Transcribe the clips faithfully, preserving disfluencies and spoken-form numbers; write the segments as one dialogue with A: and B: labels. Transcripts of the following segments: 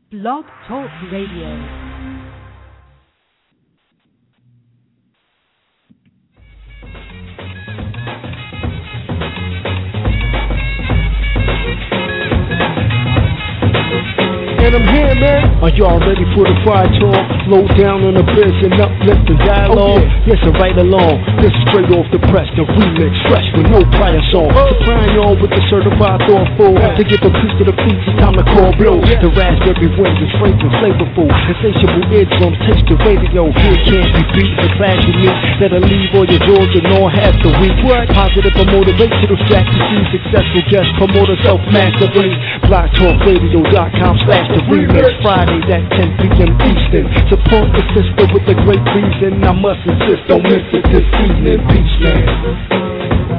A: Blog Talk Radio.
B: And I'm here, man. Are y'all ready for the fire talk? Low down on the biz and uplift the dialogue. Oh, yeah. Listen right along. This is straight off the press, the remix, fresh with no prior song. Oh. Supplying y'all with the certified thoughtful. Yeah. To get the piece to the feet, it's time to call blow. Yeah. The raspberry wind is fragrant, flavorful. Insatiable eardrums, taste the radio. Here can't be beat. The clash with me that'll leave all your doors and all half the week. What? Positive or motivational strategy. Successful guest promoter, self-mastery. blog talk radio dot com slash the remix. Fridays at ten p.m. Eastern. Support the sister with a great reason. I must insist, don't miss it this evening. Peace, man.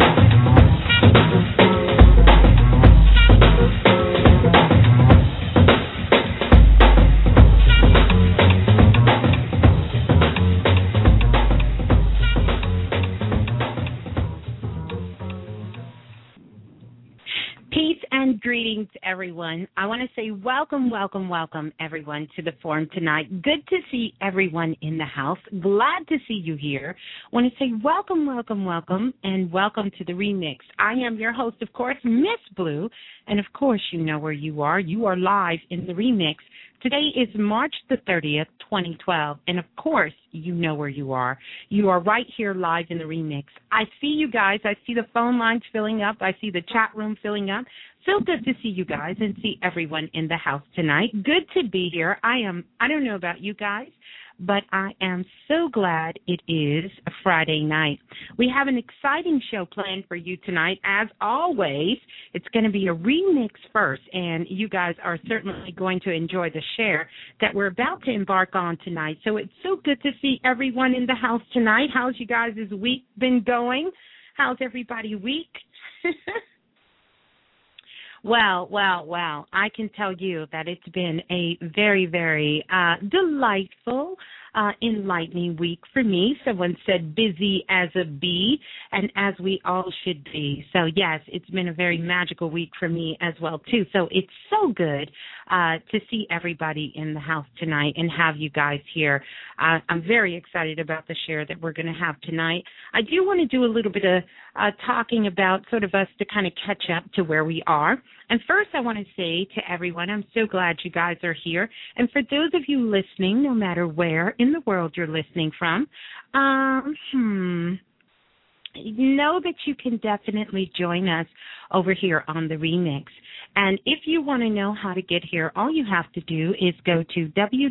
C: Greetings, everyone. I want to say welcome, welcome, welcome, everyone, to the forum tonight. Good to see everyone in the house. Glad to see you here. Want to say welcome, welcome, welcome, and welcome to the remix. I am your host, of course, Miss Blue, and of course, you know where you are. You are live in the remix. Today is March the thirtieth, twenty twelve, and of course, you know where you are. You are right here live in the remix. I see you guys. I see the phone lines filling up. I see the chat room filling up. So good to see you guys and see everyone in the house tonight. Good to be here. I am, I don't know about you guys, but I am so glad it is a Friday night. We have an exciting show planned for you tonight. As always, it's going to be a remix first, and you guys are certainly going to enjoy the share that we're about to embark on tonight. So it's so good to see everyone in the house tonight. How's you guys' week been going? How's everybody week? Well, well, well, I can tell you that it's been a very, very uh, delightful, uh, enlightening week for me. Someone said busy as a bee, and as we all should be. So, yes, it's been a very magical week for me as well, too. So it's so good uh, to see everybody in the house tonight and have you guys here. Uh, I'm very excited about the share that we're going to have tonight. I do want to do a little bit of uh, talking about sort of us to kind of catch up to where we are. And first, I want to say to everyone, I'm so glad you guys are here. And for those of you listening, no matter where in the world you're listening from, um, hmm, know that you can definitely join us over here on the remix. And if you want to know how to get here, all you have to do is go to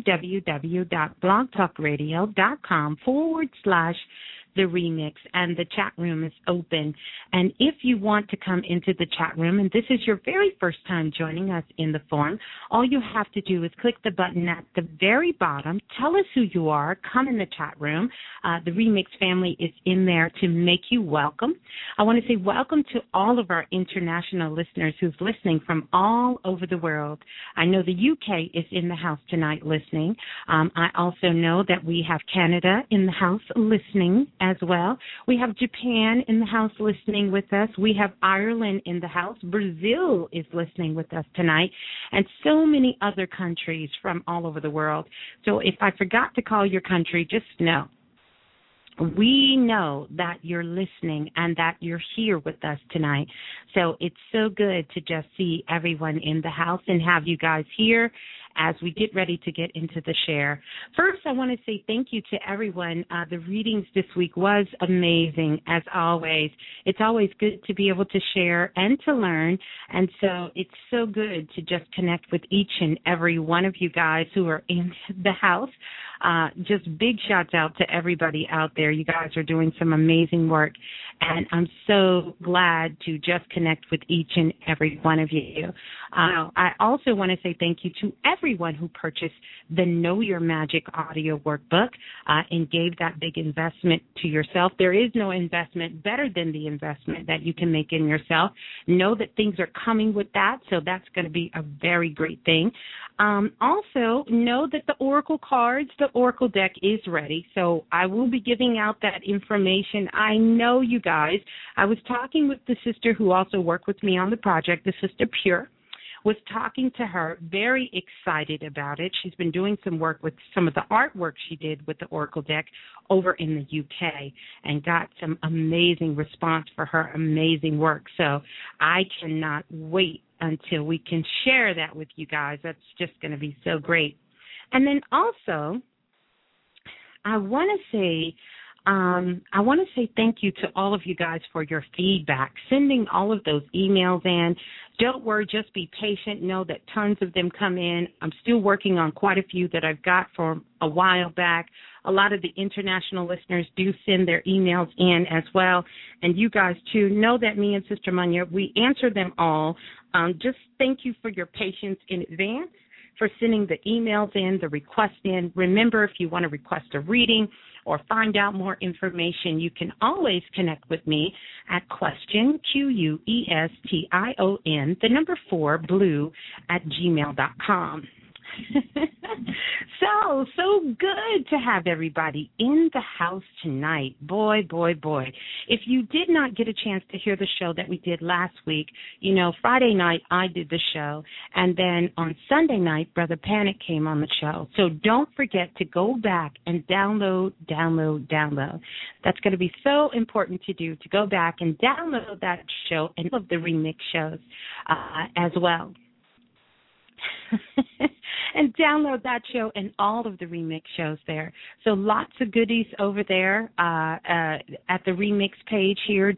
C: www.blogtalkradio.com forward slash the remix, and the chat room is open. And if you want to come into the chat room, and this is your very first time joining us in the forum, all you have to do is click the button at the very bottom, tell us who you are, come in the chat room. Uh, the remix family is in there to make you welcome. I want to say welcome to all of our international listeners who's listening from all over the world. I know the U K is in the house tonight listening. Um, I also know that we have Canada in the house listening as well. We have Japan in the house listening with us. We have Ireland in the house. Brazil is listening with us tonight, and so many other countries from all over the world. So if I forgot to call your country, just know we know that you're listening and that you're here with us tonight. So it's so good to just see everyone in the house and have you guys here as we get ready to get into the share. First, I want to say thank you to everyone. Uh, the readings this week was amazing, as always. It's always good to be able to share and to learn, and so it's so good to just connect with each and every one of you guys who are in the house. Uh, just big shouts out to everybody out there. You guys are doing some amazing work, and I'm so glad to just connect with each and every one of you. Uh, I also want to say thank you to everyone who purchased the Know Your Magic audio workbook uh, and gave that big investment to yourself. There is no investment better than the investment that you can make in yourself. Know that things are coming with that, so that's going to be a very great thing. Um, also, know that the Oracle cards, the Oracle deck is ready, so I will be giving out that information. I know you guys. I was talking with the sister who also worked with me on the project, the Sister Pure. was talking to her, very excited about it. She's been doing some work with some of the artwork she did with the Oracle deck over in the U K and got some amazing response for her amazing work. So I cannot wait until we can share that with you guys. That's just going to be so great. And then also, I want to say, um, I want to say thank you to all of you guys for your feedback, sending all of those emails in. Don't worry, just be patient. Know that tons of them come in. I'm still working on quite a few that I've got from a while back. A lot of the international listeners do send their emails in as well. And you guys, too, know that me and Sister Munya, we answer them all. Um, just thank you for your patience in advance, for sending the emails in, the request in. Remember, if you want to request a reading or find out more information, you can always connect with me at question, Q U E S T I O N, the number four, blue, at gmail dot com. so, so good to have everybody in the house tonight. Boy, boy, boy. If you did not get a chance to hear the show that we did last week, you know, Friday night I did the show, and then on Sunday night, Brother Panic came on the show. So don't forget to go back and download, download, download. That's going to be so important to do, to go back and download that show and all of the remix shows uh, as well. And download that show and all of the remix shows there. So lots of goodies over there uh, uh, at the remix page here,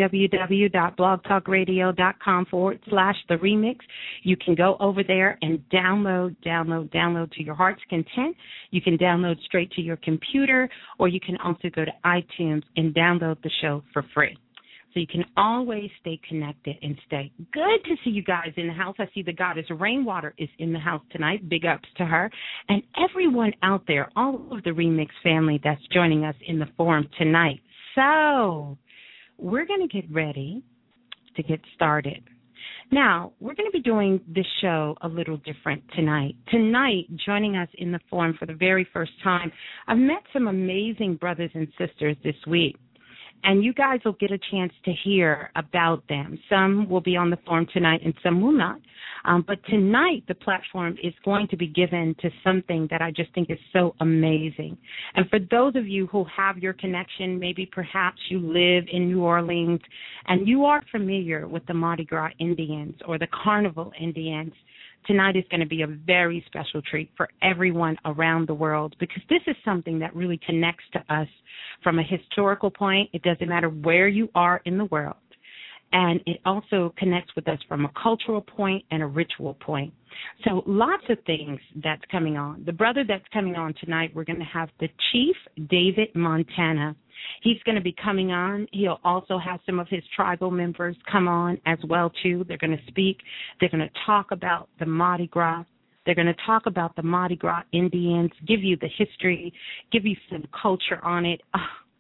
C: www.blogtalkradio.com forward slash the remix. You can go over there and download, download, download to your heart's content. You can download straight to your computer, or you can also go to iTunes and download the show for free. So you can always stay connected and stay. Good to see you guys in the house. I see the goddess Rainwater is in the house tonight. Big ups to her. And everyone out there, all of the Remix family that's joining us in the forum tonight. So we're going to get ready to get started. Now, we're going to be doing this show a little different tonight. Tonight, joining us in the forum for the very first time, I've met some amazing brothers and sisters this week. And you guys will get a chance to hear about them. Some will be on the forum tonight and some will not. Um, but tonight the platform is going to be given to something that I just think is so amazing. And for those of you who have your connection, maybe perhaps you live in New Orleans and you are familiar with the Mardi Gras Indians or the Carnival Indians, tonight is going to be a very special treat for everyone around the world, because this is something that really connects to us from a historical point. It doesn't matter where you are in the world. And it also connects with us from a cultural point and a ritual point. So lots of things that's coming on. The brother that's coming on tonight, we're going to have the Chief David Montana. He's going to be coming on. He'll also have some of his tribal members come on as well, too. They're going to speak. They're going to talk about the Mardi Gras. They're going to talk about the Mardi Gras Indians, give you the history, give you some culture on it. Oh,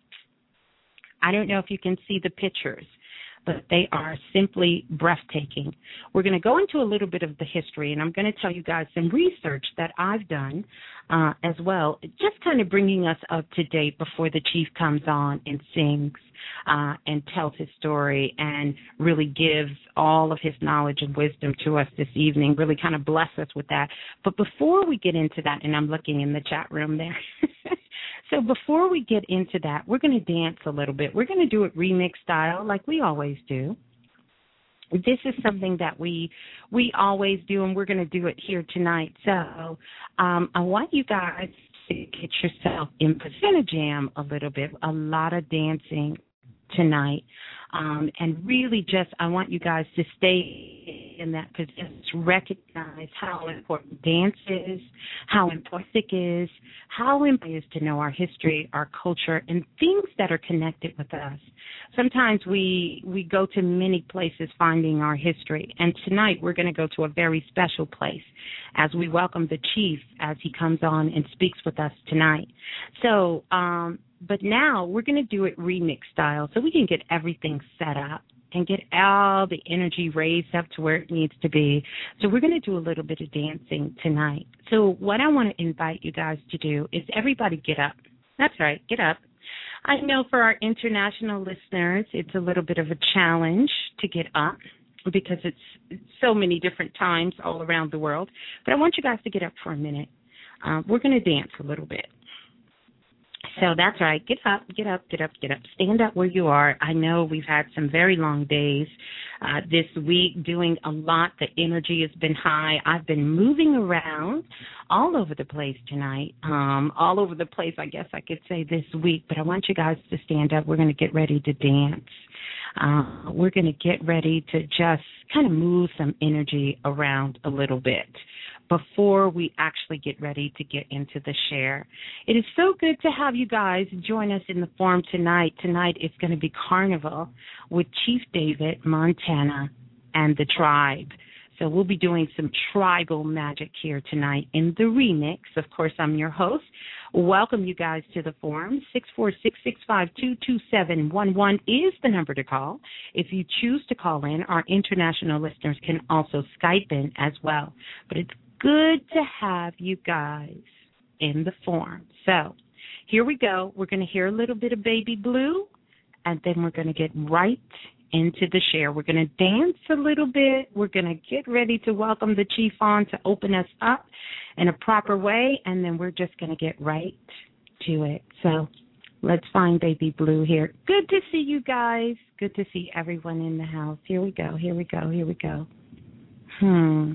C: I don't know if you can see the pictures, but they are simply breathtaking. We're going to go into a little bit of the history, and I'm going to tell you guys some research that I've done uh, as well, just kind of bringing us up to date before the chief comes on and sings uh, and tells his story and really gives all of his knowledge and wisdom to us this evening, really kind of bless us with that. But before we get into that, and I'm looking in the chat room there, so before we get into that, we're going to dance a little bit. We're going to do it remix style like we always do. This is something that we we always do, and we're going to do it here tonight. So um, I want you guys to get yourself in position to jam a little bit, a lot of dancing tonight. Um, and really just I want you guys to stay in that position, to recognize how important dance is, how important music is, how important it is to know our history, our culture, and things that are connected with us. Sometimes we we go to many places finding our history, and tonight we're going to go to a very special place as we welcome the chief as he comes on and speaks with us tonight. So, um, but now we're going to do it remix style so we can get everything set up and get all the energy raised up to where it needs to be. So we're going to do a little bit of dancing tonight. So what I want to invite you guys to do is everybody get up. That's right, get up. I know for our international listeners, it's a little bit of a challenge to get up. because it's so many different times all around the world. But I want you guys to get up for a minute. Uh, we're going to dance a little bit. So that's right. Get up, get up, get up, get up. Stand up where you are. I know we've had some very long days uh, this week, doing a lot. The energy has been high. I've been moving around all over the place tonight, um, all over the place, I guess I could say, this week. But I want you guys to stand up. We're going to get ready to dance. Uh, we're going to get ready to just kind of move some energy around a little bit before we actually get ready to get into the share. It is so good to have you guys join us in the forum tonight. Tonight it's going to be Carnival with Chief David, Montana, and the Tribe. So we'll be doing some tribal magic here tonight in the remix. Of course, I'm your host. Welcome you guys to the forum. six four six, six five two, two seven one one is the number to call. If you choose to call in, our international listeners can also Skype in as well. But it's good to have you guys in the forum. So here we go. We're going to hear a little bit of Baby Blue, and then we're going to get right into the share. We're going to dance a little bit. We're going to get ready to welcome the Chief on to open us up in a proper way, and then we're just going to get right to it. So let's find Baby Blue here. Good to see you guys. Good to see everyone in the house. Here we go. Here we go. Here we go. Hmm.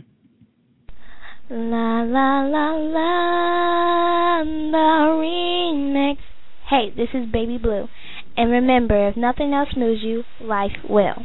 D: La la la la, the remix. Hey, this is Baby Blue. And remember, if nothing else moves you, life will.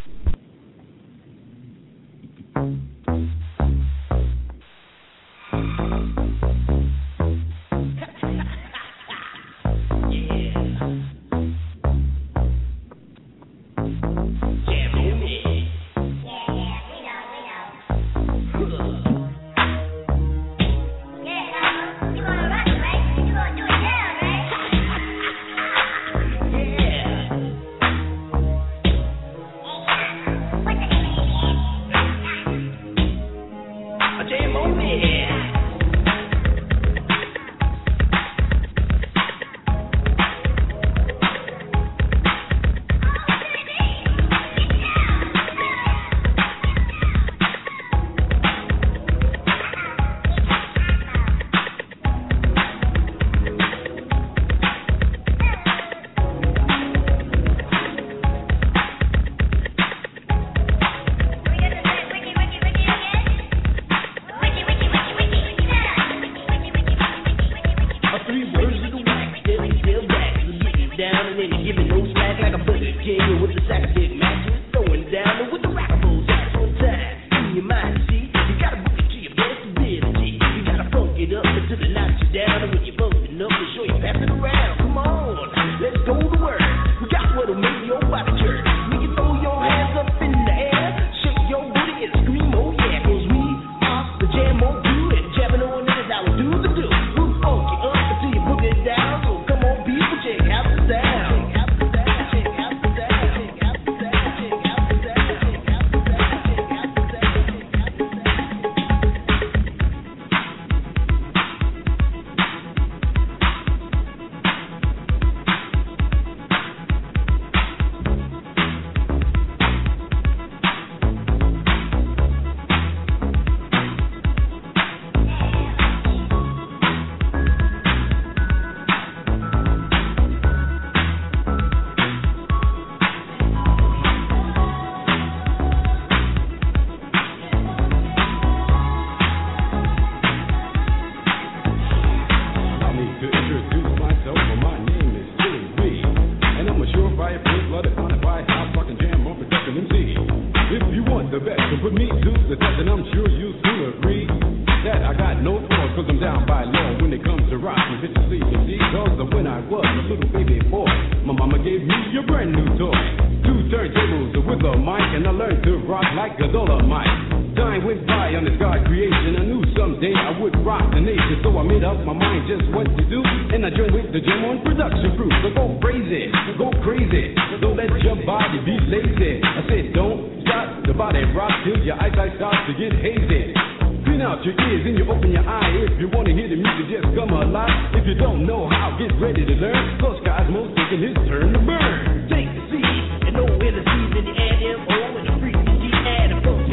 E: Take the seed and know where the seeds in the air, M O and the frequency add a book.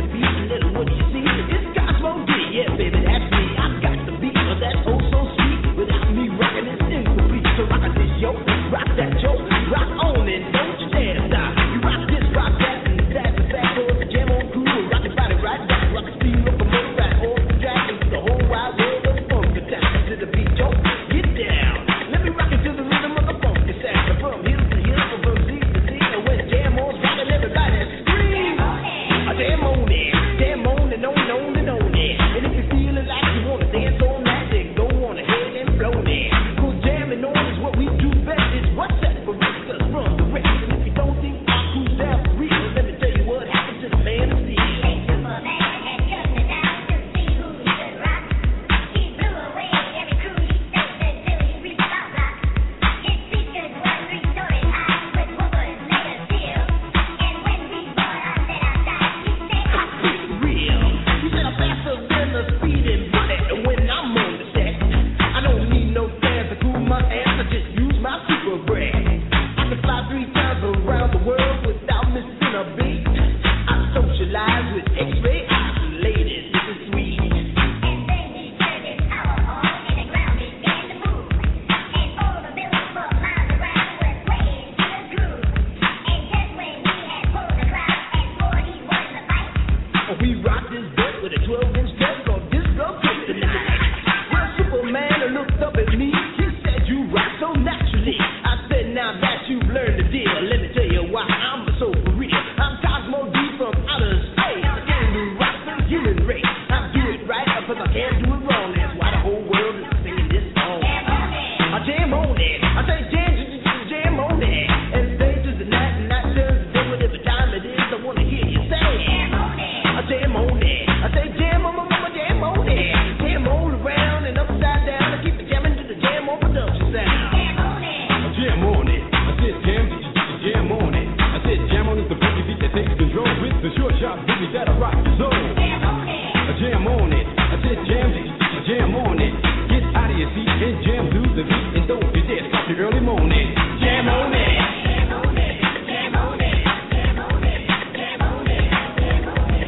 E: wrong. That's why the whole world is singing this song. I jam on it. I say jam, jam, jam on it. And day to the night and night turns to day, whatever time it is. I wanna hear you say jam on it. I jam on it. I say jam on, mama, jam on it. Jam all around and upside down. I keep it jamming to the jam on production sound. Jam on it. I jam on it. I said jam, jam on it. I said jam on it, the funky beat that takes control with the short sharp booty that I rock your soul. Jam on it. I jam on it. I said jam, jam on it. Get out of your seat and jam to the beat and don't you dare stop your early morning. Jam on it. Jam on it. Jam on it. Jam on it. Jam on it. Jam on it.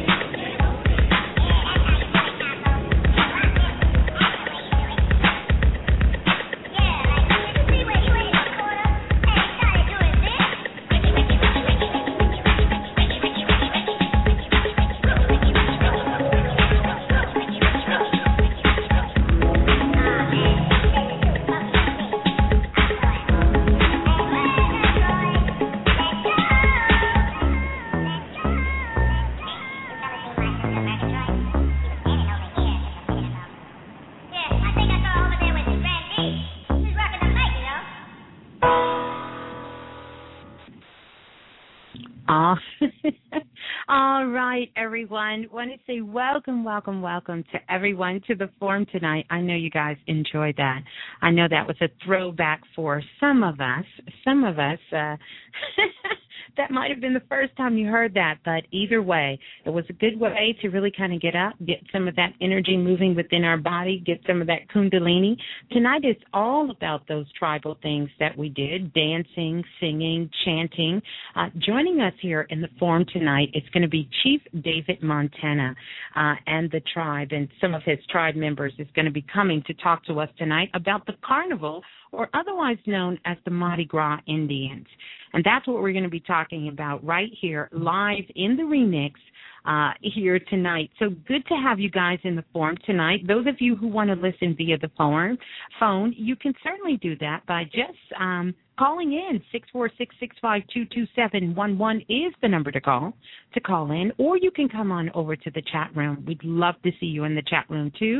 C: All right, everyone. Want to say welcome, welcome, welcome to everyone to the forum tonight. I know you guys enjoyed that. I know that was a throwback for some of us. Some of us, uh, that might have been the first time you heard that, but either way, it was a good way to really kind of get up, get some of that energy moving within our body, get some of that kundalini. Tonight is all about those tribal things that we did, dancing, singing, chanting. Uh, joining us here in the forum tonight is going to be Chief David Montana uh, and the tribe, and some of his tribe members is going to be coming to talk to us tonight about the carnival, or otherwise known as the Mardi Gras Indians. And that's what we're going to be talking about right here, live in the remix uh, here tonight. So good to have you guys in the forum tonight. Those of you who want to listen via the phone, phone, you can certainly do that by just um, calling in. six four six, six five two, two seven one one is the number to call, to call in, or you can come on over to the chat room. We'd love to see you in the chat room too,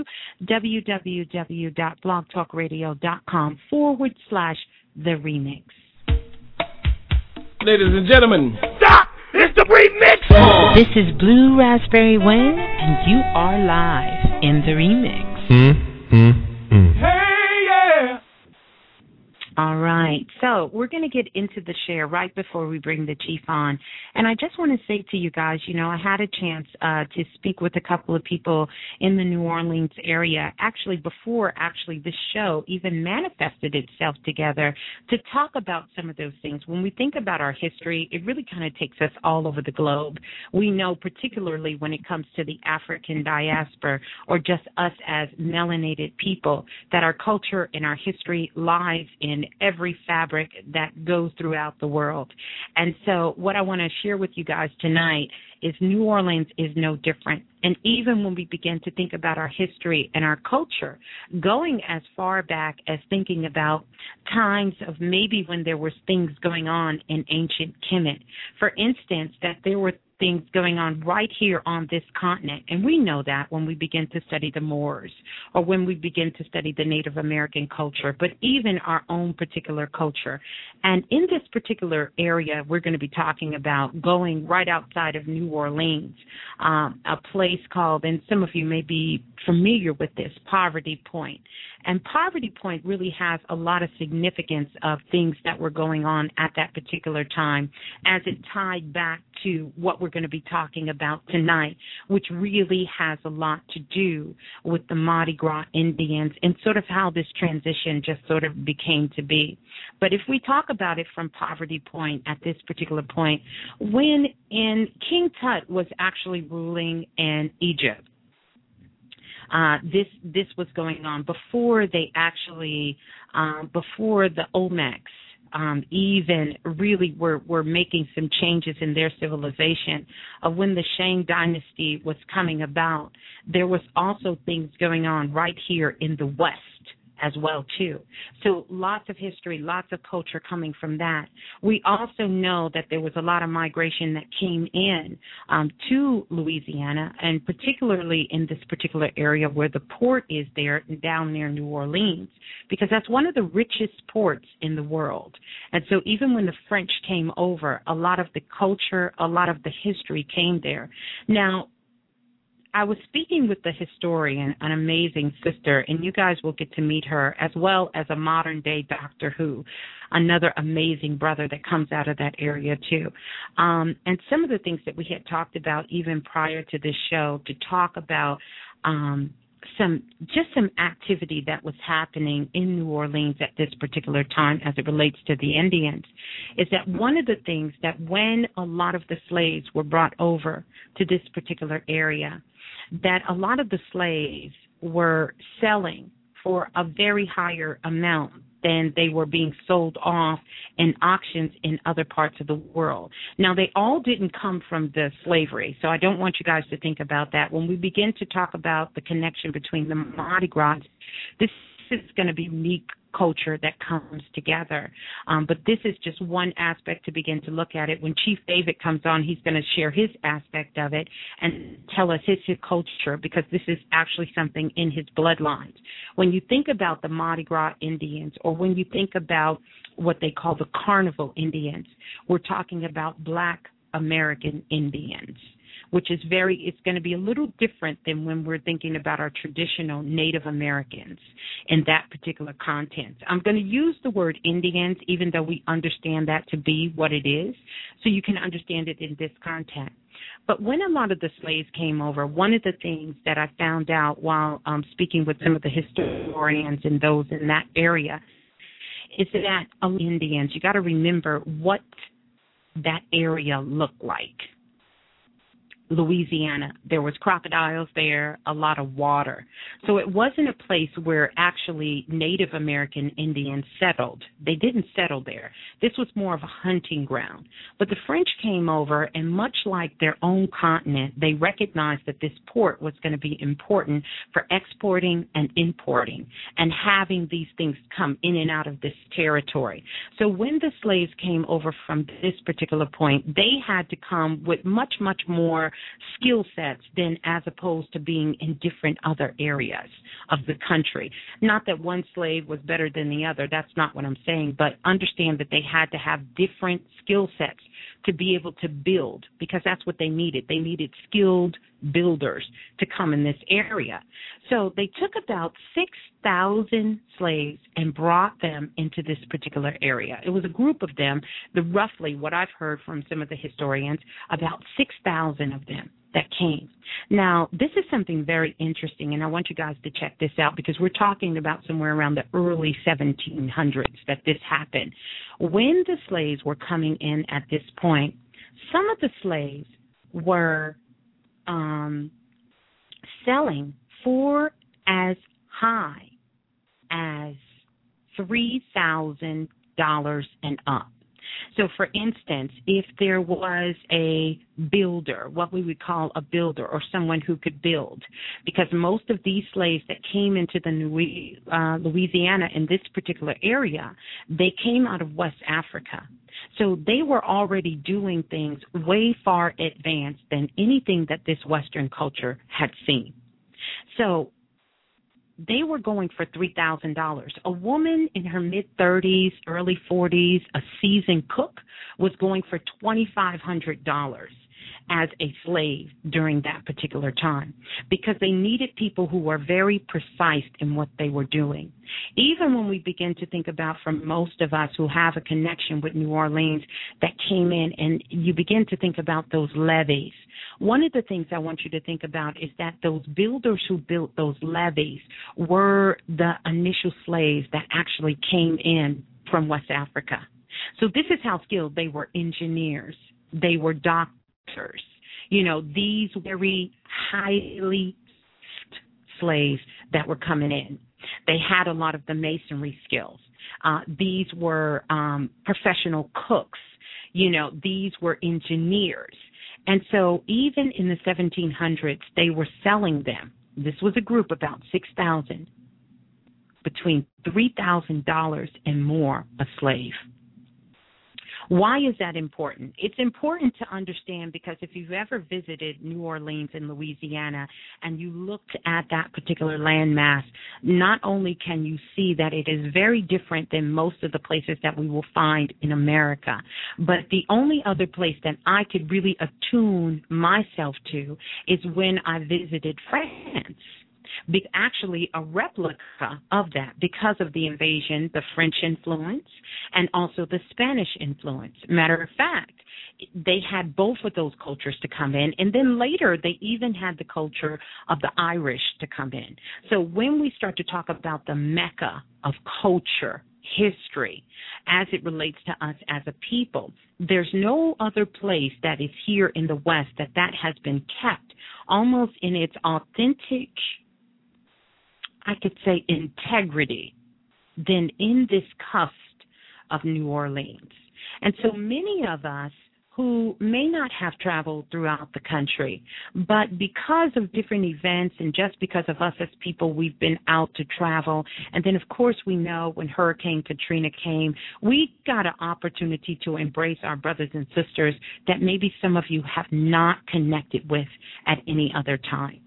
C: www.blogtalkradio.com forward slash the remix.
F: Ladies and gentlemen, stop! It's the remix!
C: This is Blue Raspberry Wind, and you are live in the remix.
F: Mm, mm, mm.
B: Hey, yeah.
C: All right, so we're going to get into the share right before we bring the chief on. And I just want to say to you guys, you know, I had a chance uh, to speak with a couple of people in the New Orleans area, actually before actually this show even manifested itself together, to talk about some of those things. When we think about our history, it really kind of takes us all over the globe. We know particularly when it comes to the African diaspora, or just us as melanated people, that our culture and our history lies in every fabric that goes throughout the world. And so what I want to share with you guys tonight is New Orleans is no different. And even when we begin to think about our history and our culture, going as far back as thinking about times of maybe when there was things going on in ancient Kemet. For instance, that there were things going on right here on this continent. And we know that when we begin to study the Moors, or when we begin to study the Native American culture, but even our own particular culture. And in this particular area, we're going to be talking about going right outside of New Orleans, um, a place called, and some of you may be familiar with this, Poverty Point. And Poverty Point really has a lot of significance of things that were going on at that particular time, as it tied back to what we're going to be talking about tonight, which really has a lot to do with the Mardi Gras Indians and sort of how this transition just sort of became to be. But if we talk about it from Poverty Point at this particular point, when in King Tut was actually ruling in Egypt, Uh, this this was going on before they actually, um, before the Olmecs um, even really were, were making some changes in their civilization. Uh, when the Shang dynasty was coming about, there was also things going on right here in the West as well, too. So lots of history, lots of culture coming from that. We also know that there was a lot of migration that came in um, to Louisiana, and particularly in this particular area where the port is there, down near New Orleans, because that's one of the richest ports in the world. And so even when the French came over, a lot of the culture, a lot of the history came there. Now, I was speaking with the historian, an amazing sister, and you guys will get to meet her, as well as a modern-day Doctor Who, another amazing brother that comes out of that area, too. Um, and some of the things that we had talked about even prior to this show, to talk about um, some just some activity that was happening in New Orleans at this particular time as it relates to the Indians, is that one of the things that when a lot of the slaves were brought over to this particular area, that a lot of the slaves were selling for a very higher amount than they were being sold off in auctions in other parts of the world. Now, they all didn't come from the slavery, so I don't want you guys to think about that. When we begin to talk about the connection between the Mardi Gras, this is going to be unique culture that comes together. Um, but this is just one aspect to begin to look at it. When Chief David comes on, he's going to share his aspect of it and tell us his, his culture, because this is actually something in his bloodlines. When you think about the Mardi Gras Indians, or when you think about what they call the Carnival Indians, we're talking about Black American Indians, which is very, it's going to be a little different than when we're thinking about our traditional Native Americans in that particular content. I'm going to use the word Indians, even though we understand that to be what it is, so you can understand it in this content. But when a lot of the slaves came over, one of the things that I found out while um, speaking with some of the historians and those in that area is that Indians, you got to remember what that area looked like. Louisiana, there was crocodiles there, a lot of water. So it wasn't a place where actually Native American Indians settled. They didn't settle there. This was more of a hunting ground. But the French came over, and much like their own continent, they recognized that this port was going to be important for exporting and importing and having these things come in and out of this territory. So when the slaves came over from this particular point, they had to come with much, much more skill sets than as opposed to being in different other areas of the country. Not that one slave was better than the other. That's not what I'm saying. But understand that they had to have different skill sets to be able to build, because that's what they needed. They needed skilled builders to come in this area. So they took about six thousand slaves and brought them into this particular area. It was a group of them, the roughly what I've heard from some of the historians, about six thousand of them that came. Now, this is something very interesting, and I want you guys to check this out, because we're talking about somewhere around the early seventeen hundreds that this happened. When the slaves were coming in at this point, some of the slaves were um, selling for as high as three thousand dollars and up. So, for instance, if there was a builder, what we would call a builder, or someone who could build, because most of these slaves that came into the New, uh, Louisiana in this particular area, they came out of West Africa. So they were already doing things way far advanced than anything that this Western culture had seen. So they were going for three thousand dollars. A woman in her mid-thirties, early forties, a seasoned cook, was going for twenty-five hundred dollars as a slave during that particular time, because they needed people who were very precise in what they were doing. Even when we begin to think about, from most of us who have a connection with New Orleans that came in, and you begin to think about those levees, one of the things I want you to think about is that those builders who built those levees were the initial slaves that actually came in from West Africa. So this is how skilled they were: engineers, they were doctors. You know, these very highly slaves that were coming in. They had a lot of the masonry skills. Uh, these were um, professional cooks. You know, these were engineers. And so even in the seventeen hundreds, they were selling them. This was a group, about six thousand. between three thousand dollars and more a slave. Why is that important? It's important to understand because if you've ever visited New Orleans in Louisiana and you looked at that particular landmass, not only can you see that it is very different than most of the places that we will find in America, but the only other place that I could really attune myself to is when I visited France. Be, actually a replica of that because of the invasion, the French influence, and also the Spanish influence. Matter of fact, they had both of those cultures to come in, and then later they even had the culture of the Irish to come in. So when we start to talk about the Mecca of culture, history, as it relates to us as a people, there's no other place that is here in the West that that has been kept almost in its authentic, I could say, integrity than in this cusp of New Orleans. And so many of us who may not have traveled throughout the country, but because of different events and just because of us as people, we've been out to travel. And then, of course, we know when Hurricane Katrina came, we got an opportunity to embrace our brothers and sisters that maybe some of you have not connected with at any other time,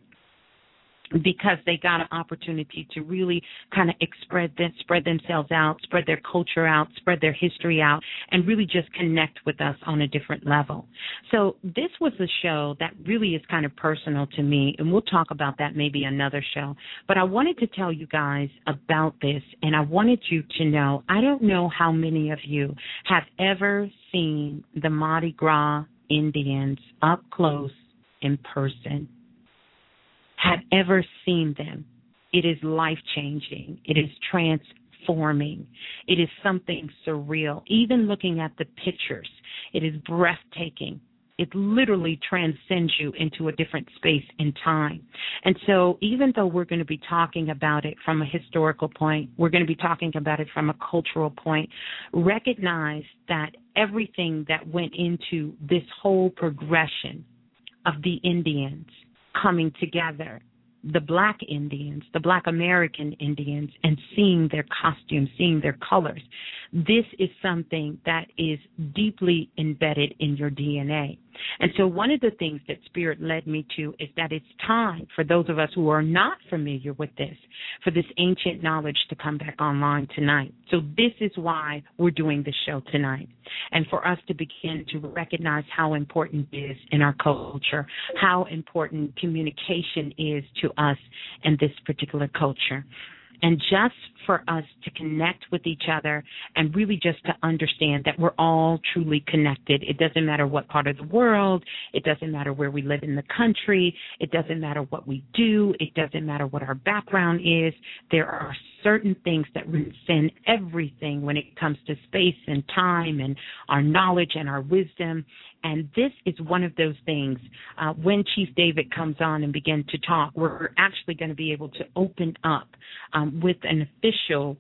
C: because they got an opportunity to really kind of spread, them, spread themselves out, spread their culture out, spread their history out, and really just connect with us on a different level. So this was a show that really is kind of personal to me, and we'll talk about that maybe another show. But I wanted to tell you guys about this, and I wanted you to know, I don't know how many of you have ever seen the Mardi Gras Indians up close in person. Have ever seen them. It is life-changing. It is transforming. It is something surreal. Even looking at the pictures, it is breathtaking. It literally transcends you into a different space and time. And so even though we're going to be talking about it from a historical point, we're going to be talking about it from a cultural point, recognize that everything that went into this whole progression of the Indians coming together, the black Indians, the black American Indians, and seeing their costumes, seeing their colors. This is something that is deeply embedded in your D N A. And so one of the things that Spirit led me to is that it's time for those of us who are not familiar with this, for this ancient knowledge to come back online tonight. So this is why we're doing this show tonight, and for us to begin to recognize how important it is in our culture, how important communication is to us in this particular culture. And just for us to connect with each other and really just to understand that we're all truly connected. It doesn't matter what part of the world. It doesn't matter where we live in the country. It doesn't matter what we do. It doesn't matter what our background is. There are certain things that transcend everything when it comes to space and time and our knowledge and our wisdom. And this is one of those things. Uh, when Chief David comes on and begins to talk, we're actually going to be able to open up um, with an official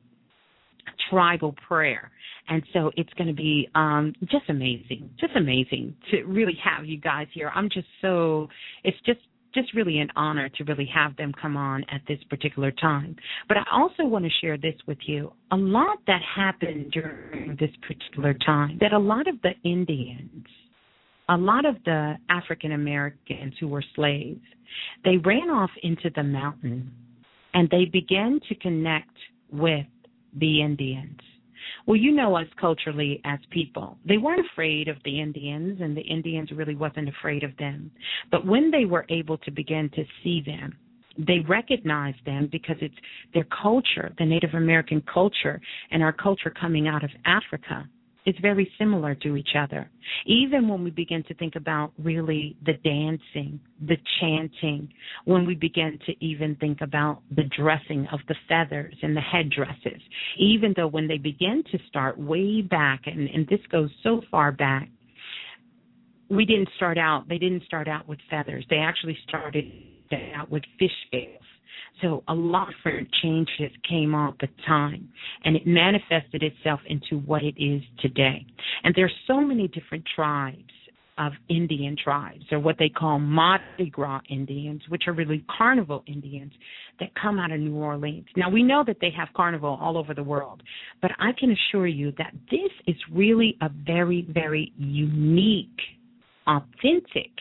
C: tribal prayer. And so it's going to be um, just amazing, just amazing to really have you guys here. I'm just so, it's just, just really an honor to really have them come on at this particular time. But I also want to share this with you. A lot that happened during this particular time, that a lot of the Indians, a lot of the African Americans who were slaves, they ran off into the mountain and they began to connect with the Indians. Well, you know us culturally as people. They weren't afraid of the Indians, and the Indians really wasn't afraid of them. But when they were able to begin to see them, they recognized them because it's their culture, the Native American culture, and our culture coming out of Africa. It's very similar to each other. Even when we begin to think about really the dancing, the chanting, when we begin to even think about the dressing of the feathers and the headdresses, even though when they begin to start way back, and, and this goes so far back, we didn't start out, they didn't start out with feathers. They actually started out with fish scales. So a lot of different changes came up at the time, and it manifested itself into what it is today. And there's so many different tribes of Indian tribes, or what they call Mardi Gras Indians, which are really carnival Indians that come out of New Orleans. Now, we know that they have carnival all over the world, but I can assure you that this is really a very, very unique, authentic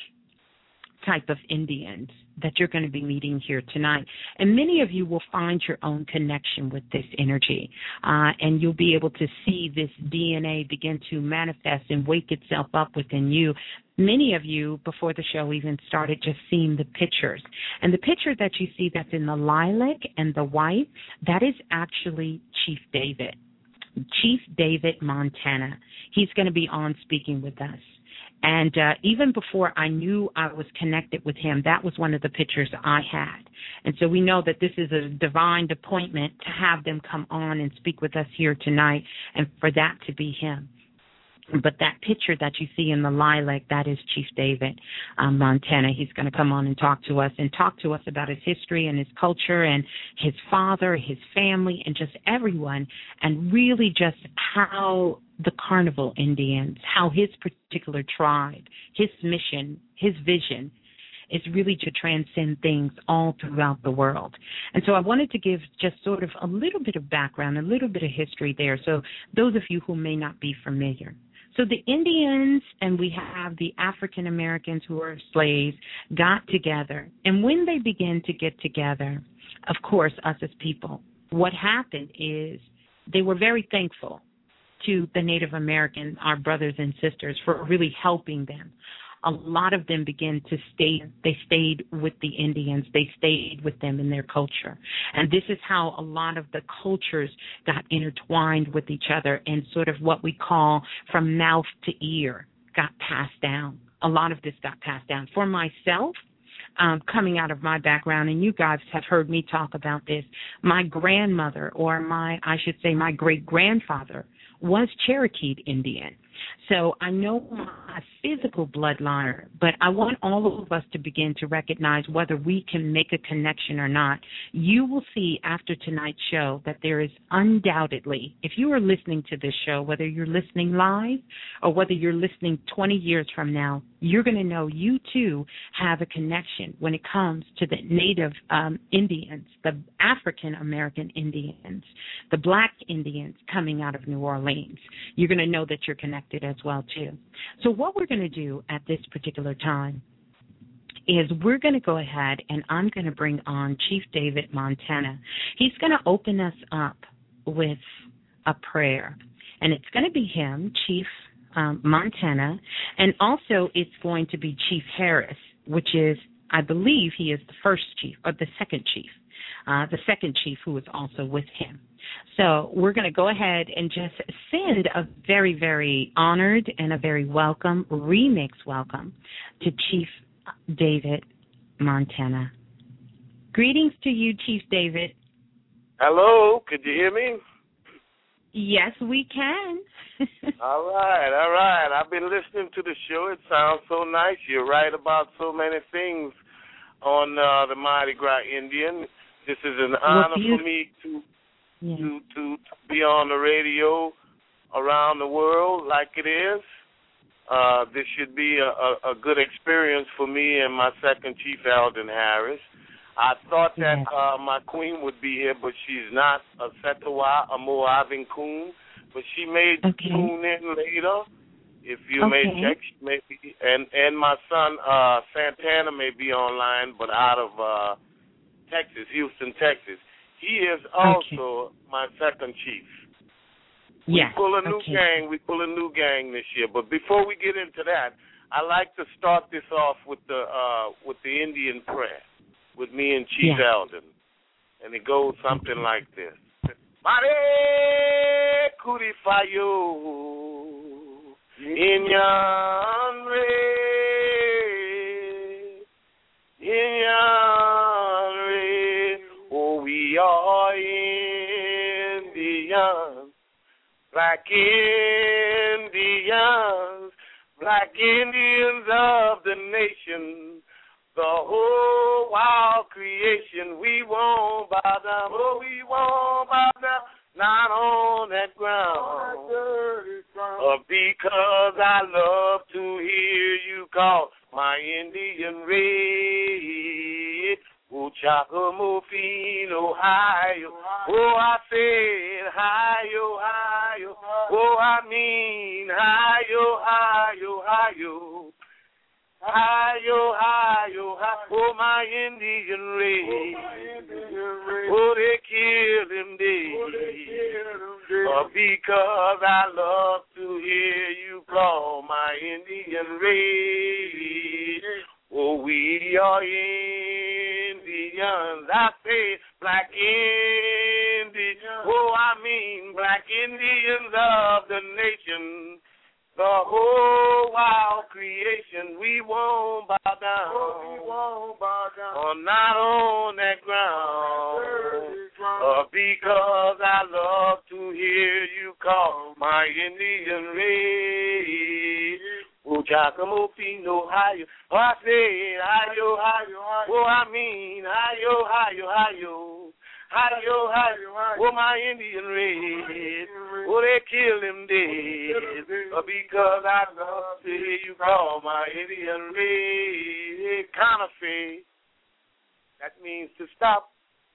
C: type of Indians that you're going to be meeting here tonight. And many of you will find your own connection with this energy, uh, and you'll be able to see this D N A begin to manifest and wake itself up within you. Many of you, before the show even started, just seeing the pictures. And the picture that you see that's in the lilac and the white, that is actually Chief David, Chief David Montana. He's going to be on speaking with us. And uh, even before I knew I was connected with him, that was one of the pictures I had. And so we know that this is a divine appointment to have them come on and speak with us here tonight, and for that to be him. But that picture that you see in the lilac, that is Chief David um, Montana. He's going to come on and talk to us and talk to us about his history and his culture and his father, his family, and just everyone, and really just how the Carnival Indians, how his particular tribe, his mission, his vision is really to transcend things all throughout the world. And so I wanted to give just sort of a little bit of background, a little bit of history there, so those of you who may not be familiar. So the Indians, and we have the African Americans who are slaves, got together. And when they began to get together, of course, us as people, what happened is they were very thankful to the Native American, our brothers and sisters, for really helping them. A lot of them began to stay, they stayed with the Indians. They stayed with them in their culture. And this is how a lot of the cultures got intertwined with each other, and sort of what we call from mouth to ear got passed down. A lot of this got passed down. For myself, um, coming out of my background, and you guys have heard me talk about this, my grandmother, or my, I should say my great-grandfather, was Cherokee Indian. So I know my physical bloodline, but I want all of us to begin to recognize whether we can make a connection or not. You will see after tonight's show that there is undoubtedly, if you are listening to this show, whether you're listening live or whether you're listening twenty years from now, you're going to know you too have a connection when it comes to the Native um, Indians, the African American Indians, the Black Indians coming out of New Orleans. You're going to know that you're connected as well too. So what we're going to do at this particular time is we're going to go ahead and I'm going to bring on Chief David Montana. He's going to open us up with a prayer, and it's going to be him, Chief um, Montana, and also it's going to be Chief Harris, which is, I believe he is the first chief, or the second chief, uh, the second chief who is also with him. So we're going to go ahead and just send a very, very honored and a very welcome, remix welcome to Chief David Montana. Greetings to you, Chief David.
G: Hello, could you hear me?
C: Yes, we can.
G: all right, all right. I've been listening to the show. It sounds so nice. You're right about so many things on uh, the Mardi Gras Indian. This is an honor for me to, yeah. to to be on the radio around the world like it is. Uh, this should be a, a, a good experience for me and my second chief, Eldon Harris. I thought that uh, my queen would be here, but she's not, a Setawa, a Moavin Coon, but she may okay. tune in later. If you okay. may check, she may be, and, and my son, uh, Santana, may be online, but out of uh, Texas, Houston, Texas. He is also okay. my second chief. We
C: yes.
G: pull a new
C: okay.
G: gang. We pull a new gang this year. But before we get into that, I like to start this off with the uh, with the Indian prayer with me and Chief yeah. Eldon, and it goes something like this: Mare kurifayo inyanre inyanre. Oh, we are Indians. Black Indians, Black Indians of the nation, the whole wild creation, we won't bow down, oh, we won't bow down, not on that ground, uh, because I love to hear you call my Indian red. Oh, Chacomofin, Ohio. Oh, I said, hi-yo, hi-yo. Oh, I mean, hi-yo, hi-yo, hi-yo. Hi-yo, hi-yo, hi-yo. Oh, my Indian red. Oh, they killed him dead. Oh, because I love to hear you call my Indian red. Oh, we are Indians. I say black Indians. Oh, I mean black Indians of the nation. The whole wild creation, we won't bow down. Oh, we won't bow down. Oh, not on that ground. Uh, because I love to hear you call my Indian race. Oh, Jacomopino, hi-yo. Oh, I say, hi-yo, hi-yo, hi-yo. Oh, I mean, hi-yo, hi-yo, hi-yo. Hi-yo, hi-yo, hi-yo. Oh, my Indian race. Oh, they killed him dead. Uh, because I love to hear you call my Indian race. Counterfeit. That means to stop.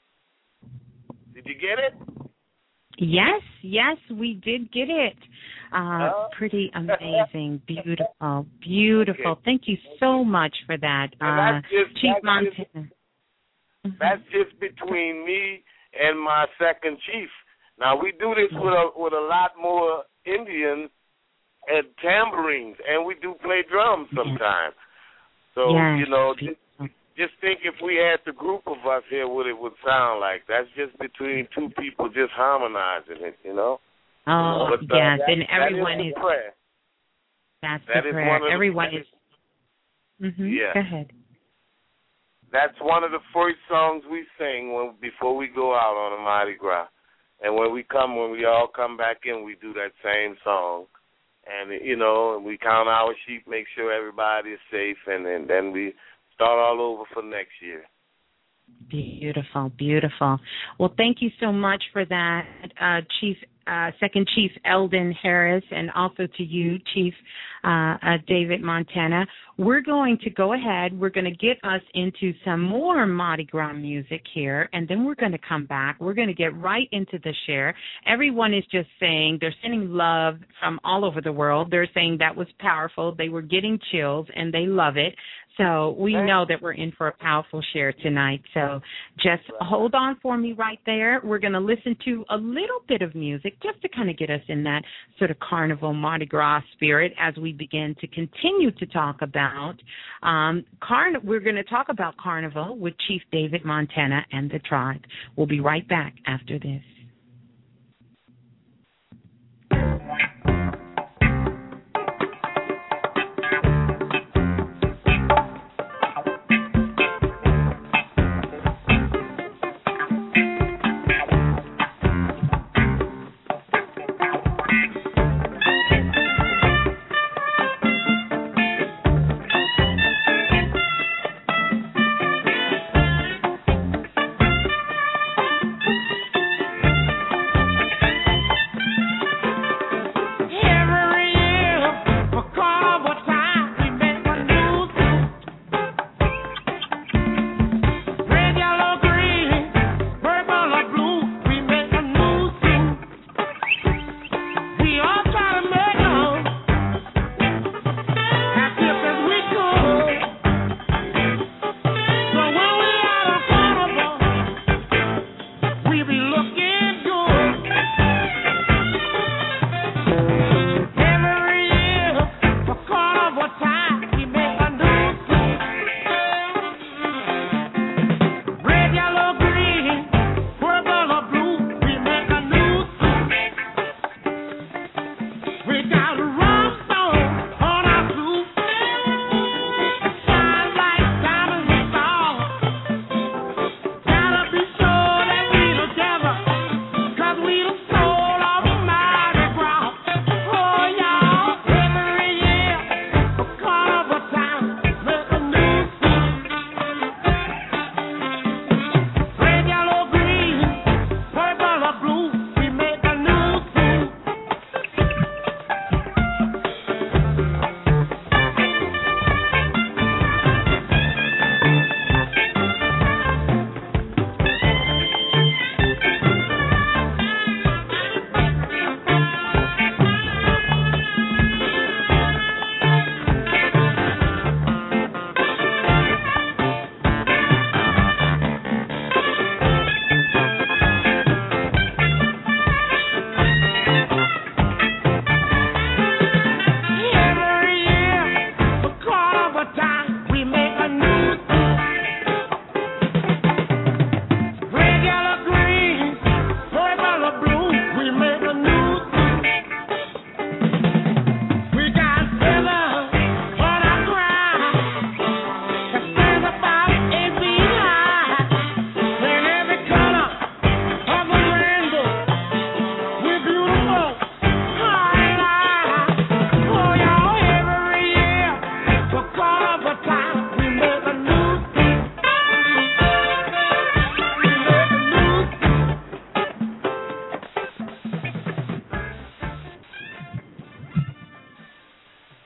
G: Did you get it?
C: Yes, yes, we did get it. Uh, uh, pretty amazing, beautiful, beautiful. Okay. Thank you so much for that, uh, just, Chief Montana.
G: Just, mm-hmm. That's just between me and my second chief. Now we do this with a with a lot more Indians and tambourines, and we do play drums sometimes. So
C: yes.
G: you know. Just, Just think if we had the group of us here, what it would sound like. That's just between two people just harmonizing it, you know?
C: Oh, but, uh, yes, and everyone
G: that is,
C: is...
G: The prayer.
C: That's
G: that
C: the
G: is
C: prayer.
G: One
C: everyone
G: the,
C: is... Mm-hmm.
G: Yeah.
C: Go ahead.
G: That's one of the first songs we sing when before we go out on the Mardi Gras. And when we come, when we all come back in, we do that same song. And, you know, we count our sheep, make sure everybody is safe, and, and then we... start all over for next year.
C: Beautiful, beautiful. Well, thank you so much for that, uh, Chief, uh, Second Chief Eldon Harris, and also to you, Chief uh, uh, David Montana. We're going to go ahead. We're going to get us into some more Mardi Gras music here, and then we're going to come back. We're going to get right into the share. Everyone is just saying, they're sending love from all over the world. They're saying that was powerful. They were getting chills, and they love it. So we know that we're in for a powerful share tonight. So just hold on for me right there. We're going to listen to a little bit of music just to kind of get us in that sort of carnival Mardi Gras spirit as we begin to continue to talk about um, carn- we're going to talk about carnival with Chief David Montana and the tribe. We'll be right back after this.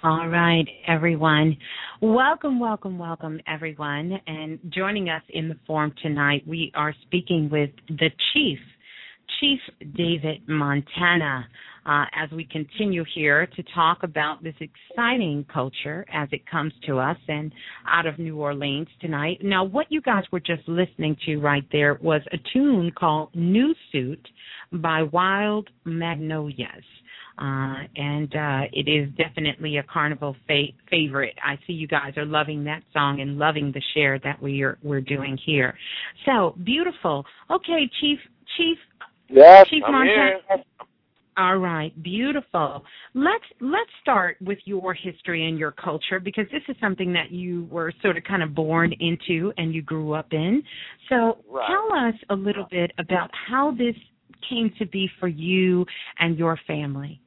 C: All right, everyone. Welcome, welcome, welcome, everyone. And joining us in the forum tonight, we are speaking with the Chief, Chief David Montana, uh, as we continue here to talk about this exciting culture as it comes to us and out of New Orleans tonight. Now, what you guys were just listening to right there was a tune called New Suit by Wild Magnolias. Uh, and uh, it is definitely a carnival fa- favorite. I see you guys are loving that song and loving the share that we are, we're doing here. So, beautiful. Okay, Chief, Chief,
G: yes,
C: Chief
G: I'm
C: Montana.
G: here.
C: All right, beautiful. Let's let's start with your history and your culture, because this is something that you were sort of kind of born into and you grew up in. So
G: Right.
C: tell us a little bit about how this came to be for you and your family.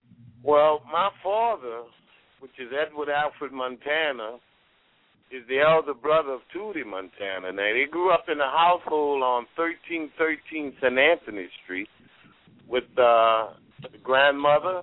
G: Well, my father, which is Edward Alfred Montana, is the elder brother of Tootie Montana. Now, they grew up in a household on thirteen thirteen Saint Anthony Street with uh, the grandmother,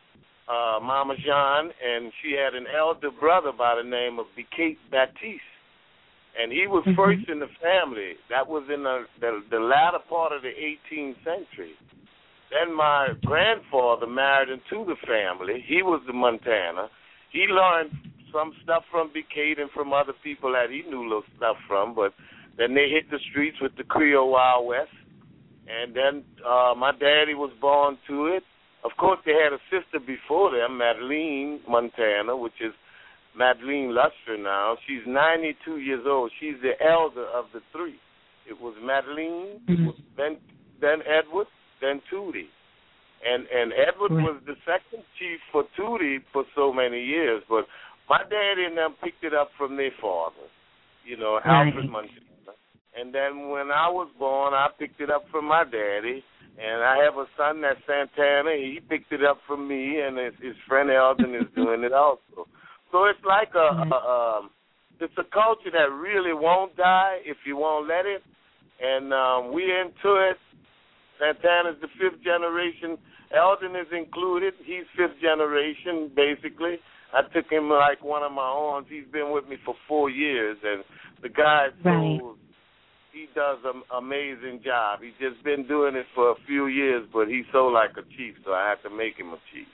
G: uh, Mama Jean, and she had an elder brother by the name of Bicate Baptiste. And he was
C: Mm-hmm.
G: first in the family. That was in the, the, the latter part of the eighteenth century. Then my grandfather married into the family. He was the Montana. He learned some stuff from Bicate and from other people that he knew little stuff from, but then they hit the streets with the Creole Wild West. And then uh, my daddy was born to it. Of course, they had a sister before them, Madeline Montana, which is Madeline Luster now. She's ninety-two years old. She's the elder of the three. It was Madeline,
C: Mm-hmm.
G: then then Edward, then Tootie. And and Edward
C: Right.
G: was the second chief for Tootie for so many years. But my daddy and them picked it up from their father, you know,
C: Right.
G: Alfred Montana. And then when I was born, I picked it up from my daddy. And I have a son that's Santana. He picked it up from me, and his, his friend Eldon is doing it also. So it's like a, a um, it's a culture that really won't die if you won't let it. And um, we into it. Santana's the fifth generation. Eldon is included. He's fifth generation, basically. I took him like one of my own. He's been with me for four years, and the guy
C: Right.
G: so he does an amazing job. He's just been doing it for a few years, but he's so like a chief, so I had to make him a chief.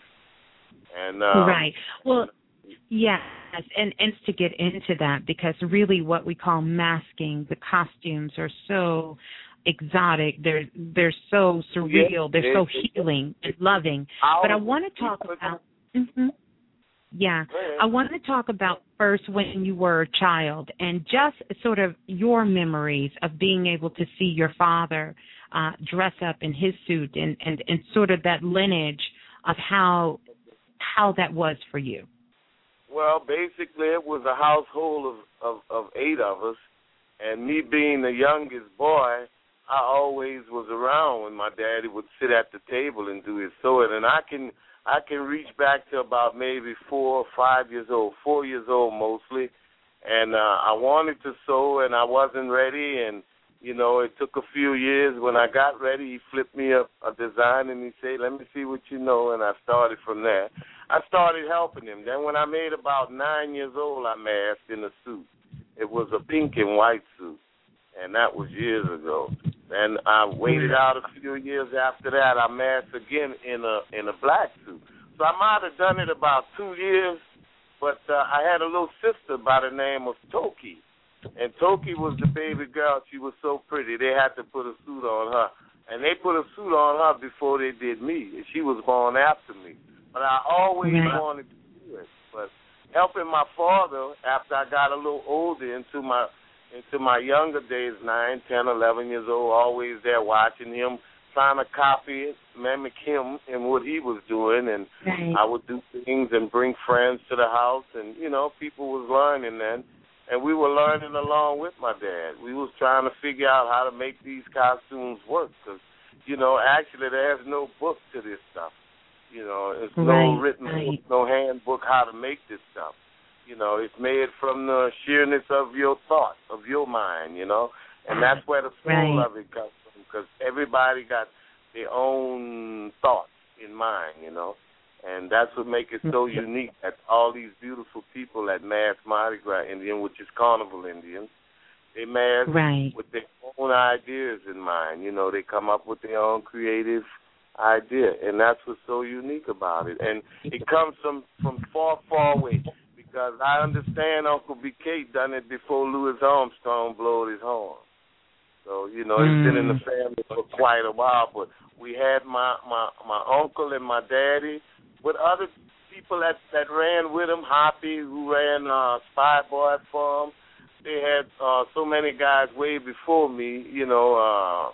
G: And um,
C: Right. Well, yes, and, and to get into that, because really what we call masking, the costumes are so exotic. They're they're so surreal. They're so healing and loving. But I want to talk about. Mm-hmm. Yeah, I want to talk about first when you were a child and just sort of your memories of being able to see your father uh, dress up in his suit and, and, and sort of that lineage of how how that was for you.
G: Well, basically it was a household of, of, of eight of us, and me being the youngest boy, I always was around when my daddy would sit at the table and do his sewing, and I can I can reach back to about maybe four or five years old, four years old mostly, and uh, I wanted to sew and I wasn't ready, and you know it took a few years. When I got ready, he flipped me a, a design and he said, "Let me see what you know," and I started from there. I started helping him. Then when I made about nine years old, I masked in a suit. It was a pink and white suit, and that was years ago. And I waited out a few years after that. I masked again in a in a black suit. So I might have done it about two years, but uh, I had a little sister by the name of Toki. And Toki was the baby girl. She was so pretty. They had to put a suit on her. And they put a suit on her before they did me. She was born after me. But I always
C: Right.
G: wanted to do it. But helping my father after I got a little older into my into my younger days, nine, ten, eleven years old, always there watching him, trying to copy it, mimic him and what he was doing. And
C: Right.
G: I would do things and bring friends to the house. And, you know, people was learning then. And we were learning along with my dad. We was trying to figure out how to make these costumes work. Because, you know, actually there's no book to this stuff. You know, there's no
C: Right,
G: written
C: right.
G: book, no handbook how to make this stuff. You know, it's made from the sheerness of your thought, of your mind, you know. And that's where the soul
C: Right.
G: of it comes from, because everybody got their own thoughts in mind, you know. And that's what makes it so unique, that all these beautiful people that mask Mardi Gras Indian, which is Carnival Indians, they mask
C: right.
G: with their own ideas in mind. You know, they come up with their own creative idea, and that's what's so unique about it. And it comes from, from far, far away, because I understand Uncle B K done it before Louis Armstrong blowed his horn. So, you know, it's mm. been in the family for quite a while, but we had my, my, my uncle and my daddy with other people that, that ran with him, Hoppy, who ran uh, Spy Boy for him. They had uh, so many guys way before me, you know, uh,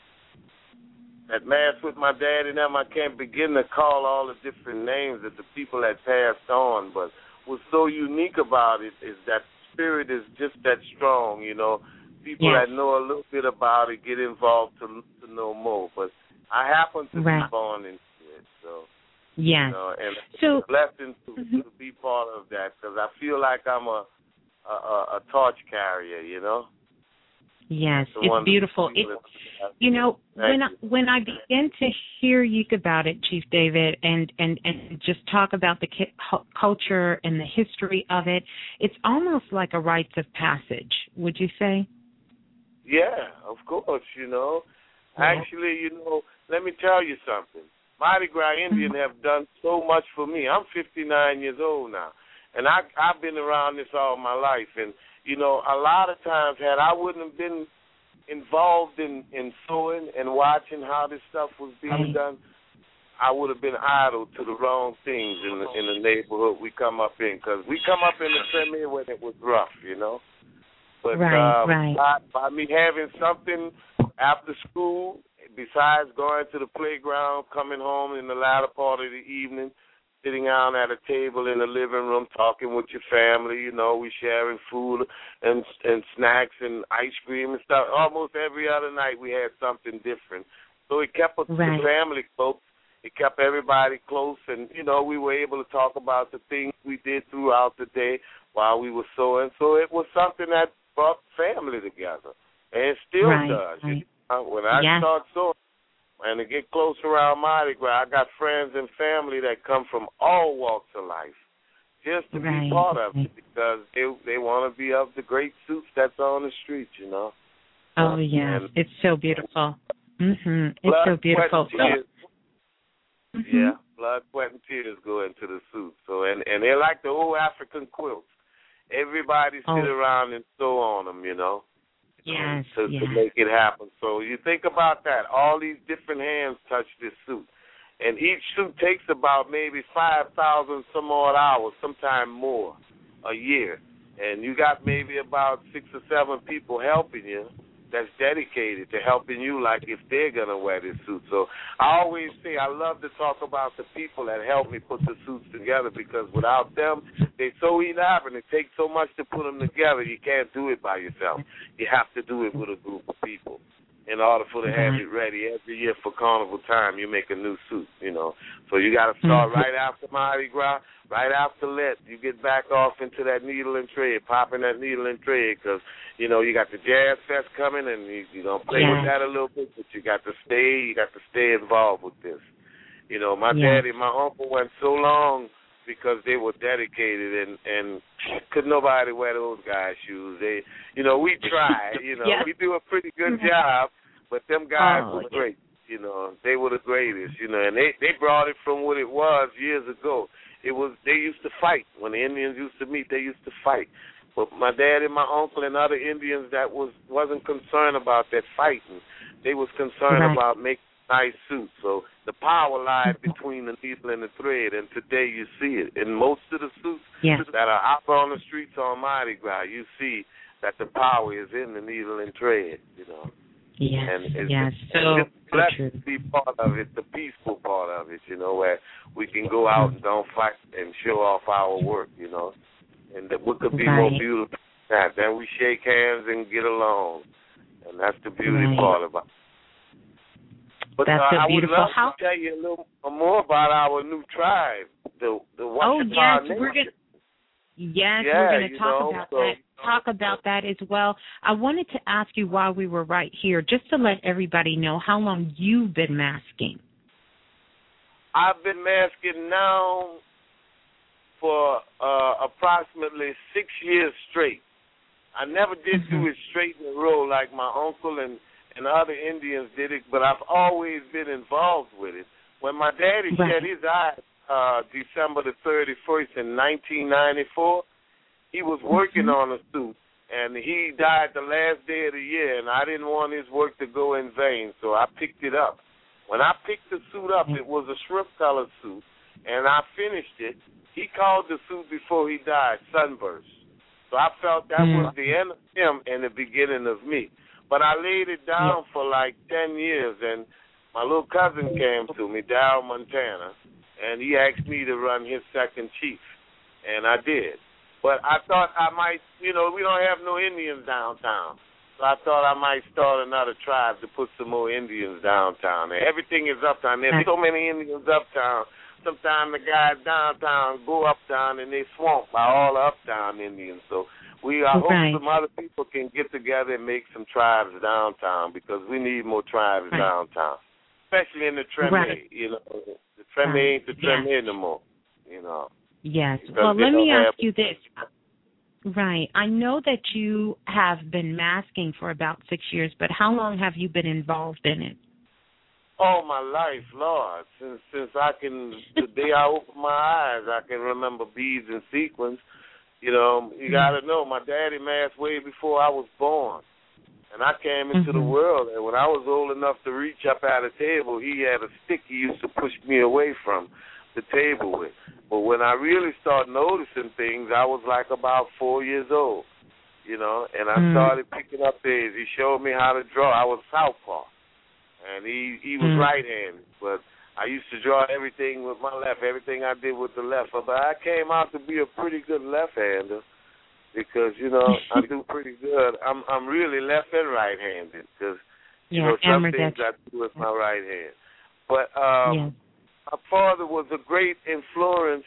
G: at Mass with my dad and them. I can't begin to call all the different names of the people that passed on, but what's so unique about it is that spirit is just that strong, you know. People yes. that know a little bit about it get involved to, to know more, but I happen to right. be born into it, so.
C: Yes.
G: You know, and
C: so,
G: it's a blessing to,
C: mm-hmm.
G: to be part of that, because I feel like I'm a, a, a torch carrier, you know?
C: Yes, it's beautiful. It, you know, when I, when I begin to hear you about it, Chief David, and, and, and just talk about the culture and the history of it, it's almost like a rites of passage, would you say?
G: Yeah, of course, you know. Actually, you know, let me tell you something. Mardi Gras Indian have done so much for me. I'm fifty-nine years old now, and I, I've been around this all my life. And, you know, a lot of times, had I wouldn't have been involved in, in sewing and watching how this stuff was being done, I would have been idle to the wrong things in the, in the neighborhood we come up in, because we come up in the premier when it was rough, you know. But
C: right,
G: um,
C: right.
G: By, by me having something after school, besides going to the playground, coming home in the latter part of the evening, sitting down at a table in the living room, talking with your family, you know, we sharing food and and snacks and ice cream and stuff. Almost every other night we had something different. So it kept us,
C: right.
G: the family close. It kept everybody close, and, you know, we were able to talk about the things we did throughout the day while we were sewing. So it was something that brought family together, and it still
C: right.
G: does.
C: Right.
G: You know, when I
C: yes.
G: start sewing, and to get close around Mardi Gras, I got friends and family that come from all walks of life just to
C: right.
G: be part of it, because they they want to be of the great suits that's on the street, you know.
C: Oh, yes. And it's so beautiful. Mm-hmm. It's
G: blood,
C: so beautiful.
G: Sweat, and tears.
C: Mm-hmm.
G: Yeah, blood, sweat, and tears go into the suit. So, and, and they're like the old African quilts. Everybody sit
C: oh.
G: around and sew on them, you know.
C: Yes,
G: to,
C: yes.
G: to make it happen. So you think about that. All these different hands touch this suit. And each suit takes about maybe five thousand some odd hours, sometime more, a year. And you got maybe about six or seven people helping you that's dedicated to helping you, like if they're going to wear this suit. So I always say I love to talk about the people that help me put the suits together, because without them, they're so elaborate. It takes so much to put them together. You can't do it by yourself. You have to do it with a group of people in order for to have it ready. Every year for Carnival time, you make a new suit, you know. So you got to start right after Mardi Gras, right after Let. You get back off into that needle and thread, popping that needle and thread, because, you know, you got the Jazz Fest coming, and you, you're going to play
C: yeah.
G: with that a little bit, but you got to stay, you got to stay involved with this. You know, my
C: yeah.
G: daddy, my uncle went so long because they were dedicated, and, and could nobody wear those guys' shoes. They, you know, we try, you know,
C: yeah.
G: we do a pretty good job, but them guys
C: oh,
G: were great. You know, they were the greatest, you know, and they, they brought it from what it was years ago. It was, they used to fight. When the Indians used to meet, they used to fight. But my dad and my uncle and other Indians that was, wasn't concerned about that fighting. They was concerned
C: right.
G: about making nice suits. So the power lied between the needle and the thread, and today you see it. In most of the suits
C: yeah.
G: that are out on the streets on Mardi Gras, you see that the power is in the needle and thread, you know.
C: Yes,
G: and it's,
C: yes,
G: it's,
C: so,
G: it's blessed
C: so
G: to be part of it, the peaceful part of it, you know, where we can go out and don't fight and show off our work, you know. And that what could be
C: right.
G: more beautiful than that? Then we shake hands and get along, and that's the beauty
C: right.
G: part about it. But
C: that's
G: uh,
C: so
G: I
C: beautiful.
G: would love
C: How-
G: to tell you a little more about our new tribe, the the
C: Oh
G: Washita
C: yes,
G: Nation.
C: we're gonna. Yes,
G: Yeah,
C: we're going to
G: you
C: talk
G: know,
C: about
G: so-
C: that. Talk about that as well. I wanted to ask you while we were right here, just to let everybody know how long you've been masking.
G: I've been masking now for uh, approximately six years straight. I never did mm-hmm. do it straight in a row like my uncle and, and other Indians did it, but I've always been involved with it. When my daddy right. shed his eyes uh, December the thirty-first in nineteen ninety-four, he was working mm-hmm. on a suit, and he died the last day of the year, and I didn't want his work to go in vain, so I picked it up. When I picked the suit up, it was a shrimp-colored suit, and I finished it. He called the suit before he died Sunburst. So I felt that mm. was the end of him and the beginning of me. But I laid it down yeah. for like ten years, and my little cousin came to me, Darryl Montana, and he asked me to run his second chief, and I did. But I thought I might, you know, we don't have no Indians downtown, so I thought I might start another tribe to put some more Indians downtown. And everything is uptown. There's so many Indians uptown. Sometimes the guys downtown go uptown and they swamped by all the uptown Indians. So we I hope right. some other people can get together and make some tribes downtown, because we need more tribes right. downtown, especially in the Treme. Right. You know, the Treme right. ain't the Treme yeah. no more. You know.
C: Yes. Well, let me ask you this. Right. I know that you have been masking for about six years, but how long have you been involved in it?
G: All my life, Lord. Since since I can, the day I open my eyes, I can remember beads and sequins. You know, you got to know, my daddy masked way before I was born. And I came into mm-hmm. the world, and when I was old enough to reach up at a table, he had a stick he used to push me away from the table with. But when I really started noticing things, I was like about four years old, you know, and I mm. started picking up things. He showed me how to draw. I was southpaw, and he, he was mm. right-handed, but I used to draw everything with my left, everything I did with the left. But I came out to be a pretty good left-hander because, you know, I do pretty good. I'm I'm really left and right-handed because, you yeah, know, some things I do with my right hand. But um, yeah. my father was a great influence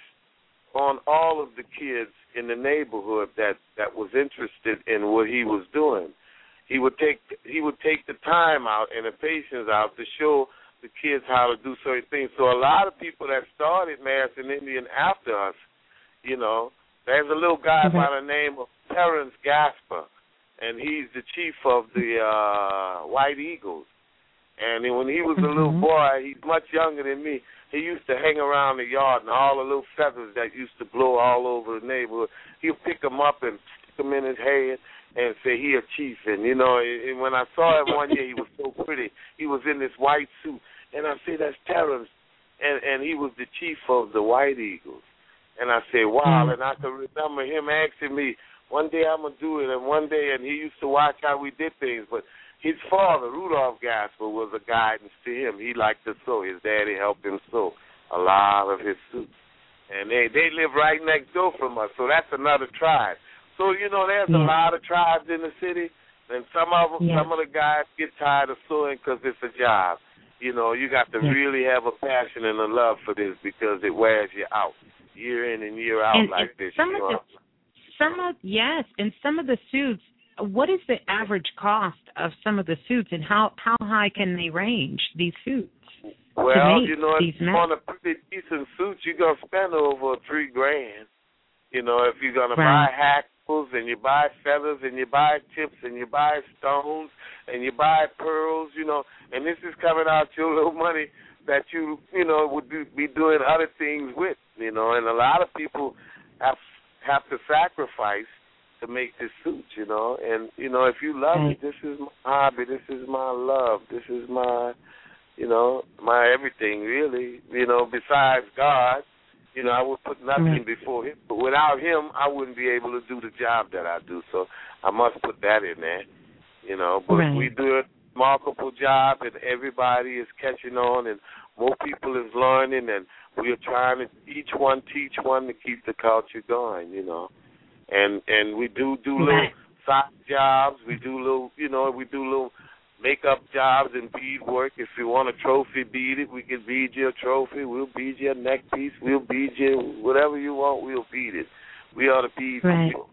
G: on all of the kids in the neighborhood that, that was interested in what he was doing. He would take he would take the time out and the patience out to show the kids how to do certain things. So a lot of people that started Masked Indian after us, you know, there's a little guy mm-hmm. by the name of Terrence Gasper, and he's the chief of the uh, White Eagles. And when he was a mm-hmm. little boy, he's much younger than me, he used to hang around the yard, and all the little feathers that used to blow all over the neighborhood, he'll pick them up and stick them in his head and say he a chief. And, you know, and when I saw him one year, he was so pretty. He was in this white suit. And I said, that's Terrence. And, and he was the chief of the White Eagles. And I said, wow. Mm-hmm. And I can remember him asking me, one day I'm going to do it, and one day, and he used to watch how we did things. But his father, Rudolph Gasper, was a guidance to him. He liked to sew. His daddy helped him sew a lot of his suits. And they, they live right next door from us, so that's another tribe. So, you know, there's yeah. a lot of tribes in the city, and some of them, yeah. some of the guys get tired of sewing because it's a job. You know, you got to yeah. really have a passion and a love for this because it wears you out year in and year out
C: and,
G: like
C: and
G: this.
C: Some
G: you
C: of
G: know?
C: the, some of yes, and some of the suits. What is the average cost of some of the suits, and how, how high can they range, these suits?
G: Well, you know, if you want a pretty decent suit, you're going to spend over three grand. You know, if you're going to
C: right.
G: buy hackles and you buy feathers and you buy tips and you buy stones and you buy pearls, you know, and this is coming out your little money that you, you know, would do, be doing other things with, you know, and a lot of people have have to sacrifice to make this suit, you know, and, you know, if you love
C: right.
G: it, this is my hobby, this is my love, this is my, you know, my everything, really, you know, besides God, you know, I would put nothing right. before him, but without him, I wouldn't be able to do the job that I do, so I must put that in there, you know, but
C: right.
G: we do a remarkable job, and everybody is catching on, and more people is learning, and we are trying to each one teach one to keep the culture going, you know. And and we do do little side jobs. We do little, you know, we do little makeup jobs and bead work. If you want a trophy beaded, we can bead you a trophy. We'll bead you a neck piece. We'll bead you whatever you want. We'll bead it. We ought to bead
C: right.
G: people.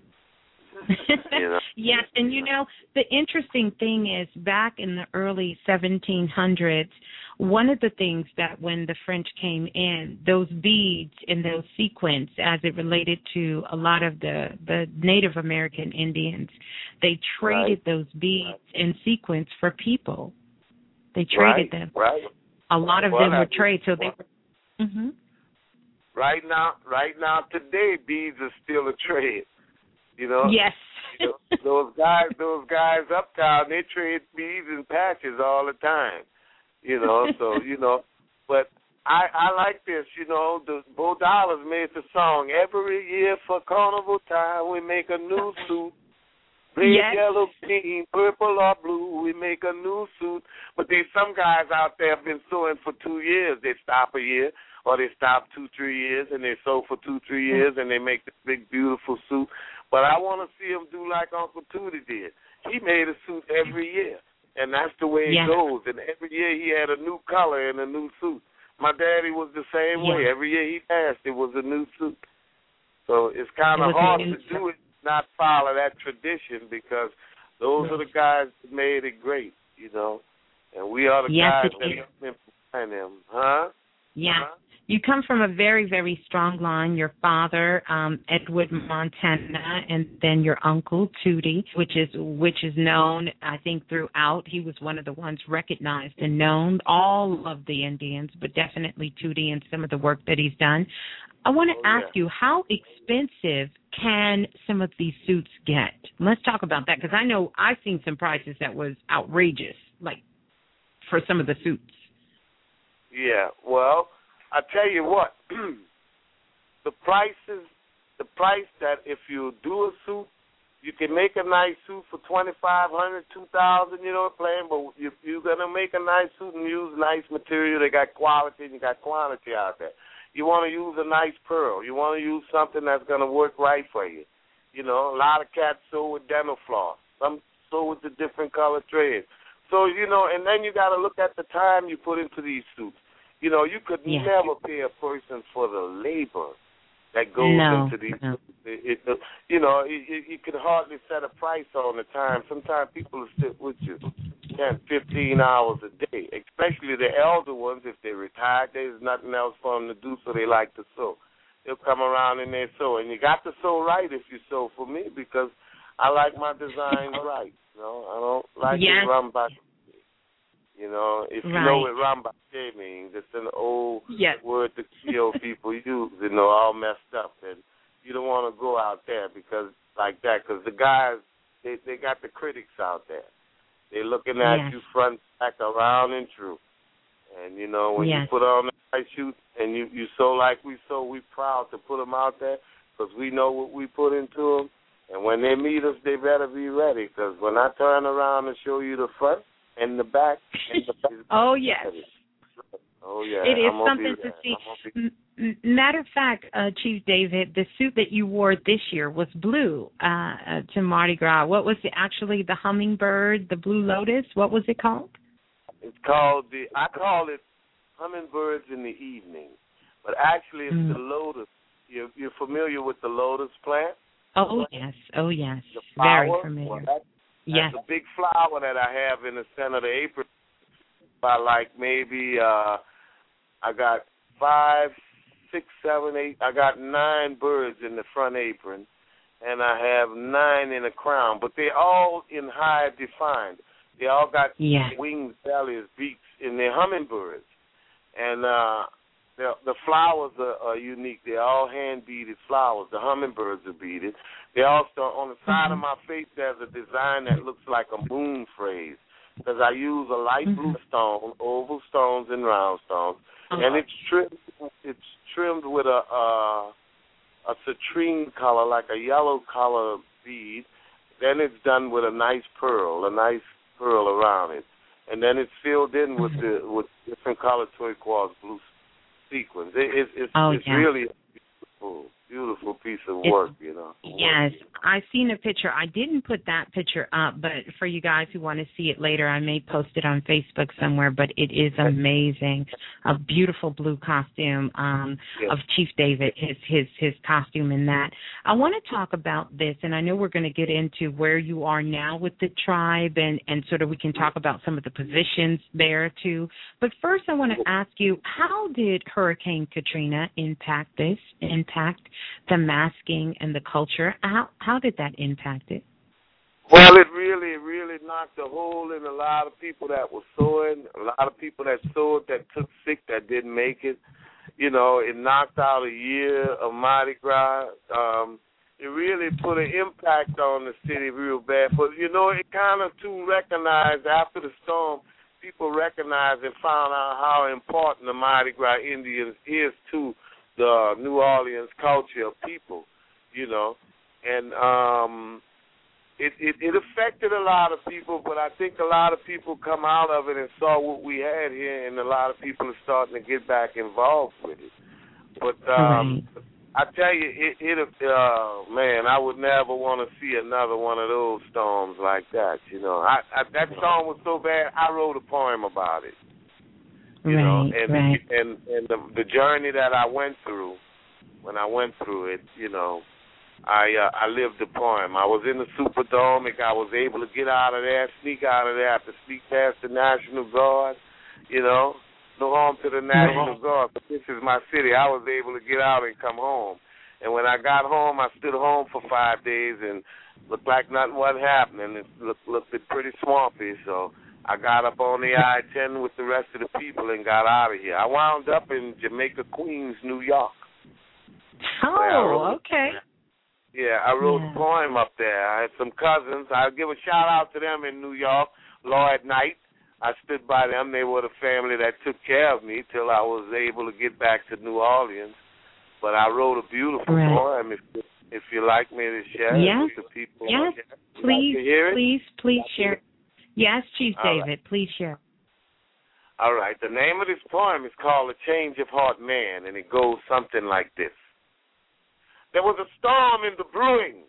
G: You know?
C: Yes, and you know, the interesting thing is back in the early seventeen hundreds, one of the things that when the French came in, those beads and those sequins, as it related to a lot of the, the Native American Indians, they traded right. those beads right. and sequins for people. They traded
G: right.
C: them.
G: Right.
C: A lot of
G: well,
C: them would trade, so they were. Mm-hmm.
G: Right now, right now, today, beads are still a trade. You know.
C: Yes.
G: You know, those guys, those guys uptown, they trade beads and patches all the time. You know, so you know, but I I like this. You know, the Bo Dollars made the song every year for Carnival time. We make a new suit. Red, yes. yellow, green, purple, or blue, we make a new suit. But there's some guys out there have been sewing for two years. They stop a year, or they stop two, three years, and they sew for two, three years, and they make this big, beautiful suit. But I want to see them do like Uncle Tootie did. He made a suit every year, and that's the way it yes. goes. And every year he had a new color and a new suit. My daddy was the same yes. way. Every year he passed, it was a new suit. So it's kind of hard to suit. do it. Not follow that tradition because those yes. are the guys that made it great, you know, and we are the
C: yes,
G: guys that have behind them, huh?
C: Yeah.
G: Huh?
C: You come from a very, very strong line. Your father, um, Edward Montana, and then your uncle Tootie, which is which is known, I think, throughout. He was one of the ones recognized and known, all of the Indians, but definitely Tootie and some of the work that he's done. I want to
G: oh,
C: ask
G: yeah.
C: you, how expensive can some of these suits get? Let's talk about that, because I know I've seen some prices that was outrageous, like for some of the suits.
G: Yeah, well, I tell you what, the prices, the price that if you do a suit, you can make a nice suit for twenty-five hundred dollars, two thousand dollars, you know what I'm saying? But if you're going to make a nice suit and use nice material, they got quality and you got quantity out there. You want to use a nice pearl. You want to use something that's going to work right for you. You know, a lot of cats sew with dental floss. Some sew with the different color threads. So, you know, and then you got to look at the time you put into these suits. You know, you could yeah. never pay a person for the labor that goes
C: no,
G: into these
C: no.
G: suits. It, it, you know, it, it, you could hardly set a price on the time. Sometimes people will sit with you ten, fifteen hours a day, especially the elder ones. If they're retired, there's nothing else for them to do, so they like to sew. They'll come around and they sew. And you got to sew right if you sew for me because I like my designs right. You know, I don't like
C: yes.
G: it run by. You know, if you
C: right.
G: know what rambache means, it's an old
C: yes.
G: word the Creole people use, you know, all messed up. And you don't want to go out there because like that, because the guys, they, they got the critics out there. They're looking at
C: yes.
G: you front, back, around, and through. And, you know, when
C: yes.
G: you put on the right shoot and you, you sew like we sew, we proud to put them out there because we know what we put into them. And when they meet us, they better be ready because when I turn around and show you the front, and the back. And the back
C: oh, yes.
G: Oh, yeah.
C: It is
G: I'm
C: something to see. Be... Matter of fact, uh, Chief David, the suit that you wore this year was blue uh, to Mardi Gras. What was it, actually the hummingbird, the blue lotus? What was it called?
G: It's called, the. I call it hummingbirds in the evening. But actually, it's mm. the lotus. You're, you're familiar with the lotus plant?
C: Oh, yes. Oh, yes.
G: The flower,
C: very familiar.
G: well, that,
C: yes.
G: That's a big flower that I have in the center of the apron. By like maybe uh, I got five, six, seven, eight. I got nine birds in the front apron, and I have nine in the crown. But they're all in high defined. They all got
C: yeah.
G: wings, bellies, beaks, and they're hummingbirds. And uh, the the flowers are, are unique. They're all hand beaded flowers. The hummingbirds are beaded. They also on the side mm-hmm. of my face there's a design that looks like a moon phrase. Because I use a light blue stone, oval stones, and round stones, uh-huh. and it's trimmed. It's trimmed with a uh, a citrine color, like a yellow color bead. Then it's done with a nice pearl, a nice pearl around it, and then it's filled in with the with different color turquoise blue sequins. It, it, it's
C: oh,
G: it's
C: yeah.
G: really beautiful, Beautiful piece of
C: It's,
G: work, you know.
C: Yes, I've seen a picture. I didn't put that picture up, but for you guys who want to see it later, I may post it on Facebook somewhere, but it is amazing. A beautiful blue costume um,
G: yes.
C: of Chief David, his, his, his costume in that. I want to talk about this, and I know we're going to get into where you are now with the tribe, and, and sort of we can talk about some of the positions there, too. But first, I want to ask you, how did Hurricane Katrina impact this, impact the masking and the culture? How how did that impact it?
G: Well, it really, really knocked a hole in a lot of people that were sewing, a lot of people that sewed that took sick that didn't make it. You know, it knocked out a year of Mardi Gras. Um, it really put an impact on the city real bad. But, you know, it kind of, too, recognized after the storm, people recognized and found out how important the Mardi Gras Indians is to the New Orleans culture of people, you know, and um, it, it it affected a lot of people, but I think a lot of people come out of it and saw what we had here, and a lot of people are starting to get back involved with it. But um, right. I tell you, it, it uh, man, I would never want to see another one of those storms like that, you know. I, I, that storm was so bad, I wrote a poem about it. You
C: right,
G: know, and
C: right.
G: and and the, the journey that I went through, when I went through it, you know, I uh, I lived the poem. I was in the Superdome. I was able to get out of there, sneak out of there, I had to sneak past the National Guard. You know, no harm to the National Guard, but this is my city. I was able to get out and come home. And when I got home, I stood home for five days and looked like nothing was happening. It looked looked pretty swampy, so I got up on the I ten with the rest of the people and got out of here. I wound up in Jamaica, Queens, New York.
C: Oh, okay.
G: Yeah, I wrote
C: yeah.
G: a poem up there. I had some cousins. I'll give a shout-out to them in New York, Lloyd Knight. I stood by them. They were the family that took care of me till I was able to get back to New Orleans. But I wrote a beautiful
C: right.
G: poem, if, if you like me to share
C: yes.
G: it with the people.
C: Yes, please, like please, please share. Yes, Chief All David, right. please share.
G: All right. The name of this poem is called A Change of Heart Man, and it goes something like this. There was a storm in the brewing.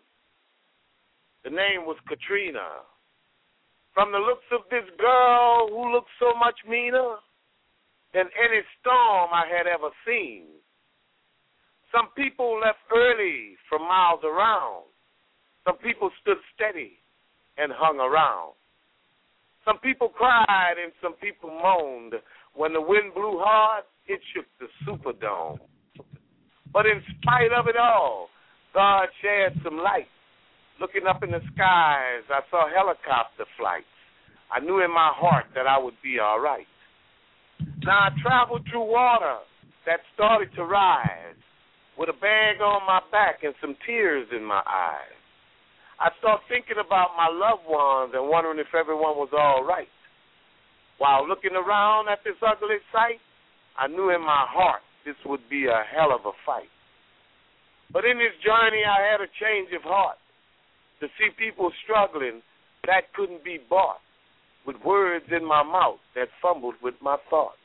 G: The name was Katrina. From the looks of this girl who looked so much meaner than any storm I had ever seen. Some people left early from miles around. Some people stood steady and hung around. Some people cried and some people moaned. When the wind blew hard, it shook the Superdome. But in spite of it all, God shed some light. Looking up in the skies, I saw helicopter flights. I knew in my heart that I would be all right. Now I traveled through water that started to rise with a bag on my back and some tears in my eyes. I started thinking about my loved ones and wondering if everyone was all right. While looking around at this ugly sight, I knew in my heart this would be a hell of a fight. But in this journey, I had a change of heart. To see people struggling, that couldn't be bought with words in my mouth that fumbled with my thoughts.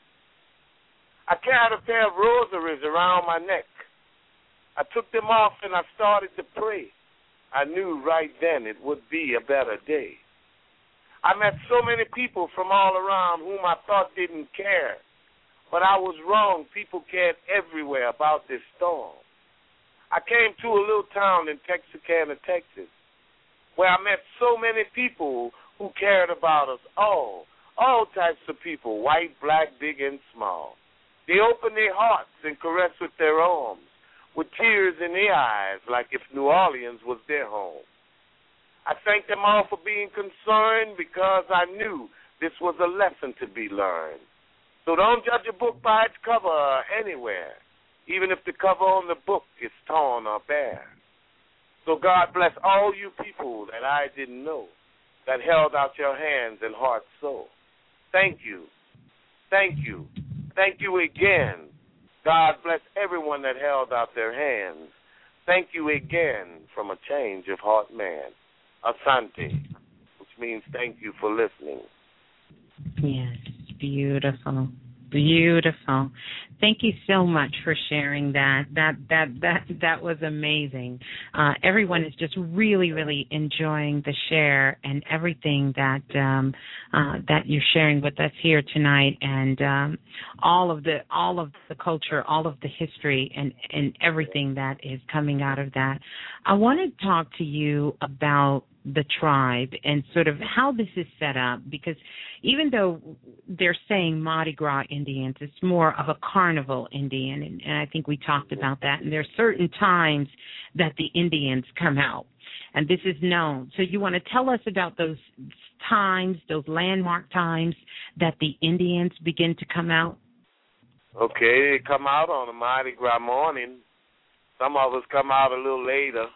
G: I carried a pair of rosaries around my neck. I took them off and I started to pray. I knew right then it would be a better day. I met so many people from all around whom I thought didn't care. But I was wrong. People cared everywhere about this storm. I came to a little town in Texarkana, Texas, where I met so many people who cared about us all, all types of people, white, black, big, and small. They opened their hearts and caressed with their arms, with tears in their eyes, like if New Orleans was their home. I thank them all for being concerned because I knew this was a lesson to be learned. So don't judge a book by its cover anywhere, even if the cover on the book is torn or bare. So God bless all you people that I didn't know, that held out your hands and heart so. Thank you. Thank you. Thank you again. God bless everyone that held out their hands. Thank you again from a change of heart man. Asante, which means thank you for listening.
C: Yes, beautiful, Beautiful. Thank you so much for sharing that. That that that that was amazing. Uh, everyone is just really, really enjoying the share and everything that um, uh, that you're sharing with us here tonight, and um, all of the all of the culture, all of the history, and and everything that is coming out of that. I want to talk to you about the tribe and sort of how this is set up, because even though they're saying Mardi Gras Indians, it's more of a carnival Indian, and, and I think we talked about that, and there are certain times that the Indians come out, and this is known. So you want to tell us about those times, those landmark times that the Indians begin to come out?
G: Okay, they come out on a Mardi Gras morning. Some of us come out a little later.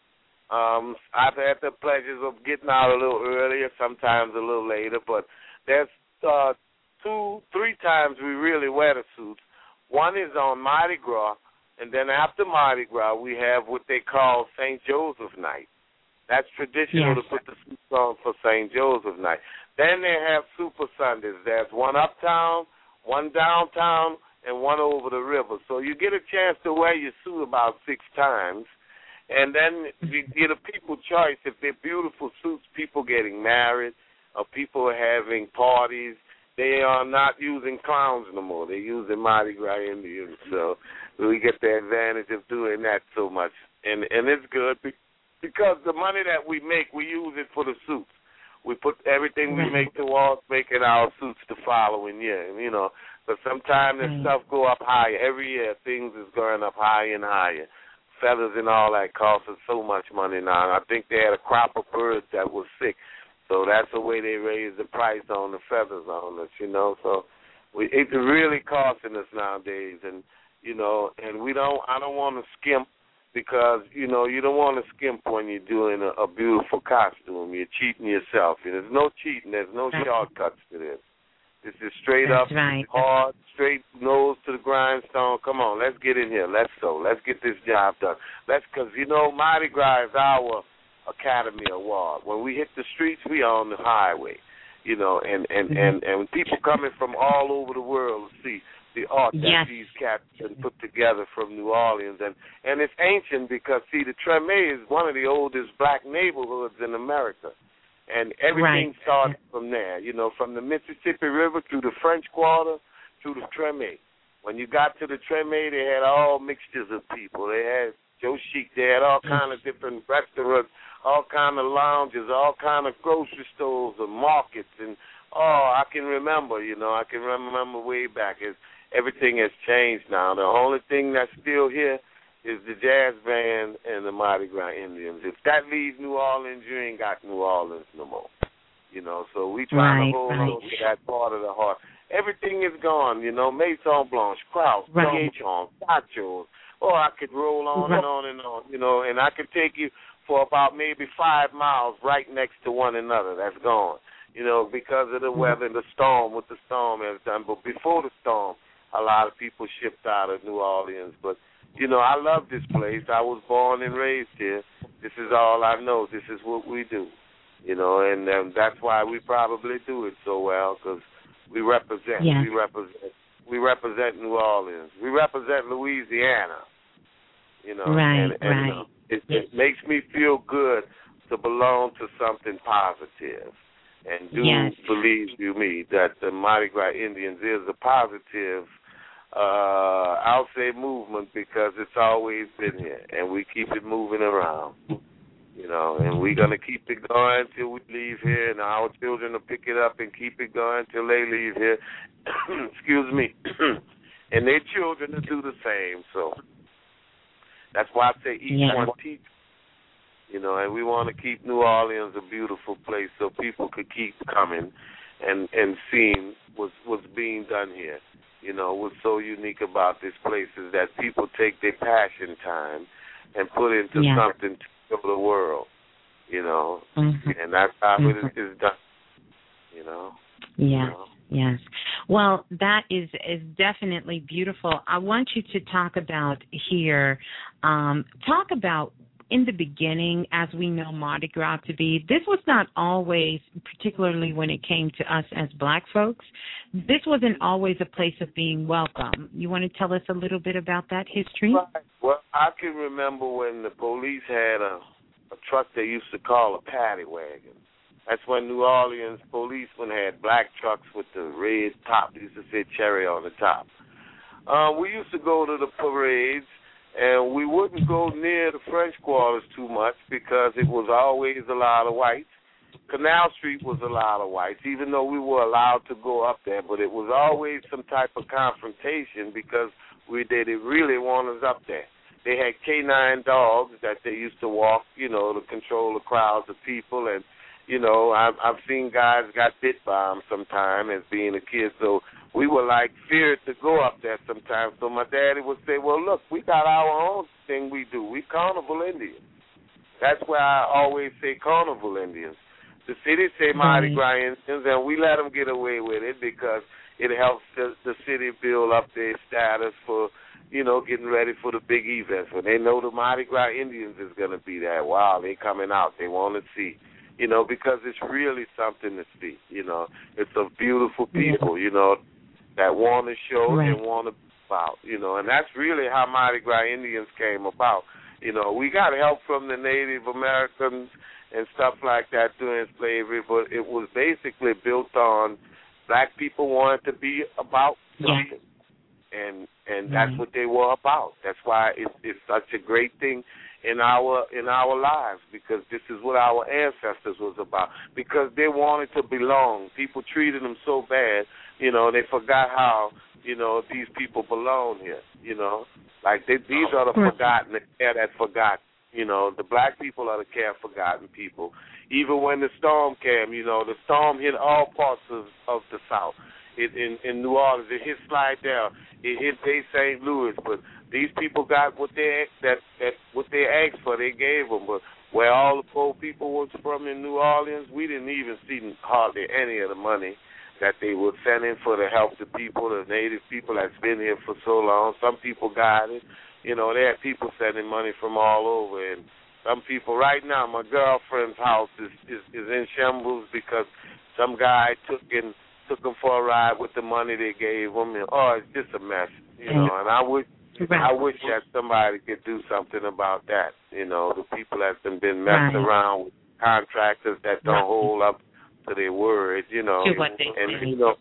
G: Um, I've had the pleasures of getting out a little earlier, sometimes a little later, but there's uh, two, three times we really wear the suits. One is on Mardi Gras, and then after Mardi Gras, we have what they call Saint Joseph Night. That's traditional yes. to put the suits on for Saint Joseph Night. Then they have Super Sundays. There's one uptown, one downtown, and one over the river. So you get a chance to wear your suit about six times. And then you get a people choice. If they're beautiful suits, people getting married, or people having parties, they are not using clowns no more. They're using Mardi Gras Indians. So we get the advantage of doing that so much. And and it's good because the money that we make, we use it for the suits. We put everything we make towards making our suits the following year, you know. But sometimes the stuff go up higher. Every year things is going up higher and higher. Feathers and all that costs us so much money now. I think they had a crop of birds that was sick, so that's the way they raised the price on the feathers on us, you know. So we, it's really costing us nowadays, and you know, and we don't. I don't want to skimp because you know you don't want to skimp when you're doing a, a beautiful costume. You're cheating yourself. And there's no cheating. There's no shortcuts to this. This is straight
C: That's
G: up,
C: right.
G: hard, straight nose to the grindstone. Come on, let's get in here. Let's go. Let's get this job done. Let's, because, you know, Mardi Gras is our Academy Award. When we hit the streets, we are on the highway, you know, and, and, mm-hmm. and, and people coming from all over the world to see the art that
C: yes.
G: these cats can put together from New Orleans. And, and it's ancient because, see, the Treme is one of the oldest black neighborhoods in America. And everything
C: right.
G: started from there, you know, from the Mississippi River through the French Quarter to the Treme. When you got to the Treme, they had all mixtures of people. They had Joe Chic. They had all kind of different restaurants, all kind of lounges, all kind of grocery stores and markets. And, oh, I can remember, you know, I can remember way back. It's, everything has changed now. The only thing that's still here is the jazz band and the Mardi Gras Indians. If that leaves New Orleans, you ain't got New Orleans no more. You know, so we trying
C: right,
G: to hold
C: right.
G: on to that part of the heart. Everything is gone, you know, Maison Blanche, Krauss,
C: right.
G: Gachon, Sachos. Oh, I could roll on
C: right.
G: and on and on, you know, and I could take you for about maybe five miles right next to one another. That's gone, you know, because of the weather, the storm, what the storm has done. But before the storm, a lot of people shipped out of New Orleans. But you know, I love this place. I was born and raised here. This is all I know. This is what we do, you know, and um, that's why we probably do it so well, because we represent.
C: Yes.
G: We represent. We represent New Orleans. We represent Louisiana, you know.
C: Right,
G: and, and
C: right.
G: uh, it, it makes me feel good to belong to something positive. And do
C: yes.
G: believe you me that the Mardi Gras Indians is a positive Uh, I'll say movement because it's always been here, and we keep it moving around, you know, and we're going to keep it going until we leave here, and our children will pick it up and keep it going until they leave here, excuse me, and their children will do the same, so that's why I say each
C: yeah.
G: one teach, you know, and we want to keep New Orleans a beautiful place so people could keep coming and, and seeing what's, what's being done here. You know, what's so unique about this place is that people take their passion time and put into
C: yeah.
G: something to show the world, you know,
C: mm-hmm.
G: and that's how
C: mm-hmm.
G: it is done, you know.
C: Yes,
G: you know?
C: yes. Well, that is, is definitely beautiful. I want you to talk about here, um, talk about in the beginning, as we know Mardi Gras to be, this was not always, particularly when it came to us as black folks, this wasn't always a place of being welcome. You want to tell us a little bit about that history?
G: Right. Well, I can remember when the police had a, a truck they used to call a paddy wagon. That's when New Orleans policemen had black trucks with the red top. They used to say cherry on the top. Uh, we used to go to the parades, and we wouldn't go near the French Quarters too much because it was always a lot of whites. Canal Street was a lot of whites, even though we were allowed to go up there, but it was always some type of confrontation because we they didn't really want us up there. They had canine dogs that they used to walk, you know, to control the crowds of people, and you know, I've, I've seen guys got bit by them sometime as being a kid, so we were like feared to go up there sometimes. So my daddy would say, well, look, we got our own thing we do. We carnival Indians. That's why I always say carnival Indians. The city say Mardi Gras Indians, and we let them get away with it because it helps the, the city build up their status for, you know, getting ready for the big events. When they know the Mardi Gras Indians is going to be there, wow, they coming out. They want to see. You know, because it's really something to see, you know. It's a beautiful people, you know, that want to show right. and want to be about, you know. And that's really how Mardi Gras Indians came about. You know, we got help from the Native Americans and stuff like that during slavery, but it was basically built on black people wanted to be about something. Yeah. And and that's mm-hmm. what they were about. That's why it's, it's such a great thing in our in our lives, because this is what our ancestors was about, because they wanted to belong. People treated them so bad, you know, they forgot how, you know, these people belong here, you know. Like they, these are the forgotten, the care that forgot, you know. The black people are the care forgotten people. Even when the storm came, you know, the storm hit all parts of, of the South. It, in, in New Orleans, it hit Slidell, it hit Bay Saint Louis, but these people got what they that, that what they asked for, they gave them. But where all the poor people was from in New Orleans, we didn't even see hardly any of the money that they were sending for to help the people, the native people that's been here for so long. Some people got it. You know, they had people sending money from all over. And some people, right now, my girlfriend's house is, is, is in shambles because some guy took in took them for a ride with the money they gave them, and oh, it's just a mess, you know. And I wish, I wish that somebody could do something about that, you know. The people that's been messed right. around with contractors that don't right. hold up to their word, you know.
C: To what they
G: and
C: say.
G: you know,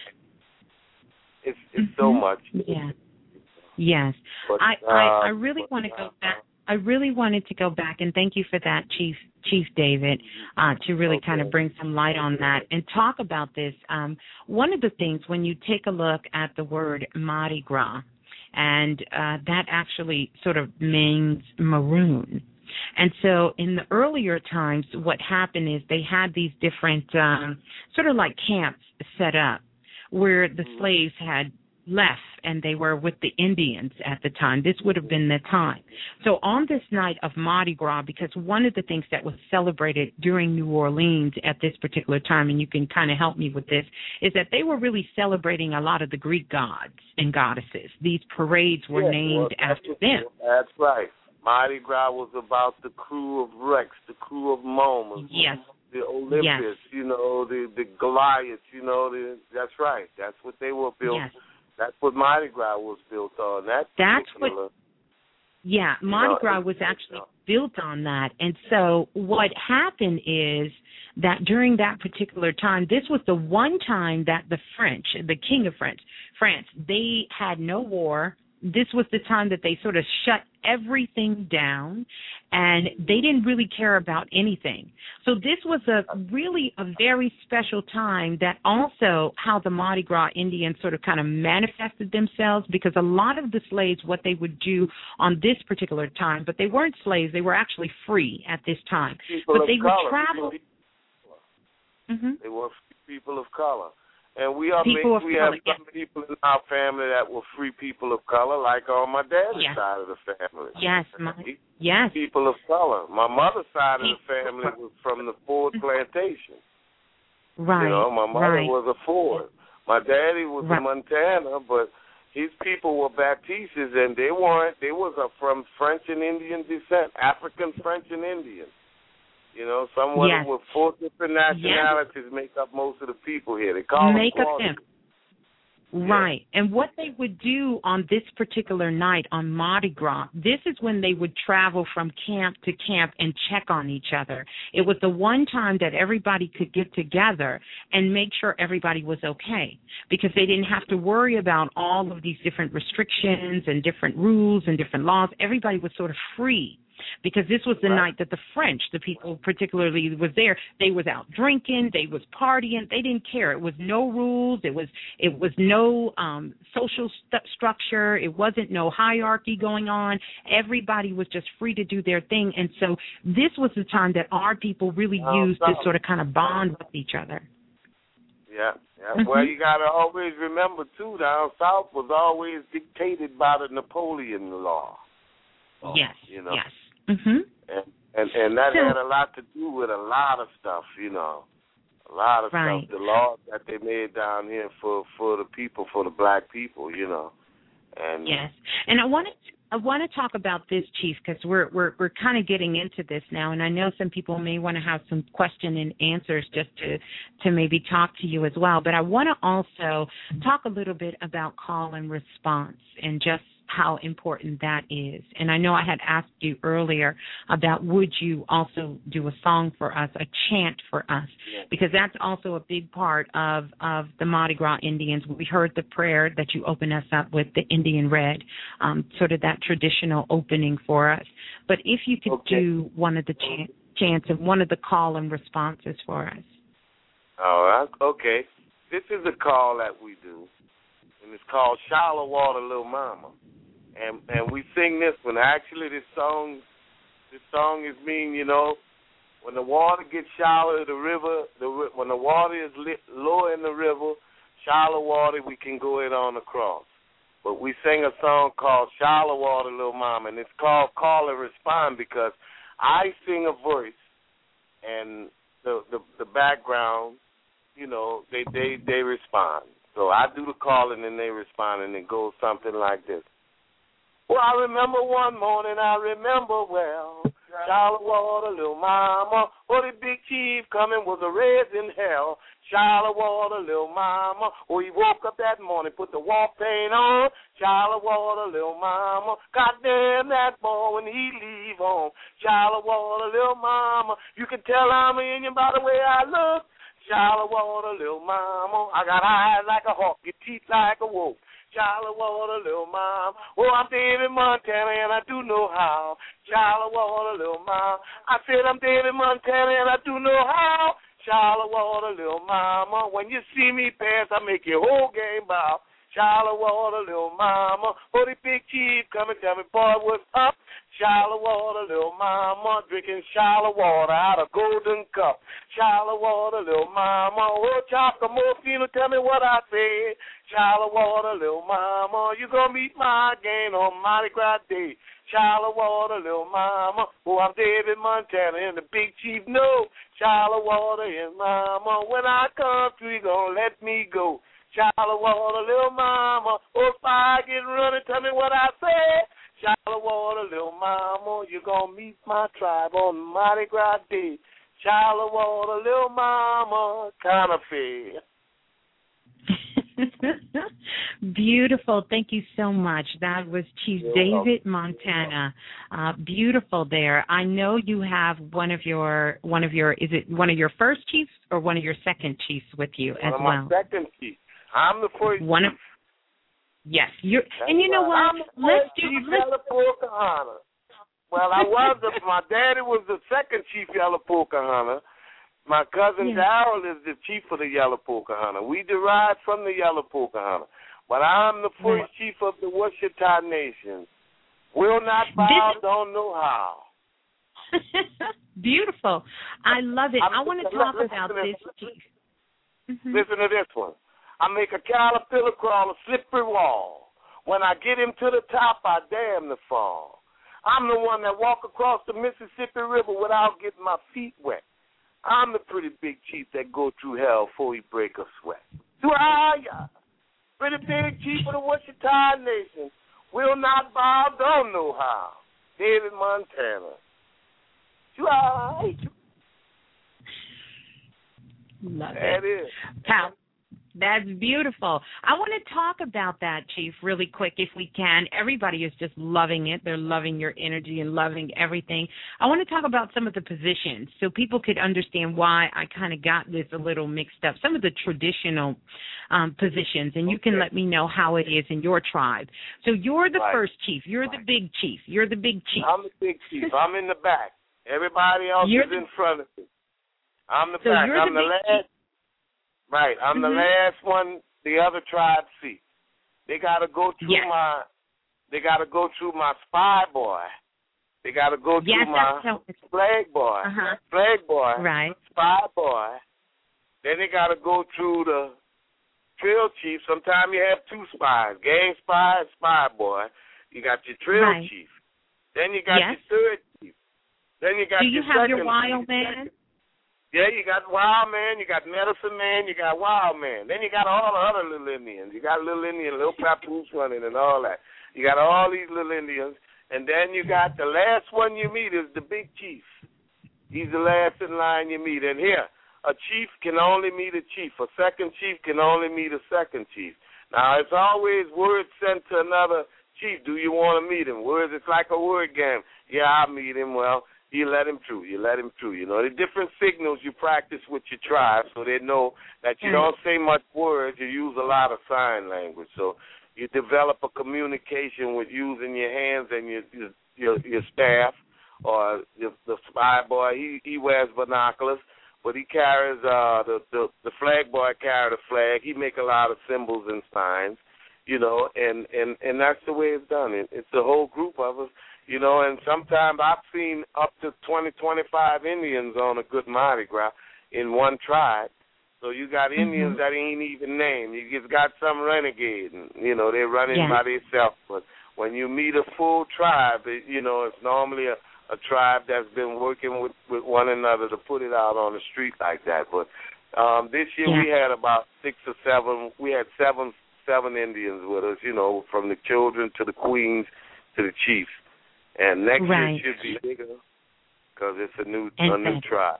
G: it's it's mm-hmm. so much.
C: Yeah. Yes.
G: But,
C: I,
G: uh,
C: I I really
G: but,
C: want to
G: uh,
C: go back. I really wanted to go back, and thank you for that, Chief Chief David, uh, to really okay. kind of bring some light on that and talk about this. Um, one of the things, when you take a look at the word Mardi Gras, and uh, that actually sort of means maroon. And so in the earlier times, what happened is they had these different um, sort of like camps set up where the slaves had left and they were with the Indians at the time. This would have been the time. So on this night of Mardi Gras, because one of the things that was celebrated during New Orleans at this particular time, and you can kind of help me with this, is that they were really celebrating a lot of the Greek gods and goddesses. These parades were
G: yeah,
C: named
G: well,
C: after them.
G: That's right. Mardi Gras was about the crew of Rex, the crew of Momus.
C: Yes.
G: The Olympus, yes. you know, the, the Goliaths, you know, the, that's right. That's what they were built
C: yes.
G: That's what Mardi Gras was built on. That
C: That's what, yeah, Mardi Gras was actually built on that. And so what happened is that during that particular time, this was the one time that the French, the King of France, France, they had no war. This was the time that they sort of shut everything down, and they didn't really care about anything. So this was a really a very special time, that also how the Mardi Gras Indians sort of kind of manifested themselves, because a lot of the slaves, what they would do on this particular time, but they weren't slaves, they were actually free at this time.
G: People
C: but they would
G: color.
C: travel. Mm-hmm.
G: They were people of color. And we are
C: people
G: mixed, we
C: color,
G: have some
C: yes.
G: people in our family that were free people of color, like on my dad's
C: yes.
G: side of the family.
C: Yes, my, yes.
G: People of color. My mother's side of the family was from the Ford plantation.
C: Right.
G: You know, my mother
C: right.
G: was a Ford. My daddy was
C: right.
G: in Montana, but his people were Baptistes, and they weren't. They was uh, from French and Indian descent, African, French, and Indian. You know, someone
C: yes.
G: with four different nationalities yes. make up most of the people here. They call
C: make
G: them
C: up them. Right. Yeah. And what they would do on this particular night on Mardi Gras, this is when they would travel from camp to camp and check on each other. It was the one time that everybody could get together and make sure everybody was okay, because they didn't have to worry about all of these different restrictions and different rules and different laws. Everybody was sort of free. Because this was the right. night that the French, the people particularly was there, they was out drinking, they was partying, they didn't care. It was no rules, it was it was no um, social st- structure, it wasn't no hierarchy going on. Everybody was just free to do their thing, and so this was the time that our people really oh, used to sort of kind of bond with each other.
G: Yeah, yeah. Mm-hmm. Well, you got to always remember, too, down south was always dictated by the Napoleon law.
C: Oh, yes, you know? yes.
G: Mm-hmm. And, and and that so, had a lot to do with a lot of stuff, you know, a lot of
C: right.
G: stuff. The laws that they made down here for, for the people, for the black people, you know. And
C: yes, and I want to I want to talk about this, Chief, because we're we're we're kind of getting into this now, and I know some people may want to have some question and answers just to to maybe talk to you as well. But I want to also talk a little bit about call and response and just how important that is. And I know I had asked you earlier about would you also do a song for us, a chant for us, because that's also a big part of, of the Mardi Gras Indians. We heard the prayer that you open us up with, the Indian Red, um, sort of that traditional opening for us. But if you could
G: okay.
C: do one of the chant, chants and one of the call and responses for us.
G: All right, okay. This is a call that we do, and it's called Shallow Water, Little Mama. And and we sing this one. Actually, this song, this song is mean, you know, when the water gets shallow, the river, the when the water is lit, low in the river, shallow water, we can go it on across. But we sing a song called Shallow Water, Little Mama, and it's called Call and Respond because I sing a voice, and the the, the background, you know, they, they, they respond. So I do the calling and they respond, and it goes something like this. Well, I remember one morning, I remember well, shallow water, little mama, oh, the big chief coming was a raising hell. Shallow water, little mama, oh, he woke up that morning, put the war paint on. Shallow water, little mama, goddamn that boy when he leave home. Shallow water, little mama, you can tell I'm an Indian by the way I look. Shallow water, little mama, I got eyes like a hawk, your teeth like a wolf. Shallow water, little mama. Oh, I'm David Montana, and I do know how. Shallow water, little mama. I said I'm David Montana, and I do know how. Shallow water, little mama. When you see me pass, I make your whole game bow. Shallow water, little mama. Oh, the big chief come and tell me, boy, what's up? Shallow water, little mama, drinking shallow water out of golden cup. Shallow water, little mama, oh, chocolate morphine, tell me what I said. Shallow water, little mama, you gonna meet my gang on Mardi Gras Day. Shallow water, little mama, oh, I'm David Montana, and the big chief know. Shallow water, and mama, when I come through, you gonna let me go. Shallow water, little mama, oh, if I get running, tell me what I said. Shallow water, little mama, you're going to meet my tribe on Mardi Gras Day. Shallow water, little mama, kind of fair.
C: Beautiful. Thank you so much. That was Chief You're David welcome. Montana. Uh, beautiful there. I know you have one of your, one of your, is it one of your first chiefs or one of your second chiefs with you
G: one
C: as
G: of
C: well?
G: My second chief. I'm the first
C: one
G: chief.
C: Of, yes. You're, and you know what? Let's do let's,
G: Well, I was, the, my daddy was the second chief Yellow Pocahontas. My cousin yeah. Darrell is the chief of the Yellow Pocahontas. We derived from the Yellow Pocahontas. But I'm the first yeah. chief of the Washita Nation. Will not bow, this... don't know how.
C: Beautiful. I love it.
G: I'm,
C: I want to talk about this, chief.
G: Mm-hmm. Listen to this one. I make a caterpillar crawl a slippery wall. When I get him to the top, I damn to fall. I'm the one that walk across the Mississippi River without getting my feet wet. I'm the pretty big chief that go through hell before he break a sweat. Do I? Pretty big chief of the Wichita Nation. Will not bow, don't know how. David Montana. You all right?
C: Love
G: that
C: it.
G: Is.
C: Pal, that's beautiful. I want to talk about that, Chief, really quick if we can. Everybody is just loving it. They're loving your energy and loving everything. I want to talk about some of the positions so people could understand why I kind of got this a little mixed up, some of the traditional um, positions, and you okay. can let me know how it is in your tribe. So you're the right. first chief. You're right. the big chief. You're the big chief.
G: I'm the big chief. I'm in the back. Everybody else you're is the, in front of me. I'm the
C: so
G: back.
C: You're
G: I'm
C: the,
G: the last. Chief. Right. I'm mm-hmm. the last one the other tribe see. They gotta go through yes. my they gotta go through my spy boy. They gotta go through
C: yes,
G: my flag boy.
C: Uh-huh.
G: Flag boy.
C: Right.
G: Spy boy. Then they gotta go through the trail chief. Sometimes you have two spies, gang spy and spy boy. You got your trail
C: right.
G: chief. Then you got
C: yes.
G: your third chief. Then you got
C: Do you
G: your
C: have
G: second
C: your wild
G: chief.
C: man?
G: Yeah, you got Wild Man, you got Medicine Man, you got Wild Man. Then you got all the other little Indians. You got Little Indian, Little Papoose running and all that. You got all these little Indians. And then you got the last one you meet is the big chief. He's the last in line you meet. And here, a chief can only meet a chief. A second chief can only meet a second chief. Now, it's always word sent to another chief. Do you want to meet him? Words, it's like a word game. Yeah, I'll meet him. Well, you let him through. You let him through. You know, the different signals you practice with your tribe so they know that you don't say much words. You use a lot of sign language. So you develop a communication with using your hands and your your, your, your staff. Or the, the spy boy, he, he wears binoculars, but he carries, uh, the, the, the flag boy carry the flag. He make a lot of symbols and signs, you know, and, and, and that's the way it's done. It, it's a whole group of us. You know, and sometimes I've seen up to twenty, twenty-five Indians on a good Mardi Gras in one tribe. So you got Indians mm-hmm. that ain't even named. You just got some renegade, and, you know, they're running yeah. by themselves. But when you meet a full tribe, it, you know, it's normally a, a tribe that's been working with, with one another to put it out on the street like that. But um, this year yeah. we had about six or seven. We had seven, seven Indians with us, you know, from the children to the queens to the chiefs. And next
C: right.
G: year should be bigger because it's a new and a new tribe.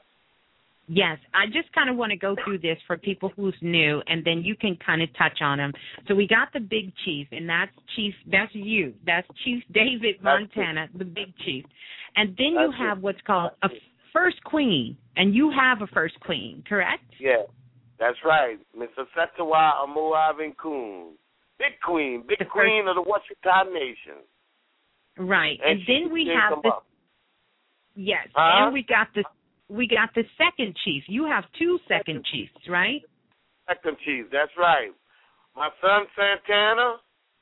C: Yes, I just kind of want to go through this for people who's new, and then you can kind of touch on them. So we got the big chief, and that's Chief. That's you. That's Chief David Montana, the big chief. And then you
G: that's
C: have
G: it.
C: what's called a first queen, and you have a first queen, correct?
G: Yeah, that's right, Mister Setawa Amuavin Coon, big queen, big the queen first... of the Wichita Nation.
C: Right, and, and then we have the up. yes,
G: huh?
C: and we got the we got the second chief. You have two second chiefs, right?
G: Second chief, that's right. My son Santana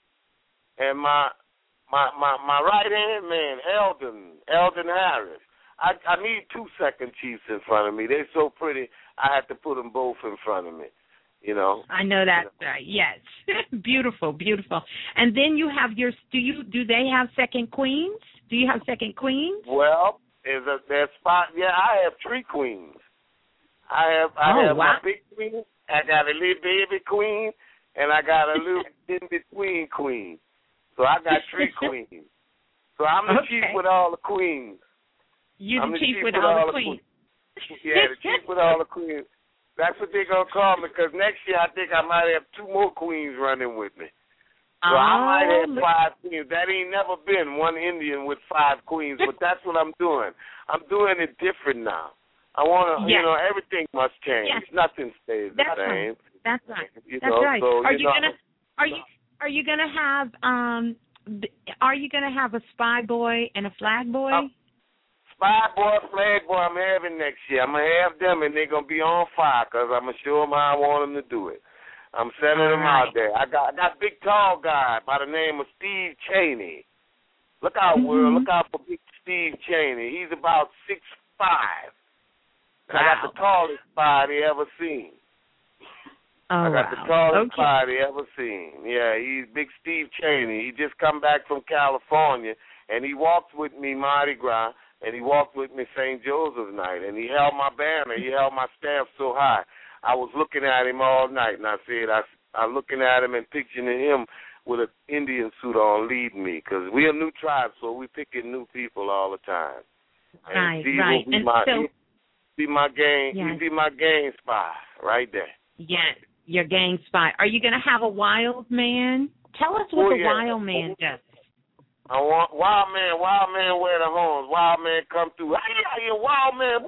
G: and my my my, my right hand man Eldon Eldon Harris. I I need two second chiefs in front of me. They're so pretty. I had to put them both in front of me. You know.
C: I know that's you know. right. Yes, beautiful, beautiful. And then you have your. Do you? Do they have second queens? Do you have second queens?
G: Well, is a their spot? Yeah, I have three queens. I have. I
C: oh,
G: have
C: wow.
G: my big queen. I got a little baby queen, and I got a little in between queen. So I got three queens. So I'm the
C: okay.
G: chief with all the queens.
C: You
G: the
C: the chief,
G: chief
C: with,
G: with
C: all,
G: all
C: the queens.
G: queens. Yeah, the chief with all the queens. That's what they're going to call me, because next year I think I might have two more queens running with me. So oh, I might have five queens. That ain't never been one Indian with five queens, but that's what I'm doing. I'm doing it different now. I want to,
C: yes.
G: you know, everything must change.
C: Yes.
G: Nothing stays the
C: that's
G: same.
C: Right. That's right.
G: You
C: that's
G: know,
C: right.
G: So,
C: are
G: you,
C: you
G: know,
C: gonna are you are you gonna have um are you gonna have a spy boy and a flag boy?
G: Um, Spy boy, flag boy, I'm having next year. I'm going to have them, and they're going to be on fire because I'm going to show them how I want them to do it. I'm sending
C: All
G: them
C: right.
G: out there. I got I got a big, tall guy by the name of Steve Cheney. Look out, mm-hmm. world. Look out for big Steve Cheney. He's about six five.
C: Wow.
G: I got the tallest spy they ever seen.
C: Oh,
G: I got
C: wow.
G: the tallest
C: okay.
G: spy they ever seen. Yeah, he's big Steve Cheney. He just come back from California, and he walked with me Mardi Gras. And he walked with me Saint Joseph's night, and he held my banner. He held my staff so high. I was looking at him all night, and I said, I, I'm looking at him and picturing him with an Indian suit on leading me, because we're a new tribe, so we picking new people all the time. And
C: right,
G: Steve
C: right.
G: Will be
C: and
G: my,
C: so,
G: be my gang.
C: yes.
G: He be my gang spy right there.
C: Yes, your gang spy. Are you going to have a wild man? Tell us what
G: oh,
C: the
G: yeah.
C: wild man does.
G: I want wild man, wild man wear the horns, wild man come through. Hey, you wild man,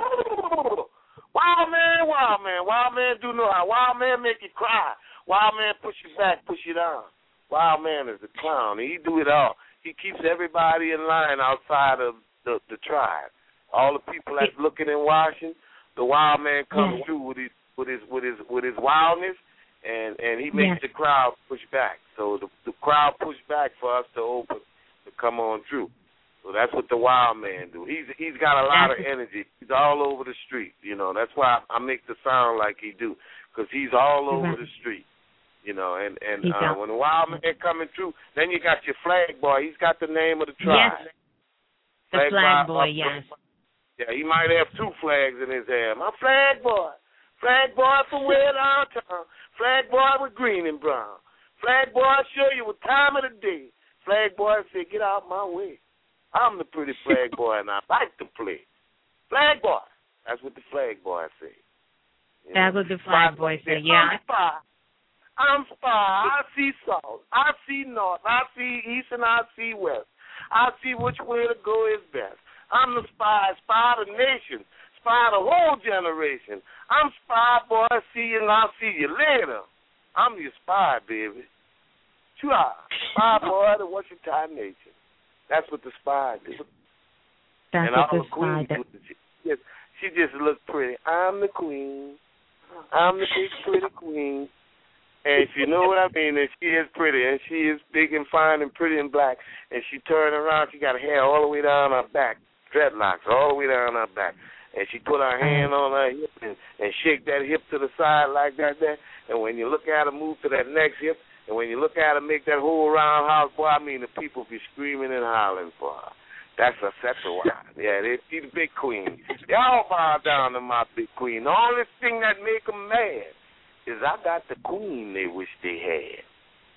G: wild man, wild man, wild man do know how. Wild man make you cry. Wild man push you back, push you down. Wild man is a clown. He do it all. He keeps everybody in line outside of the, the tribe. All the people that's looking and watching, the wild man comes
C: yes.
G: through with his with his with his with his wildness, and and he makes
C: yes.
G: the crowd push back. So the the crowd push back for us to open. To come on through. So that's what the wild man do. He's he's got a lot of energy. He's all over the street, you know. That's why I make the sound like he do, because he's all over the street, you know. And and uh, when the wild man coming through, then you got your flag boy. He's got the name of the tribe.
C: Yes, the flag, flag boy.
G: boy
C: Yes.
G: Yeah, he might have two flags in his hand. My flag boy, flag boy from way downtown, flag boy with green and brown, flag boy show you what time of the day. Flag boy said, get out my way. I'm the pretty flag boy, and I like to play. Flag boy. That's what the flag boy say. You
C: That's know? What the flag boy say, yeah.
G: I'm spy. I'm spy. I see south. I see north. I see east, and I see west. I see which way to go is best. I'm the spy. Spy the nation. Spy the whole generation. I'm spy boy. See you, and I'll see you later. I'm your spy, baby. Spy boy, the Washington Nation. That's what the spy did.
C: That's
G: and
C: what
G: all
C: the spy did.
G: She just, she just looked pretty. I'm the queen. I'm the big pretty queen. And if you know what I mean, and she is pretty, and she is big and fine and pretty and black. And she turned around, she got her hair all the way down her back, dreadlocks all the way down her back. And she put her hand on her hip and, and shake that hip to the side like that there. And when you look at her move to that next hip, and when you look at her make that whole roundhouse, boy, I mean, the people be screaming and hollering for her. That's a Setawai. Yeah, they, she's the big queen. They all bow down to my big queen. The only thing that make them mad is I got the queen they wish they had.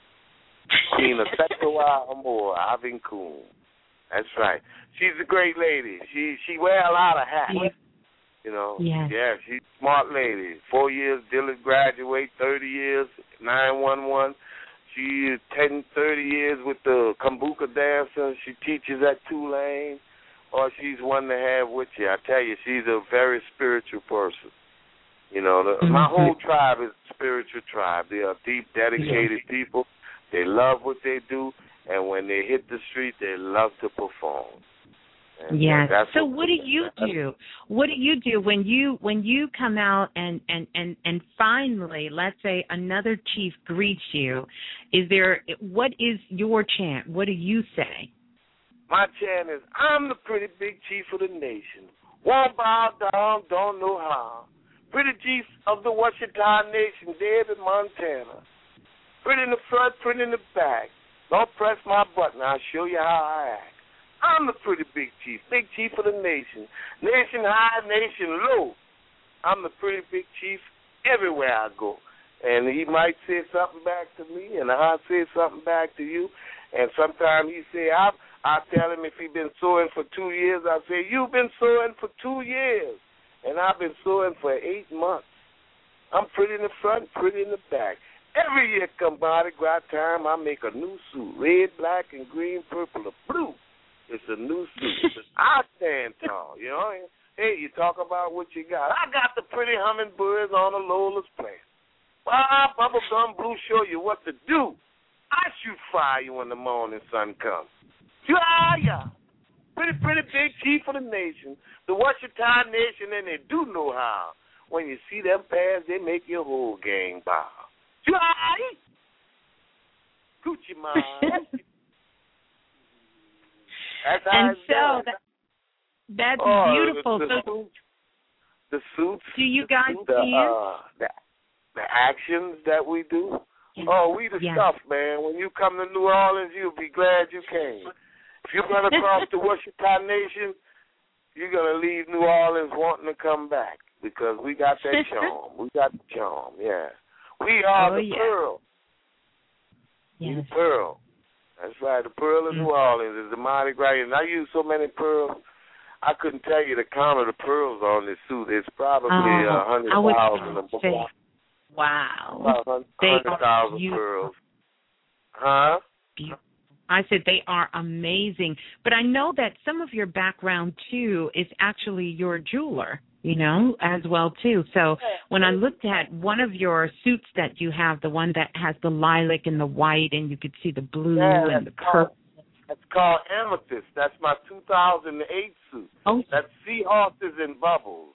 G: Queen of Setawai Amor, Avin Coon. That's right. She's a great lady. She she wear a lot of hats. Yeah. You know,
C: yes.
G: yeah, she's a smart lady. Four years, Dillard graduate, thirty years, nine one one. She is ten, thirty years with the Kambuka dancer. She teaches at Tulane, or she's one to have with you. I tell you, she's a very spiritual person. You know, the, mm-hmm. my whole tribe is a spiritual tribe. They are deep, dedicated yes. people. They love what they do, and when they hit the street, they love to perform. And
C: yes.
G: That's
C: so
G: what,
C: what do you do? What do you do when you when you come out and, and, and, and finally, let's say another chief greets you? Is there what is your chant? What do you say?
G: My chant is, I'm the pretty big chief of the nation. Won't bow down, don't know how. Pretty chief of the Washington Nation, David Montana. Pretty in the front, pretty in the back. Don't press my button, I'll show you how I act. I'm the pretty big chief, big chief of the nation. Nation high, nation low. I'm the pretty big chief everywhere I go. And he might say something back to me, and I'll say something back to you. And sometimes he say, I I tell him if he's been sewing for two years, I say, you've been sewing for two years. And I've been sewing for eight months. I'm pretty in the front, pretty in the back. Every year come Mardi Gras time, I make a new suit, red, black, and green, purple, or blue. It's a new suit. I stand tall, you know. Hey, you talk about what you got. I got the pretty hummingbirds on the Lola's plant. Well, bubblegum blue show you what to do. I shoot fire you when the morning sun comes. Yeah, pretty, pretty big chief of the nation, the Washington Nation, and they do know how. When you see them pass, they make your whole gang bow. Yeah, Coochie man. That's
C: and so that, that's
G: oh,
C: beautiful.
G: The, the,
C: so,
G: suits, the suits.
C: Do you guys
G: the,
C: dance?
G: Uh, the, the actions that we do. Yes. Oh, we the
C: yes.
G: stuff, man. When you come to New Orleans, you'll be glad you came. If you run across the Washington Nation, you're going to leave New Orleans wanting to come back because we got that charm. We got the charm, yeah. We are
C: oh,
G: the
C: yeah.
G: pearl.
C: Yes.
G: The pearl. That's right. The pearl of mm-hmm. New Orleans is the Mardi Gras. And I use so many pearls, I couldn't tell you the count of the pearls on this suit. It's probably a
C: oh,
G: hundred thousand.
C: Wow.
G: Hundred thousand pearls. Huh?
C: Beautiful. I said they are amazing. But I know that some of your background, too, is actually you're a jeweler, you know, as well, too. So when I looked at one of your suits that you have, the one that has the lilac and the white, and you could see the blue
G: yeah,
C: and the purple.
G: That's called Amethyst. That's my two thousand eight suit.
C: Oh.
G: That's Seahorses and Bubbles.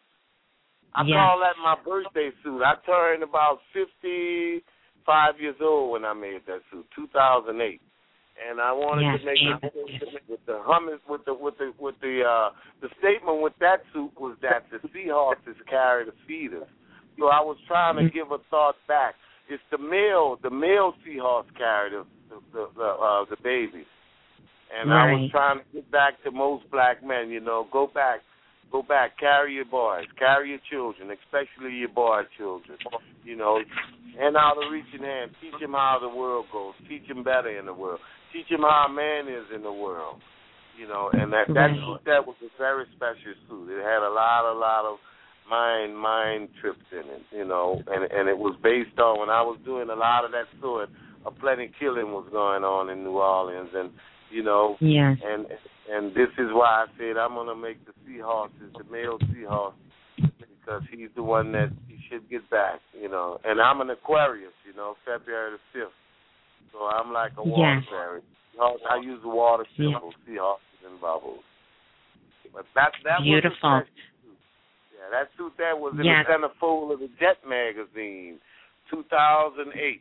G: I
C: yes.
G: call that my birthday suit. I turned about fifty-five years old when I made that suit, two thousand eight. And I wanted
C: yes,
G: to make
C: yes.
G: a with the hummus with the with the with the uh the statement with that suit was that the seahorses carry the feeders. So I was trying to give a thought back. It's the male the male seahorse carry the the the, the, uh, the babies. And
C: right.
G: I was trying to get back to most black men, you know, go back, go back, carry your boys, carry your children, especially your boy children, you know, hand out a reaching hand, teach them how the world goes, teach them better in the world. Teach him how a man is in the world, you know, and that that suit, that was a very special suit. It had a lot, a lot of mind, mind trips in it, you know, and and it was based on when I was doing a lot of that sort, a plenty killing was going on in New Orleans, and you know,
C: yes.
G: and and this is why I said I'm gonna make the seahorses, the male seahorse, because he's the one that he should get back, you know, and I'm an Aquarius, you know, February the fifth. So I'm like a water
C: yes.
G: fairy. I use the water symbol, yeah. seahorses and bubbles. But that that
C: beautiful.
G: Was yeah, that suit there was in yes. the centerfold of the Jet magazine, two thousand eight.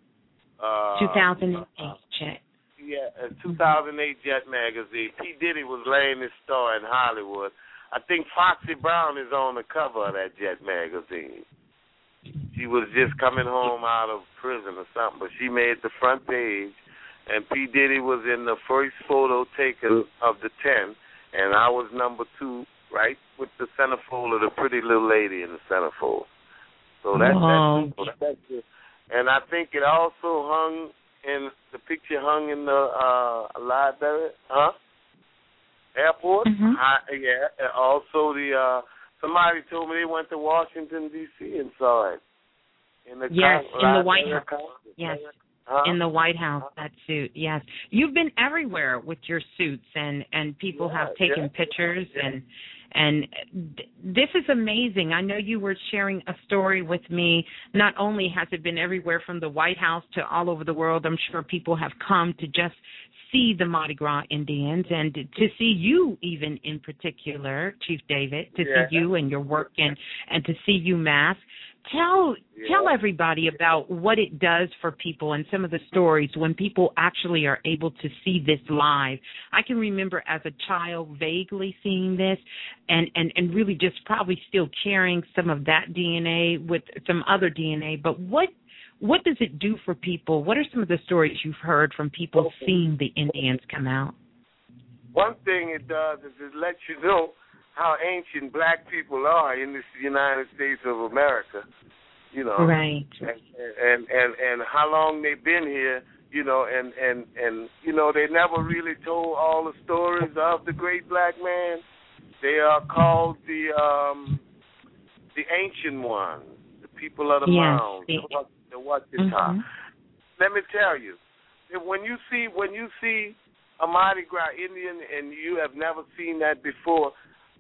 G: Uh,
C: two thousand eight Jet.
G: Yeah, uh, two thousand eight Jet magazine. P. Diddy was laying his star in Hollywood. I think Foxy Brown is on the cover of that Jet magazine. She was just coming home out of prison or something, but she made the front page, and P. Diddy was in the first photo taken of the ten, and I was number two, right, with the centerfold of the pretty little lady in the centerfold. So that's
C: wow.
G: that. That's it. And I think it also hung in, the picture hung in the uh, library, huh? Airport?
C: Mm-hmm.
G: I, yeah, also the... Uh, Somebody told me they went to Washington, D C and saw it. In the
C: yes,
G: con-
C: in the White House. Congress. Yes,
G: huh?
C: in the White House, that suit, yes. You've been everywhere with your suits, and, and people
G: yeah,
C: have taken
G: yeah.
C: pictures, and and th- this is amazing. I know you were sharing a story with me. Not only has it been everywhere from the White House to all over the world, I'm sure people have come to just see the Mardi Gras Indians and to see you even in particular, Chief David, to
G: yeah.
C: see you and your work and, and to see you mask. Tell yeah. tell everybody about what it does for people and some of the stories when people actually are able to see this live. I can remember as a child vaguely seeing this and, and, and really just probably still carrying some of that D N A with some other D N A. But what what does it do for people? What are some of the stories you've heard from people seeing the Indians come out?
G: One thing it does is it lets you know how ancient black people are in this United States of America, you know,
C: right?
G: And and and, and how long they've been here, you know, and, and, and you know they never really told all the stories of the great black man. They are called the um, the ancient ones, the people of the
C: yes,
G: mound,
C: the,
G: the what the
C: mm-hmm.
G: top. Let me tell you, when you see when you see a Mardi Gras Indian and you have never seen that before,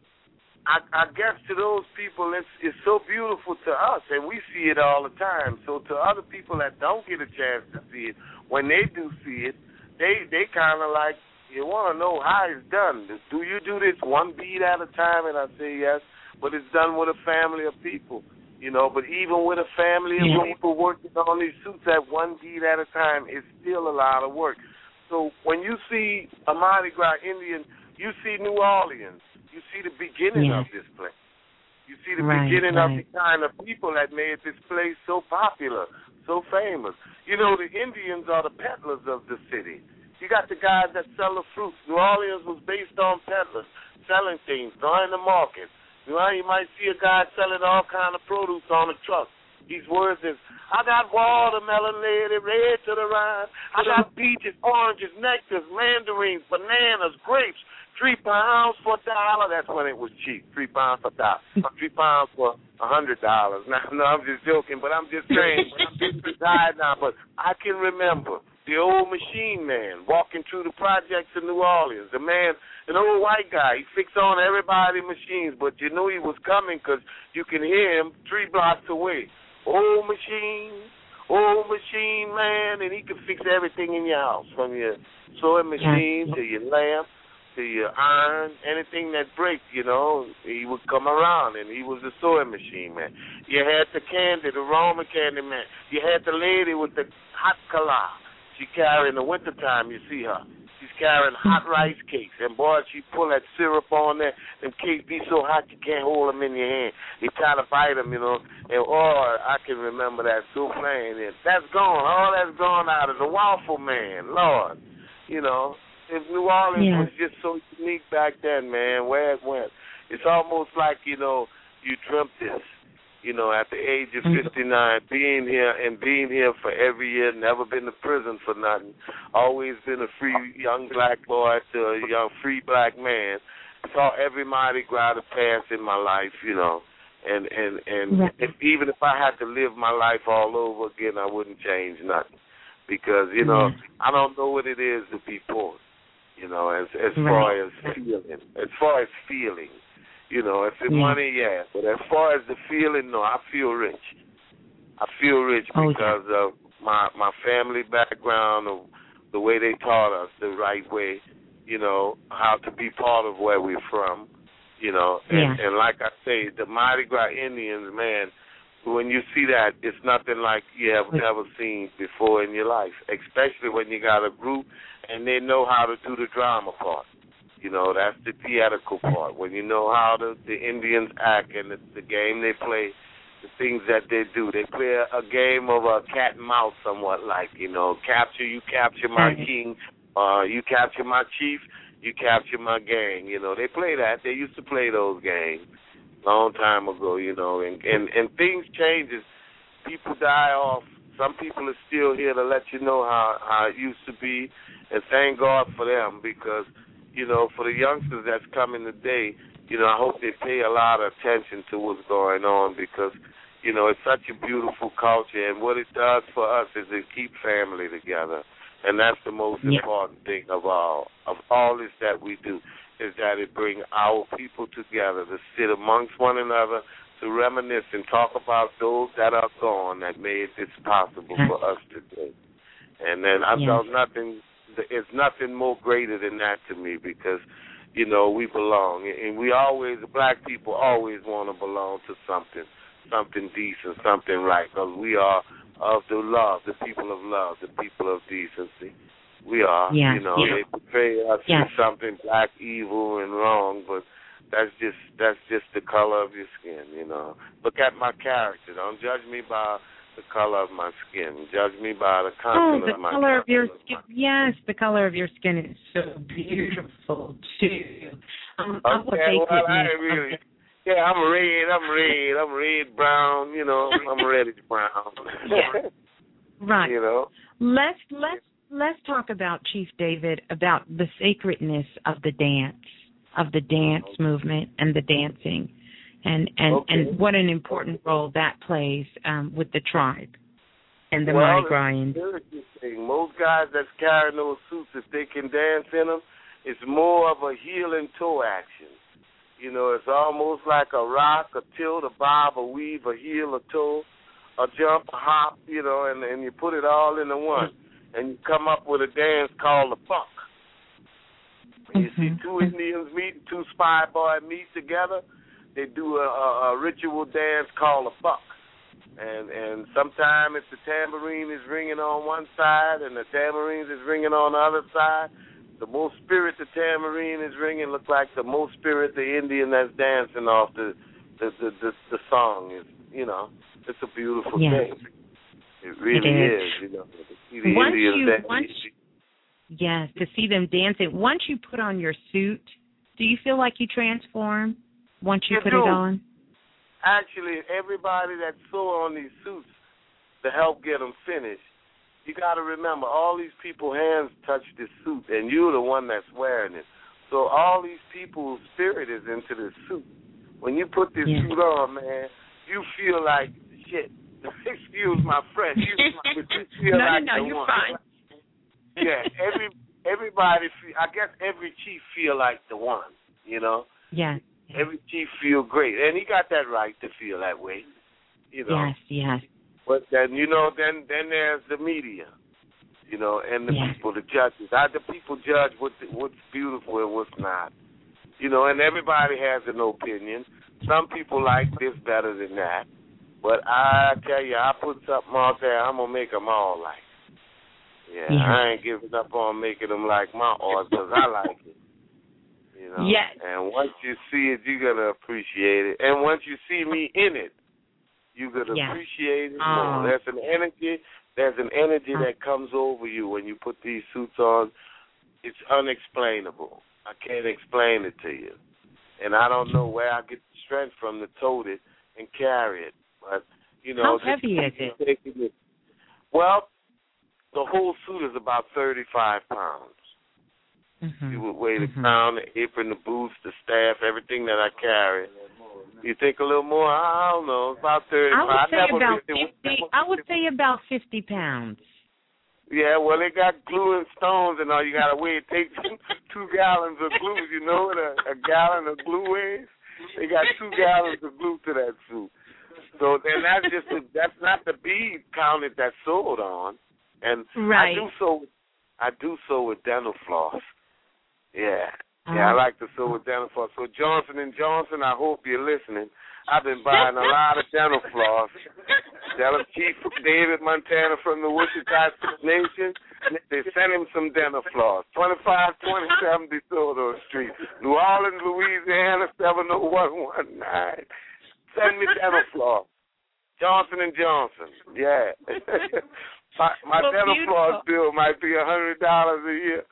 G: I, I guess to those people it's, it's so beautiful to us, and we see it all the time. So to other people that don't get a chance to see it, when they do see it, they they kind of like, you want to know how it's done. Do you do this one bead at a time? And I say yes, but it's done with a family of people, you know. But even with a family of
C: yeah.
G: people working on these suits at one bead at a time, it's still a lot of work. So when you see a Mardi Gras Indian, you see New Orleans. You see the beginning
C: yeah.
G: of this place. You see the
C: right,
G: beginning
C: right.
G: of the kind of people that made this place so popular, so famous. You know, the Indians are the peddlers of the city. You got the guys that sell the fruits. New Orleans was based on peddlers, selling things, going to market. You know, you might see a guy selling all kind of produce on a truck. These words is, I got watermelon, lady, red to the rind. I got peaches, oranges, nectars, mandarins, bananas, grapes. Three pounds for a dollar. That's when it was cheap. Three pounds for a dollar. Three pounds for a hundred dollars. Now, no, I'm just joking, but I'm just saying. I'm just retired now, but I can remember the old machine man walking through the projects in New Orleans. The man, an old white guy, he fixed on everybody's machines, but you knew he was coming because you can hear him three blocks away. Old machine, old machine man, and he could fix everything in your house, from your sewing machine to your lamp, to your iron, anything that breaks, you know, he would come around, and he was the sewing machine man. You had the candy, the Roman candy man. You had the lady with the hot collar. She carrying in the wintertime, you see her. She's carrying hot rice cakes, and boy, she pull that syrup on there. Them cakes be so hot you can't hold them in your hand. You try to bite them, you know. And or I can remember that souffle. And that's gone. All that's gone out of the waffle man. Lord, you know. If New Orleans yeah. was just so unique back then, man, where it went. It's almost like, you know, you dreamt this, you know, at the age of fifty-nine, being here and being here for every year, never been to prison for nothing, always been a free young black boy to a young free black man. Saw every Mardi Gras to pass in my life, you know, and, and, and yeah. if, even if I had to live my life all over again, I wouldn't change nothing because, you know, yeah. I don't know what it is to be poor. You know, as as right. far as feeling, as far as feeling, you know, if it's yeah. money, yeah, but as far as the feeling, no, I feel rich. I feel rich oh, because yeah. of my my family background, of the way they taught us the right way, you know, how to be part of where we're from, you know, and, yeah. and like I say, the Mardi Gras Indians, man, when you see that, it's nothing like you have never seen before in your life, especially when you got a group and they know how to do the drama part. You know, that's the theatrical part. When you know how the, the Indians act and the, the game they play, the things that they do. They play a, a game of a cat and mouse somewhat like, you know, capture, you capture my king, uh, you capture my chief, you capture my gang. You know, they play that. They used to play those games long time ago, you know, and, and, and things changes. People die off. Some people are still here to let you know how, how it used to be, and thank God for them because, you know, for the youngsters that's coming today, you know, I hope they pay a lot of attention to what's going on because, you know, it's such a beautiful culture, and what it does for us is it keep family together, and that's the most yeah. important thing of all, of all this that we do, is that it brings our people together to sit amongst one another, to reminisce and talk about those that are gone that made this possible for us today. And then I yeah. felt nothing, it's nothing more greater than that to me because, you know, we belong. And we always, black people always want to belong to something, something decent, something right, because we are of the love, the people of love, the people of decency. We are, yeah. you know, yeah. they portray us yeah. as something black, evil, and wrong, but that's just that's just the color of your skin, you know. Look at my character. Don't judge me by the color of my skin. Judge me by the content
C: oh, the
G: of my
C: color of your skin.
G: My...
C: Yes, the color of your skin is so beautiful too. Um,
G: okay, well, I really. Yeah, I'm red. I'm red. I'm red brown. You know, I'm reddish brown.
C: yeah. Right.
G: You know.
C: Let's let's let's talk about Chief David, about the sacredness of the dance. of the dance okay. movement and the dancing, and and, okay. and what an important role that plays um, with the tribe and the
G: well,
C: Mardi Gras Indians.
G: Most guys that's carrying those suits, if they can dance in them, it's more of a heel and toe action. You know, it's almost like a rock, a tilt, a bob, a weave, a heel, a toe, a jump, a hop, you know, and, and you put it all into one. And you come up with a dance called the funk. When you mm-hmm. see two Indians meet, two spy boys meet together, they do a, a, a ritual dance called a buck. And and sometimes if the tambourine is ringing on one side and the tambourine is ringing on the other side, the more spirit the tambourine is ringing look like the more spirit the Indian that's dancing off the the the, the, the song is. You know, it's a beautiful
C: yes.
G: thing. It really
C: it
G: is. is. You know, to see the
C: once
G: Indians
C: you,
G: dancing.
C: once Yes, to see them dancing. Once you put on your suit, do you feel like you transform once you
G: I
C: put
G: do.
C: it on?
G: actually, everybody that sew on these suits to help get them finished, you got to remember, all these people's hands touch this suit, and you're the one that's wearing it. So all these people's spirit is into this suit. When you put this yeah. suit on, man, you feel like shit. Excuse my French. You, but you feel
C: no,
G: like
C: no, no,
G: the
C: you're
G: one.
C: fine.
G: Yeah, every everybody. Feel, I guess every chief feel like the one. You know.
C: Yeah.
G: Every chief feel great, and he got that right to feel that way. You know.
C: Yes. Yes.
G: But then you know, then then there's the media. You know, and the
C: yes.
G: people, the judges. How the people judge what what's beautiful and what's not. You know, and everybody has an opinion. Some people like this better than that. But I tell you, I put something out there, I'm going to make them all like it. Yeah, yeah, I ain't giving up on making them like my art because I like it. You know?
C: Yes.
G: And once you see it, you're going to appreciate it. And once you see me in it, you're going to yes. appreciate it more. Oh. There's an energy, there's an energy oh. that comes over you when you put these suits on. It's unexplainable. I can't explain it to you. And I don't know where I get the strength from to tote it and carry it. But, you know,
C: how heavy is it?
G: it? Well, the whole suit is about thirty-five pounds. Mm-hmm. You would weigh the
C: mm-hmm.
G: crown, the apron, the boots, the staff, everything that I carry. You think a little more? I don't know. About thirty-five.
C: I would say
G: I never
C: about
G: really,
C: fifty. I would say about fifty pounds.
G: Yeah, well, they got glue and stones and all. You got to weigh it. Take two, two gallons of glue. You know what a, a gallon of glue weighs? They got two gallons of glue to that suit. So then that's just a, that's not the bead counted that's sewed on, and
C: right.
G: I do so I do sew with dental floss. Yeah, uh-huh. yeah, I like to sew with dental floss. So Johnson and Johnson, I hope you're listening. I've been buying a lot of dental floss. Tell him Chief David Montana from the Wichita Nation. They sent him some dental floss. twenty-five twenty-seven DeSoto Street, New Orleans, Louisiana seven oh one one nine. Send me dental floss. Johnson and Johnson. Yeah. my my
C: well,
G: dental
C: beautiful.
G: floss bill might be a hundred dollars a year.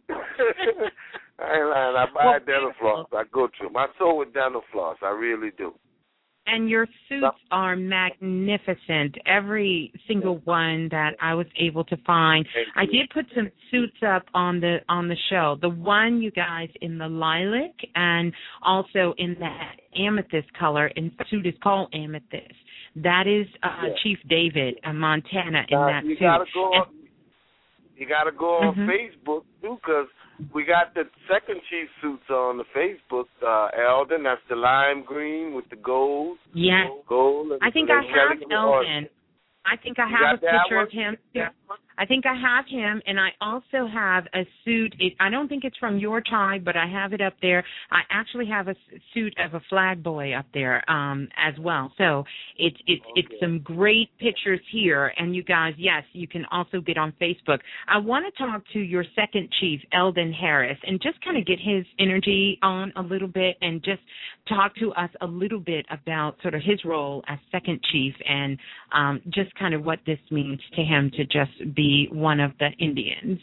G: I ain't lying. I buy
C: well,
G: dental
C: beautiful.
G: floss. I go to them. I sew with dental floss. I really do.
C: And your suits are magnificent. Every single one that I was able to find. I did put some suits up on the on the show. The one, you guys, in the lilac and also in that amethyst color. And the suit is called Amethyst. That is uh, yeah. Chief David uh, Montana in
G: now,
C: that
G: you
C: suit.
G: Gotta go on, you got to go on
C: mm-hmm.
G: Facebook, too, because we got the second chief suits on the Facebook, uh, Eldon. That's the lime green with the gold.
C: Yes.
G: Gold.
C: I think I have Eldon. I think I have a picture
G: one?
C: of him. Yeah. I think I have him, and I also have a suit. It, I don't think it's from your tribe, but I have it up there. I actually have a suit of a flag boy up there um, as well. So it's it's okay. it's some great pictures here. And you guys, yes, you can also get on Facebook. I want to talk to your second chief, Eldon Harris, and just kind of get his energy on a little bit, and just talk to us a little bit about sort of his role as second chief, and um, just kind of what this means to him to just be one of the Indians.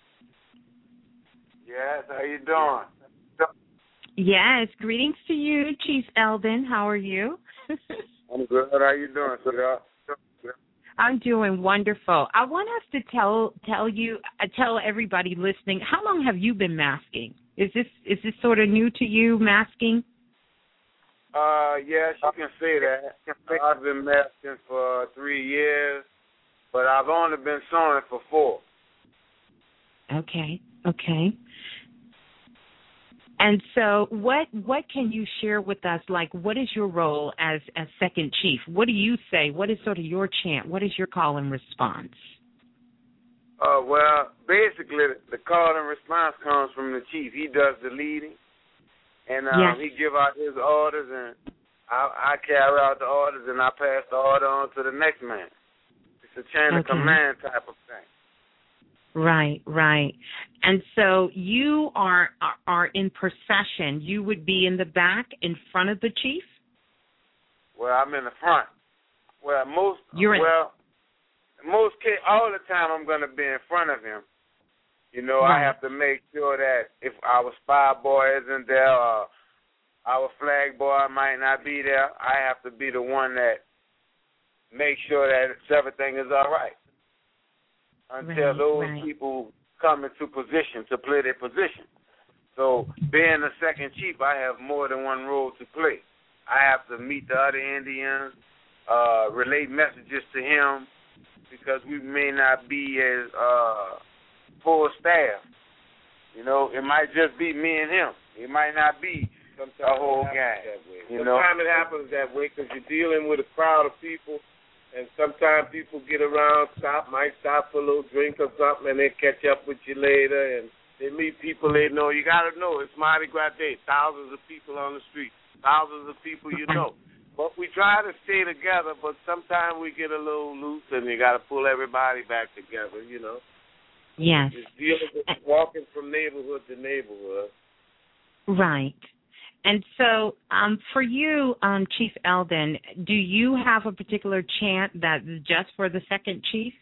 G: Yes, how you doing?
C: Yes, greetings to you, Chief Eldon. How are you?
G: I'm good. How you doing, sweetheart?
C: I'm doing wonderful. I want us to tell tell you uh, tell everybody listening, how long have you been masking? Is this is this sort of new to you, masking?
G: Uh, yes, you can say that. I've been masking for three years, but I've only been sewing for four.
C: Okay, okay. And so what what can you share with us? Like, what is your role as, as second chief? What do you say? What is sort of your chant? What is your call and response?
G: Uh, well, basically, the call and response comes from the chief. He does the leading. And um,
C: yes.
G: he give out his orders, and I, I carry out the orders, and I pass the order on to the next man. It's a chain
C: okay.
G: of command type of thing.
C: Right, right. And so you are, are are in procession. You would be in the back, in front of the chief?
G: Well, I'm in the front. Well, most
C: You're in
G: well, most all the time I'm going to be in front of him. You know,
C: right.
G: I have to make sure that if our spy boy isn't there, or
H: our flag boy might not be there. I have to be the one that makes sure that everything is all right until
C: right,
H: those
C: right.
H: people come into position to play their position. So being the second chief, I have more than one role to play. I have to meet the other Indians, uh, relate messages to him, because we may not be as uh, full staff. You know, it might just be me and him. It might not be Sometimes the whole gang. You know?
G: Sometimes it happens that way because you're dealing with a crowd of people, and sometimes people get around, stop, might stop for a little drink or something, and they catch up with you later, and they meet people they know. You got to know, it's Mardi Gras Day, thousands of people on the street, thousands of people you know. But we try to stay together, but sometimes we get a little loose, and you got to pull everybody back together, you know.
C: Yes.
G: It's dealing with walking from neighborhood to neighborhood.
C: Right. And so um, for you, um, Chief Eldon, do you have a particular chant that's just for the second chief?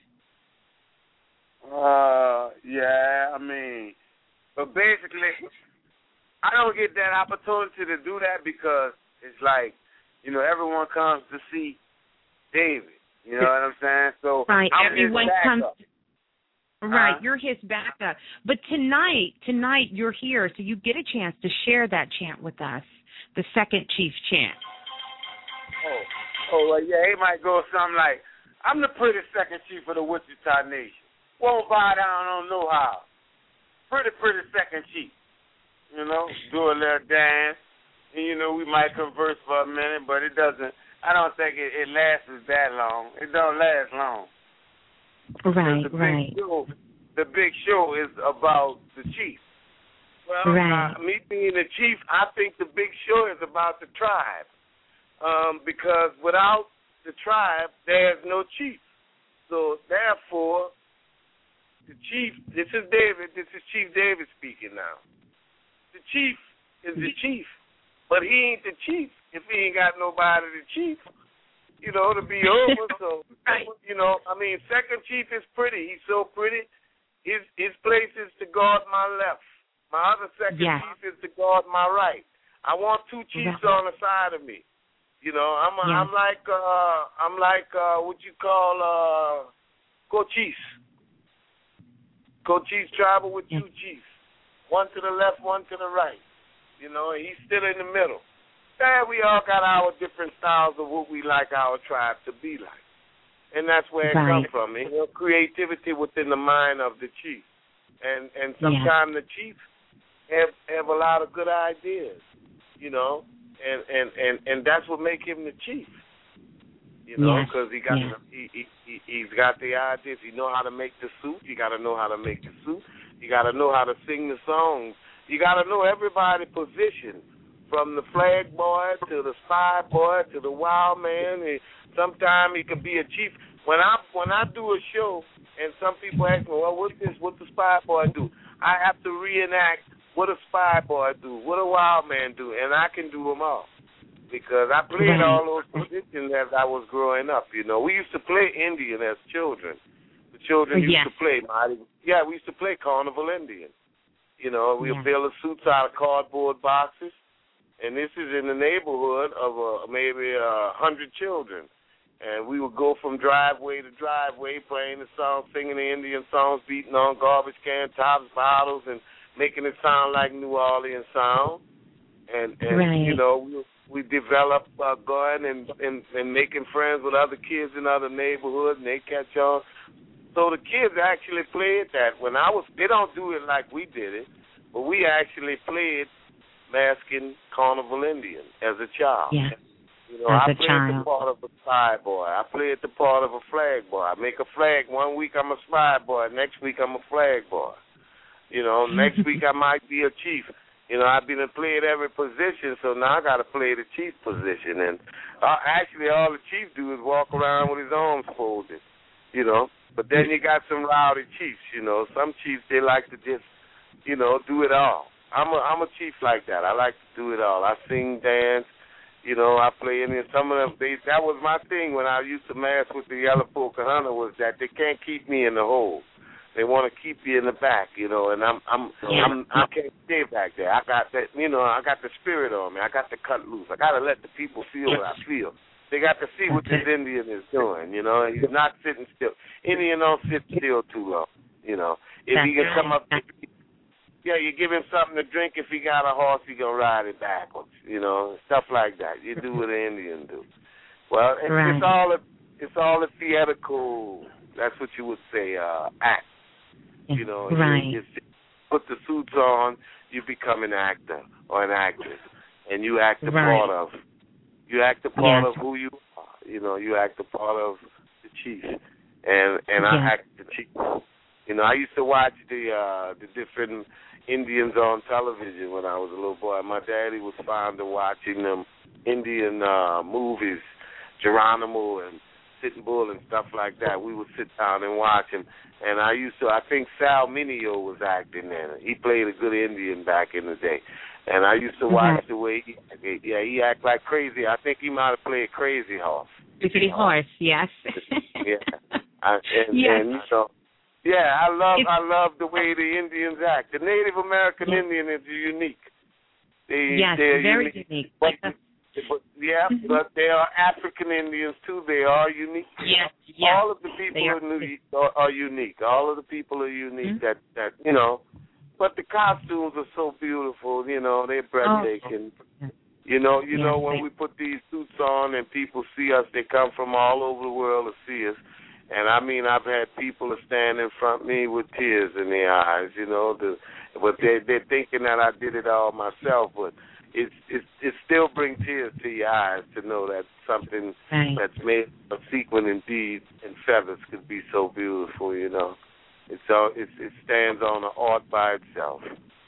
H: Uh, yeah, I mean, but basically, I don't get that opportunity to do that because it's like, you know, everyone comes to see David. You know what I'm saying? So
C: right,
H: I'm
C: everyone
H: his
C: comes.
H: backup.
C: Right,
H: Uh-huh.
C: you're his backup. But tonight, tonight you're here, so you get a chance to share that chant with us, the second chief chant.
H: Oh, oh, well, yeah, he might go something like, I'm the pretty second chief of the Wichita Nation. Won't bow down on no how. Pretty, pretty second chief. You know, do a little dance. And, you know, we might converse for a minute, but it doesn't, I don't think it, it lasts that long. It don't last long.
C: Right,
H: the
C: right.
H: Big show, the big show is about the chief.
G: Well,
C: right.
G: uh, me being the chief, I think the big show is about the tribe. Um, because without the tribe, there's no chief. So, therefore, the chief, this is David, this is Chief David speaking now. The chief is the chief, but he ain't the chief if he ain't got nobody to chief. You know, to be over. So,
C: right.
G: you know, I mean, second chief is pretty. He's so pretty. His his place is to guard my left. My other second
C: yes.
G: chief is to guard my right. I want two chiefs
C: right.
G: on the side of me. You know, I'm a,
C: yes.
G: I'm like uh, I'm like uh, what you call uh, co-chiefs. Co-chiefs travel with
C: yes.
G: two chiefs, one to the left, one to the right. You know, and he's still in the middle. Yeah, we all got our different styles of what we like our tribe to be like. And that's where it
C: right.
G: comes from. You know, creativity within the mind of the chief. And and sometimes yeah. the chief have have a lot of good ideas, you know, and, and, and, and that's what make him the chief. You know, because yes. he got
C: yes.
G: he, he, he he's got the ideas. He know how to make the suit. You got to know how to make the suit. You got to know how to sing the songs. You got to know everybody's position. From the flag boy to the spy boy to the wild man, and sometimes he could be a chief. When I when I do a show, and some people ask me, well, what's this? What the spy boy do? I have to reenact what a spy boy do, what a wild man do, and I can do them all because I played all those positions as I was growing up. You know, we used to play Indian as children. The children used
C: yes.
G: to play mighty. Yeah, we used to play Carnival Indian. You know, we would
C: yes.
G: build the suits out of cardboard boxes. And this is in the neighborhood of uh, maybe a hundred children. And we would go from driveway to driveway playing the songs, singing the Indian songs, beating on garbage can tops, bottles, and making it sound like New Orleans sound. And, and
C: right.
G: you know, we, we developed uh, going and, and, and making friends with other kids in other neighborhoods, and they catch on. So the kids actually played that. When I was, they don't do it like we did it, but we actually played masking Carnival Indian as a child.
C: Yeah.
G: You know,
C: as
G: I
C: a
G: played
C: child.
G: the part of a spy boy. I played the part of a flag boy. I make a flag. One week I'm a spy boy. Next week I'm a flag boy. You know, next week I might be a chief. You know, I've been played every position, so now I got to play the chief position. And uh, actually all the chief do is walk around with his arms folded, you know. But then you got some rowdy chiefs, you know. Some chiefs, they like to just, you know, do it all. I'm a I'm a chief like that. I like to do it all. I sing, dance, you know. I play in some of them. They, that was my thing when I used to mask with the Yellow Pocahontas was that they can't keep me in the hole. They want to keep you in the back, you know. And I'm, I'm,
C: yeah.
G: I'm, I can't stay back there. I got that, you know. I got the spirit on me. I got to cut loose. I got to let the people feel what I feel. They got to see what this Indian is doing, you know. He's not sitting still. Indian don't sit still too long, you know. If
C: That's
G: he can come
C: right.
G: up, yeah, you give him something to drink. If he got a horse, he gonna ride it backwards, you know, stuff like that. You do what an Indian do. Well, it's,
C: right.
G: it's all a, it's all a theatrical. That's what you would say, uh, act. You know,
C: right.
G: you, you put the suits on, you become an actor or an actress, and you act the
C: right.
G: part of. You act the part
C: yes.
G: of who you are. You know, you act the part of the chief, and and
C: yes.
G: I act the chief. You know, I used to watch the uh, the different Indians on television when I was a little boy. My daddy was fond of watching them Indian uh, movies, Geronimo and Sitting Bull and stuff like that. We would sit down and watch him. And I used to, I think Sal Mineo was acting there. He played a good Indian back in the day. And I used to watch mm-hmm. the way he, yeah, he act like crazy. I think he might have played Crazy Horse.
C: Crazy Horse, yes.
G: yeah. I, and,
C: yes.
G: and, you know, yeah, I love, it's, I love the way the Indians act. The Native American yes. Indian is unique. They,
C: yes,
G: they're
C: very
G: unique.
C: unique.
G: But, but, yeah, mm-hmm. but they are African Indians too. They are unique.
C: Yes, yes.
G: All of the people are, in New, are, are unique. All of the people are unique. Mm-hmm. That that you know. But the costumes are so beautiful, you know, they're breathtaking. Oh. You know, you yes, know, when they... we put these suits on and people see us, they come from all over the world to see us. And I mean, I've had people stand in front of me with tears in their eyes, you know, the, but they, they're thinking that I did it all myself. But it's, it's, it still brings tears to your eyes to know that something right. that's made of sequin and beads and feathers could be so beautiful, you know. It's all, it's, it stands on an art by itself.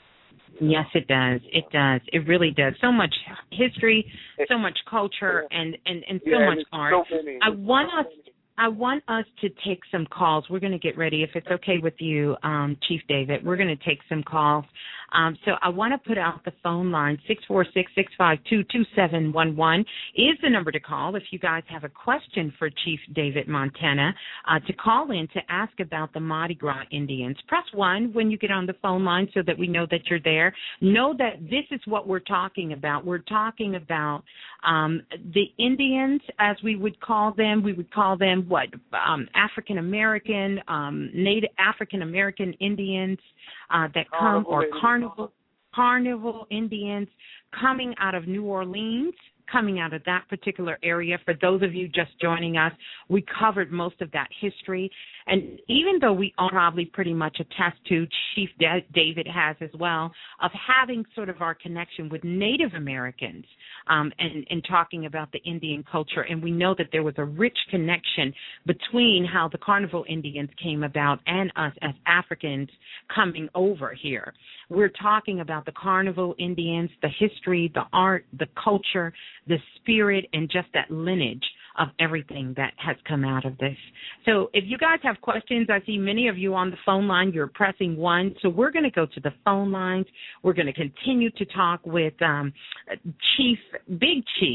C: Yes, it does. It does. It really does. So much history, so much culture, and, and, and so
G: yeah,
C: much art.
G: So many,
C: I want us. I want us to take some calls. We're going to get ready. If it's okay with you, um, Chief David, we're going to take some calls. Um, so I want to put out the phone line. six four six, six five two, two seven one one is the number to call if you guys have a question for Chief David Montana, uh, to call in to ask about the Mardi Gras Indians. Press one when you get on the phone line so that we know that you're there. Know that this is what we're talking about. We're talking about um, the Indians, as we would call them. We would call them what? Um, African American, um, Native African American Indians uh, that come, or carnival, carnival Indians coming out of New Orleans, coming out of that particular area. For those of you just joining us, we covered most of that history. And even though we all probably pretty much attest to, Chief David has as well, of having sort of our connection with Native Americans um, and, and talking about the Indian culture. And we know that there was a rich connection between how the Carnival Indians came about and us as Africans coming over here. We're talking about the Carnival Indians, the history, the art, the culture, the spirit, and just that lineage of everything that has come out of this. So if you guys have questions, I see many of you on the phone line. You're pressing one. So we're going to go to the phone lines. We're going to continue to talk with um, Chief, Big Chief,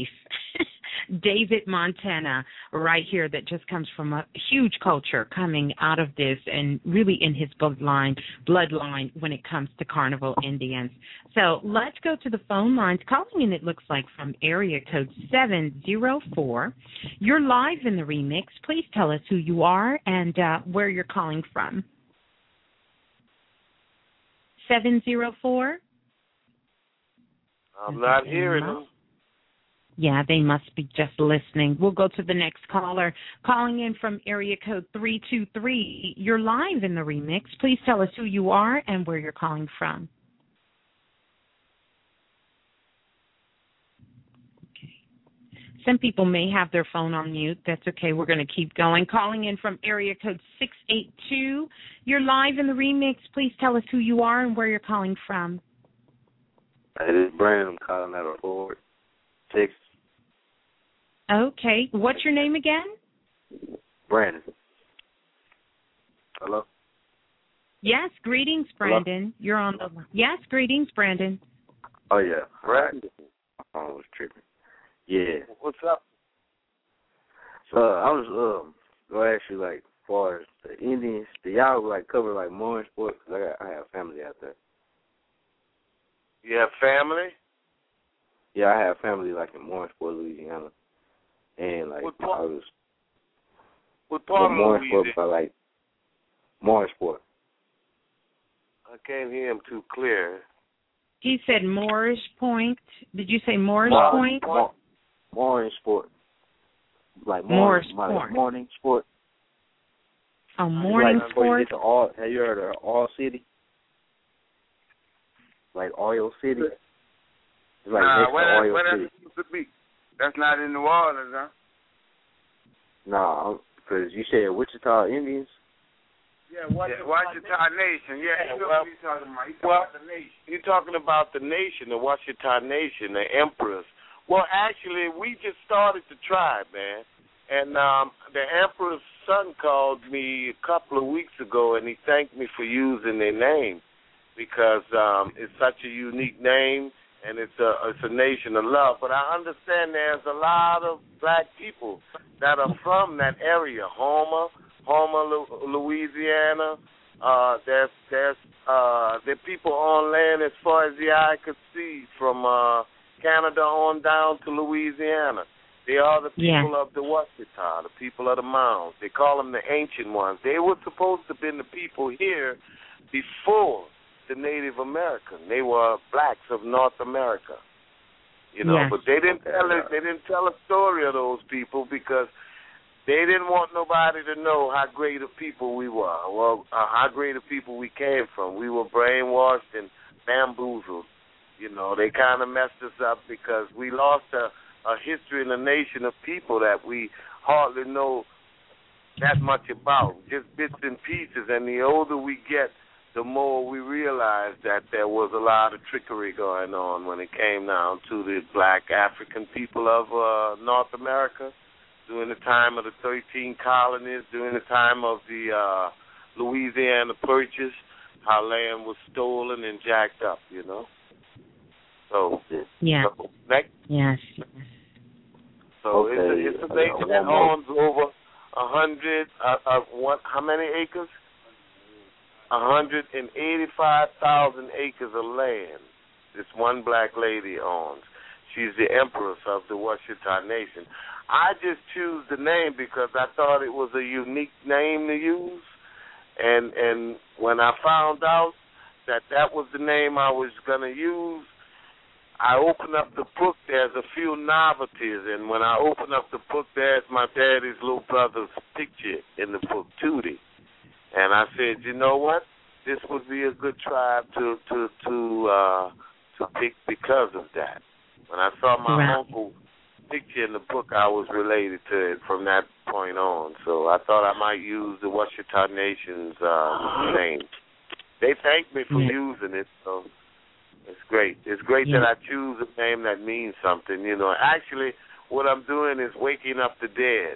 C: David Montana, right here, that just comes from a huge culture coming out of this and really in his bloodline, bloodline when it comes to Carnival Indians. So let's go to the phone lines. Calling in, it looks like, from area code seven zero four. You're live in the remix. Please tell us who you are and uh, where you're calling from. seven zero four?
G: I'm not hearing them.
C: Yeah, they must be just listening. We'll go to the next caller. Calling in from area code three two three. You're live in the remix. Please tell us who you are and where you're calling from. Okay. Some people may have their phone on mute. That's okay. We're going to keep going. Calling in from area code six eight two. You're live in the remix. Please tell us who you are and where you're calling from.
I: Hey, this is Brandon. I'm calling out of Fort Texas.
C: Okay. What's your name again?
I: Brandon. Hello?
C: Yes, greetings, Brandon. Hello? You're on the line. Yes, greetings, Brandon.
I: Oh, yeah. Brandon. My phone was tripping. Yeah.
G: What's up?
I: So uh, I was um, going to ask you, like, far as the Indians, do y'all like cover like Morin Sport? Cause I, got, I have family out there.
G: You have family?
I: Yeah, I have family like in Morin Sport, Louisiana, and like
G: what part,
I: I was.
G: What part
I: well,
G: of Louisiana?
I: Sport, like Morin Sport.
G: I can't hear him too clear.
C: He said Moorish Point. Did you say Moorish
I: Mor-
C: Point?
I: Mor- Morin Sport. Like
C: Moorish
I: morning,
C: Sport.
I: Morning Sport.
C: Oh, morning
I: like,
C: sport.
I: You get to all, have you heard of Oil City? Like Oil City? It's like
H: nah,
I: next
H: where,
I: to Oil
H: where
I: City.
H: that's supposed to be? That's not in New Orleans, huh?
I: No, because you said Wichita Indians.
H: Yeah, Washita, Washita Nation. Yeah,
G: yeah
H: you know
G: well,
H: what he's talking about. He's talking
G: well,
H: about the nation.
G: You're talking about the nation, the Washita Nation, the Empress. Well, actually, we just started the tribe, man. And um, the Emperor's son called me a couple of weeks ago, and he thanked me for using their name because um, it's such a unique name, and it's a it's a nation of love. But I understand there's a lot of black people that are from that area, Homer, Homer, Louisiana. Uh, there's there's uh, there are people on land as far as the eye could see, from uh, Canada on down to Louisiana. They are the people
C: yeah.
G: of the Washita, the people of the mounds. They call them the ancient ones. They were supposed to have been the people here before the Native American. They were blacks of North America, you know.
C: Yes.
G: But they didn't tell it. They didn't tell a story of those people because they didn't want nobody to know how great a people we were, well, uh, how great a people we came from. We were brainwashed and bamboozled. You know, they kind of messed us up because we lost a, a history and a nation of people that we hardly know that much about, just bits and pieces. And the older we get, the more we realize that there was a lot of trickery going on when it came down to the black African people of uh, North America during the time of the thirteen colonies, during the time of the uh, Louisiana Purchase, how land was stolen and jacked up, you know. So,
C: yeah.
G: So, next,
C: yes.
G: So
I: okay.
G: it's a, it's a nation that owns over a hundred, uh, uh, what, how many acres? A hundred and eighty-five thousand acres of land. This one black lady owns. She's the empress of the Washita Nation. I just choose the name because I thought it was a unique name to use, and and when I found out that that was the name I was gonna use, I opened up the book. There's a few novelties, and when I open up the book, there's my daddy's little brother's picture in the book, Tootie. And I said, you know what? This would be a good tribe to to to uh, to pick because of that. When I saw my
C: right.
G: uncle picture in the book, I was related to it from that point on. So I thought I might use the Washita Nation's uh, name. They thanked me for
C: yeah.
G: using it, so it's great. It's great
C: yeah.
G: that I choose a name that means something. You know, actually, what I'm doing is waking up the dead.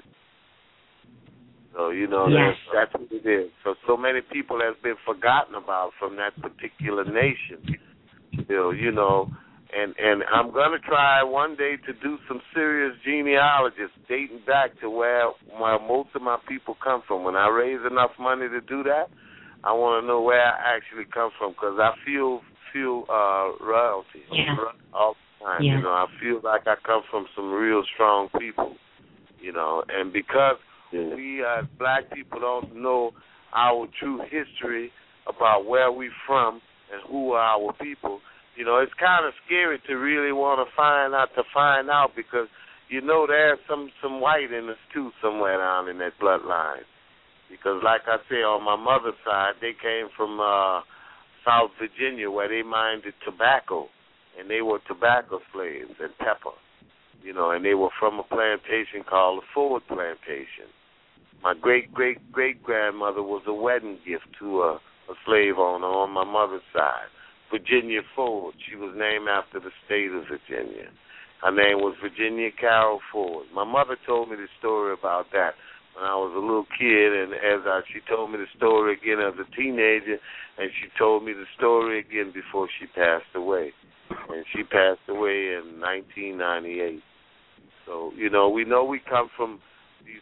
G: So, you know,
C: yes.
G: that's, that's what it is. So, so many people have been forgotten about from that particular nation. Still, you know, and, and I'm going to try one day to do some serious genealogies dating back to where, where most of my people come from. When I raise enough money to do that, I want to know where I actually come from because I feel feel uh, royalty
C: yeah.
G: all the time.
C: Yeah.
G: You know, I feel like I come from some real strong people, you know, and because
I: yeah.
G: we as black people don't know our true history about where we're from and who are our people, you know, it's kind of scary to really want to find out, to find out because, you know, there's some, some white in us, too, somewhere down in that bloodline. Because, like I say, on my mother's side, they came from uh, South Virginia where they mined tobacco, and they were tobacco slaves and pepper, you know, and they were from a plantation called the Ford Plantation. My great-great-great-grandmother was a wedding gift to a, a slave owner on my mother's side, Virginia Ford. She was named after the state of Virginia. Her name was Virginia Carol Ford. My mother told me the story about that when I was a little kid, and as I, she told me the story again as a teenager, and she told me the story again before she passed away. And she passed away in nineteen ninety-eight. So, you know, we know we come from these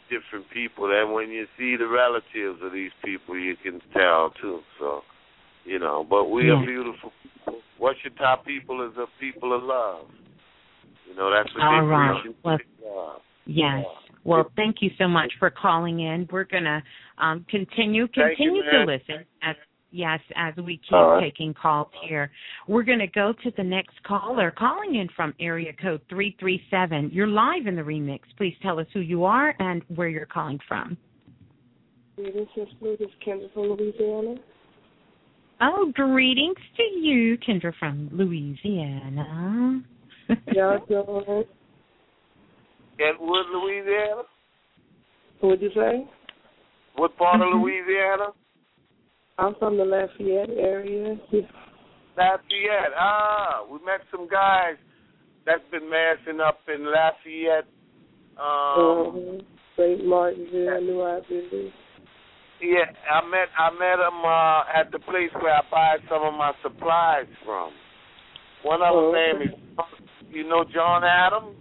G: different people. And when you see the relatives of these people, you can tell too. So, you know, but we yeah. are beautiful people. What your top people is a people of love. You know, that's what
C: All
G: they
C: right.
G: preach.
C: Well,
G: love.
C: yes. Well, thank you so much for calling in. We're gonna um, continue continue
G: you,
C: to listen as yes as we keep
G: right.
C: taking calls here. We're gonna go to the next caller calling in from area code three three seven. You're live in the remix. Please tell us who you are and where you're calling from.
J: Greetings, Miss Blue. This is Kendra from Louisiana.
C: Oh, greetings to you, Kendra from Louisiana.
J: Y'all doing?
G: Kentwood, Louisiana?
J: What'd you say?
G: What part
C: mm-hmm.
G: of Louisiana?
J: I'm from the Lafayette area.
G: Lafayette. Ah, we met some guys that's been massing up in Lafayette. Um,
J: mm-hmm. Saint Martinville, New Iberia.
G: Yeah, I met I met them uh, at the place where I buy some of my supplies from. One of
J: oh,
G: them
J: okay.
G: name is, you know, John Adams.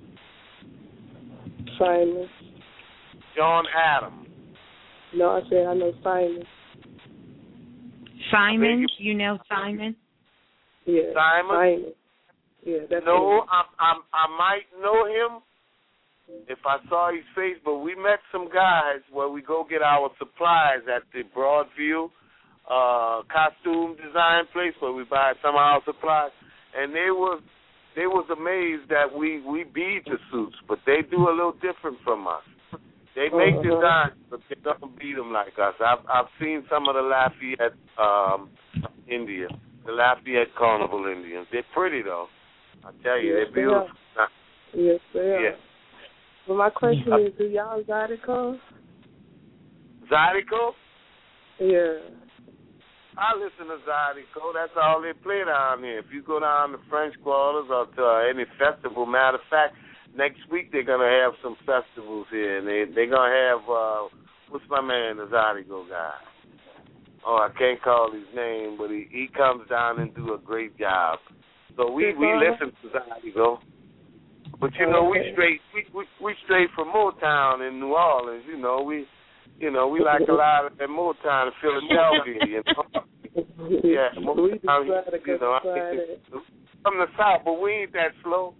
J: Simon.
G: John Adams.
J: No, I said I know Simon.
C: Simon, you know Simon?
J: Yeah.
G: Simon.
J: Simon. Yeah, that's
G: no, I, I I might know him if I saw his face, but we met some guys where we go get our supplies at the Broadview uh, costume design place where we buy some of our supplies, and they was they was amazed that we we bead the suits, but they do a little different from us. They make
J: uh-huh.
G: designs, but they don't beat them like us. I've I've seen some of the Lafayette um, Indians, the Lafayette Carnival Indians. They're pretty though. I tell you,
J: yes,
G: they're beautiful.
J: They yes, they are.
G: Yeah.
J: Well, my question uh, is, do y'all Zydeco?
G: Zydeco?
J: Yeah.
G: I listen to Zydeco. That's all they play down here. If you go down to French Quarters or to uh, any festival, matter of fact, next week they're going to have some festivals here, and they, they're going to have, uh, what's my man, the Zydeco guy? Oh, I can't call his name, but he, he comes down and do a great job. So we, we listen to Zydeco. But, you know, we straight we, we we straight from Motown in New Orleans, you know. We, you know, we like a lot of that Motown in Philadelphia, you know. Yeah, Motown, you know, from the South, but we ain't that slow.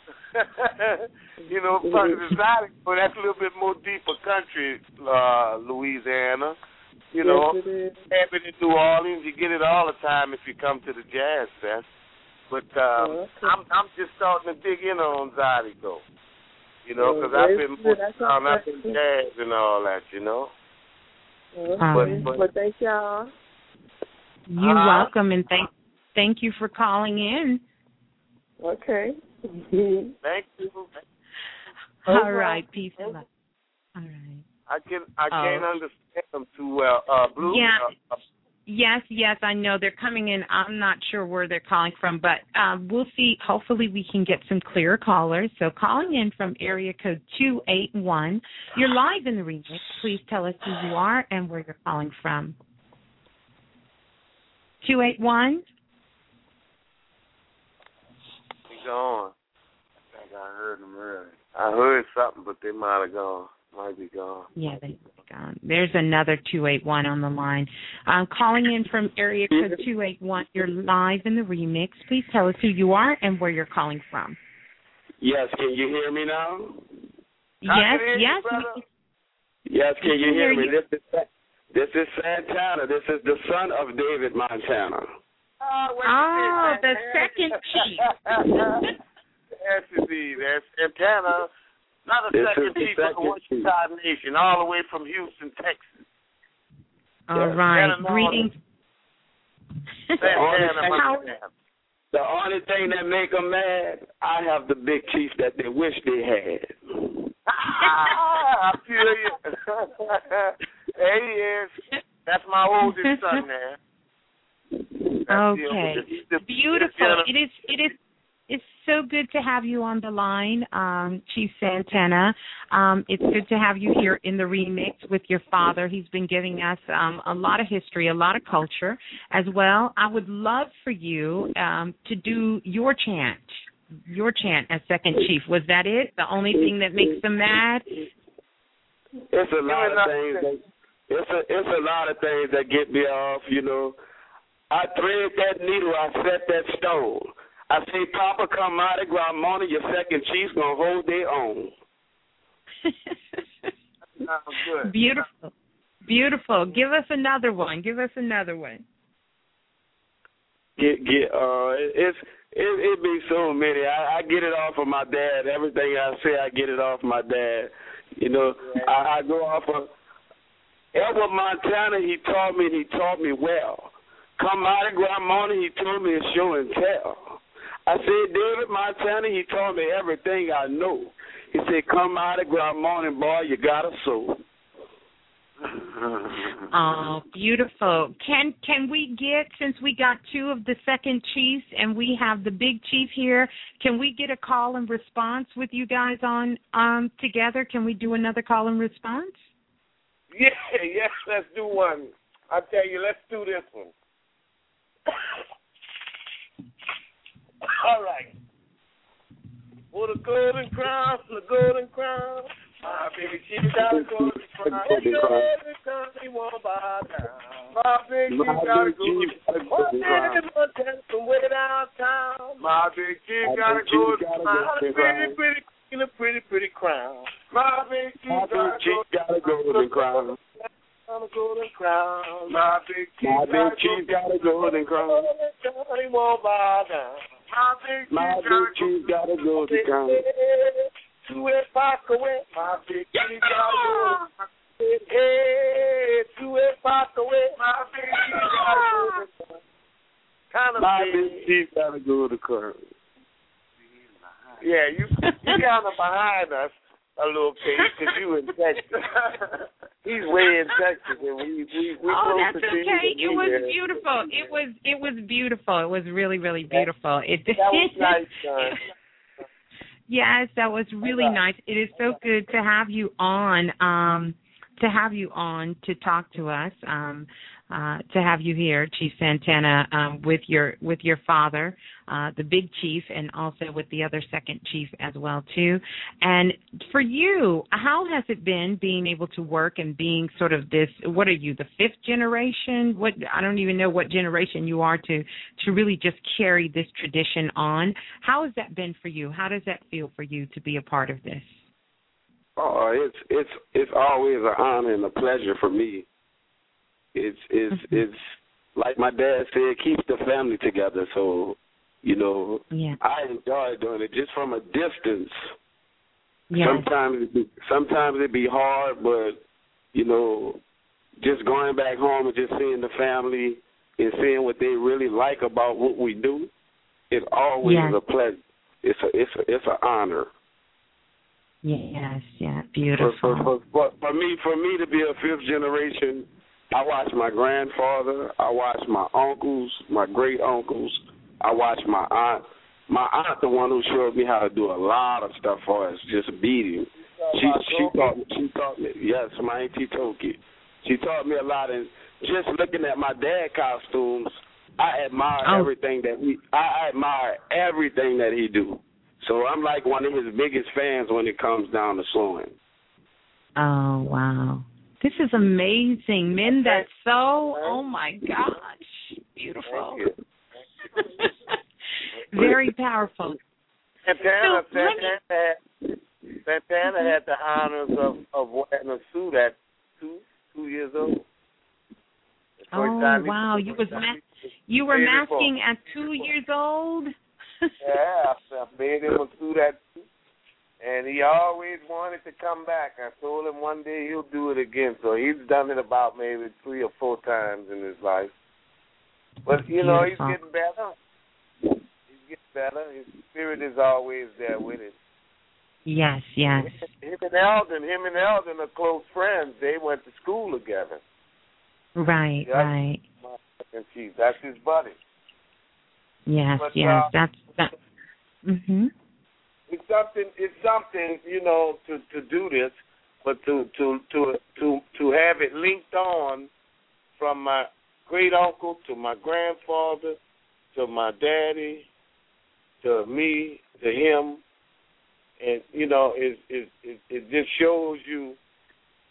G: You know, part of the South, but that's a little bit more deeper country, uh, Louisiana. You know,
J: yes, it is.
G: Having in New Orleans, you get it all the time if you come to the Jazz Fest. But um,
J: oh, okay.
G: I'm I'm just starting to dig in on Zydeco, you know, because I've been on up in jazz and all that, you know.
J: Okay.
G: But, but,
J: well, thank y'all.
C: You're
G: uh,
C: welcome, and thank thank you for calling in.
J: Okay.
G: Thank you.
C: All
G: okay.
C: right, peace and love. All right.
G: I can I
C: oh.
G: can't understand them too well. Uh, Blue.
C: Yeah.
G: Uh,
C: Yes, yes, I know they're coming in. I'm not sure where they're calling from, but um, we'll see. Hopefully we can get some clear callers. So calling in from area code two eight one, you're live in the remix. Please tell us who you are and where you're calling from. two eight one?
G: He's gone. I think I heard them earlier. I heard something, but they might have gone. Might be gone.
C: Yeah, they've gone. There's another two eight one on the line. Um, calling in from area code two eight one. You're live in the remix. Please tell us who you are and where you're calling from.
K: Yes, can you hear me now?
C: Yes, yes.
G: You,
K: yes, can you hear me?
C: You.
K: This is this is Santana. This is the son of David Montana.
G: Oh,
C: oh the second chief.
G: Yes, indeed. That's Santana. Not a
K: this
G: second chief of the Wichita Nation, all the way from Houston, Texas.
C: All
G: yes.
C: right. Greetings.
K: How, the only thing that make them mad, I have the big chief that they wish they had.
G: I feel you. There he is. That's my oldest son there. That's
C: okay.
G: The, the,
C: beautiful. It is. It is. It's so good to have you on the line, um, Chief Santana. Um, it's good to have you here in the remix with your father. He's been giving us um, a lot of history, a lot of culture as well. I would love for you um, to do your chant, your chant as second chief. Was that it? The only thing that makes them mad?
K: It's a lot of things that it's a it's a lot of things that get me off, you know. I thread that needle, I set that stone. I say, Papa, come out of Gramona, your second chief's gonna hold their own.
C: Good. Beautiful. Beautiful. Give us another one. Give us another one.
K: Get get uh it's it it be so many. I, I get it off of my dad. Everything I say I get it off my dad. You know, yeah. I, I go off of Edward Montana, he taught me and he taught me well. Come out of Gramona, he told me it's show and tell. I said, David Montana, he taught me everything I know. He said, come out of Gramona, boy, you got a soul.
C: Oh, beautiful. Can can we get, since we got two of the second chiefs and we have the big chief here, can we get a call and response with you guys on um together? Can we do another call and response?
G: Yeah, yes, let's do one. I tell you, let's do this one. All right. For the golden crown, for the golden crown. My baby, she got a golden crown. The golden crown, he won't bow down. My baby, she got a golden crown. One day, Montana, from way downtown. My baby, she got a golden crown. Pretty, pretty, in a pretty, pretty crown. My baby, she got a golden crown. On a golden crown. My big chief got a golden crown. He won't bow down. My big chief got a golden crown. To it, back away. My big chief got a golden crown. Hey, to it, back away. My big chief got a golden crown. Kind of My big chief got a golden crown. Yeah, you you kind of behind us a little bit because you in Texas. He's way in Texas, and we we we
C: oh,
G: close
C: that's
G: to
C: okay. It was
G: there.
C: beautiful. It was it was beautiful. It was really really beautiful. It
G: that was nice, son.
C: Yes, that was really nice. It is so good to have you on. Um, to have you on to talk to us. Um, uh, to have you here, Chief Santana, um, with your with your father, uh, the big chief, and also with the other second chief as well too. And for you, how has it been being able to work and being sort of this? What are you, the fifth generation? What I don't even know what generation you are to to really just carry this tradition on. How has that been for you? How does that feel for you to be a part of this?
K: Oh, it's it's it's always an honor and a pleasure for me. It's it's mm-hmm. it's like my dad said, keeps the family together. So, you know,
C: yeah.
K: I enjoy doing it just from a distance.
C: Yes.
K: Sometimes it be, sometimes it be hard, but you know, just going back home and just seeing the family and seeing what they really like about what we do, it's always
C: yes.
K: a pleasure. It's a it's a it's an honor.
C: Yes, yeah, beautiful.
K: For, for, for, for me, for me to be a fifth generation, I watched my grandfather, I watched my uncles, my great uncles, I watched my aunt. My aunt, the one who showed me how to do a lot of stuff for us, just beating. She she taught me. She taught me. Yes, my auntie Toki. She taught me a lot, and just looking at my dad costumes, I admire
C: oh.
K: everything that he. I admire everything that he do. So I'm like one of his biggest fans when it comes down to sewing.
C: Oh, wow. This is amazing. Men that sew, oh, my gosh. Beautiful. Very powerful.
G: Santana,
C: So,
G: Santana, had, Santana had the honors of, of wearing a suit at two two years old.
C: Oh, wow. You, was ma- you were masking at two years old?
G: Yeah, I made him a suit at two. And he always wanted to come back. I told him one day he'll do it again. So he's done it about maybe three or four times in his life. But, you know, he's getting better. He's getting better. His spirit is always there with him.
C: Yes, yes.
G: Him and Eldon, him and Eldon are close friends. They went to school together.
C: Right,
G: yeah,
C: right.
G: And chief, that's his buddy.
C: Yes,
G: but,
C: yes.
G: Uh,
C: that's that. Mhm.
G: It's something. It's something, you know, to, to do this, but to to to to to have it linked on from my great uncle to my grandfather to my daddy to me to him, and you know, it it it, it just shows you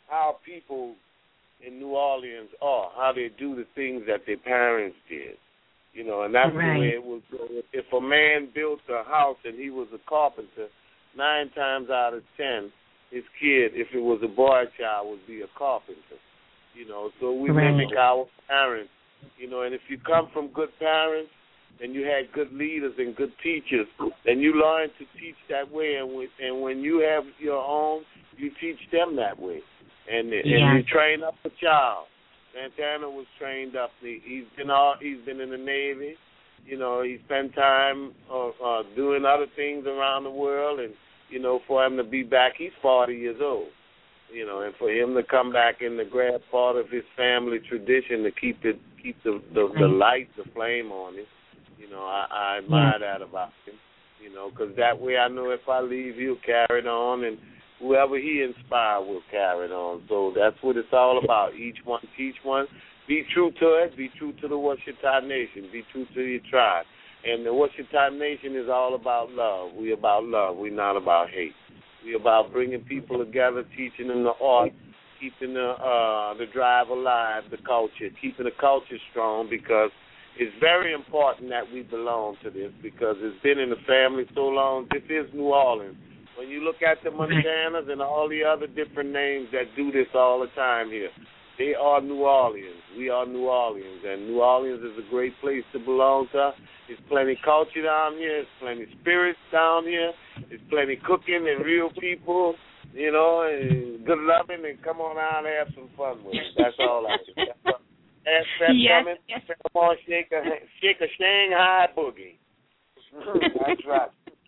G: how people in New Orleans are, how they do the things that their parents did. You know, and that's
C: right.
G: the way it was. If a man built a house and he was a carpenter, nine times out of ten, his kid, if it was a boy child, would be a carpenter. You know, so we
C: right.
G: mimic our parents. You know, and if you come from good parents and you had good leaders and good teachers, then you learn to teach that way. And when, and when you have your own, you teach them that way. And,
C: yeah.
G: and you train up a child. Santana was trained up. He, he's been all, he's been in the Navy. You know, he spent time uh, uh, doing other things around the world, and you know, for him to be back, he's forty years old. You know, and for him to come back and to grab part of his family tradition to keep it, keep the the, the light, the flame on it. You know, I, I admire yeah. that about him. You know, because that way I know if I leave, he'll carry it on, and whoever he inspired will carry it on. So that's what it's all about. Each one teach one. Be true to it. Be true to the Washita Nation. Be true to your tribe. And the Washita Nation is all about love. We about love. We're not about hate. We about bringing people together, teaching them the art, keeping the uh, the drive alive, the culture, keeping the culture strong, because it's very important that we belong to this, because it's been in the family so long. This is New Orleans. When you look at the Montanas and all the other different names that do this all the time here, they are New Orleans. We are New Orleans, and New Orleans is a great place to belong to. There's plenty culture down here. There's plenty spirits down here. There's plenty cooking and real people, you know, and good loving, and come on out and have some fun with it. That's all I do. That's that
C: yes,
G: coming.
C: yes.
G: Come on, shake a, shake a Shanghai boogie. That's right.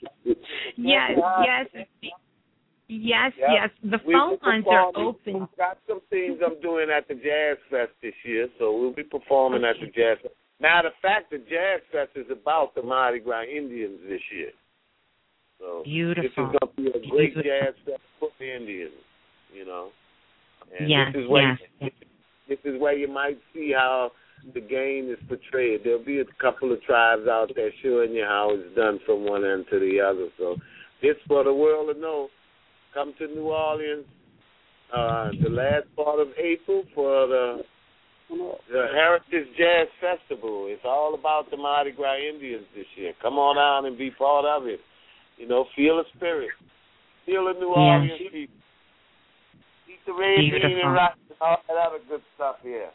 C: Yes, yes. Yes,
G: yep.
C: yes. The
G: we
C: phone lines are open.
G: I've got some things I'm doing at the Jazz Fest this year, so we'll be performing okay. at the Jazz Fest. Matter of fact, the Jazz Fest is about the Mardi Gras Indians this year. So
C: Beautiful.
G: This is going to be a great
C: Beautiful.
G: Jazz Fest for the Indians, you know. And
C: yes,
G: this is where
C: yes.
G: you, this is where you might see how the game is portrayed. There'll be a couple of tribes out there showing you how it's done from one end to the other. So this for the world to know. Come to New Orleans uh, the last part of April for the, the Heritage Jazz Festival. It's all about the Mardi Gras Indians this year. Come on down and be part of it. You know, feel the spirit. Feel the New Orleans yes. people. Eat the red bean and rice and all that other good stuff here.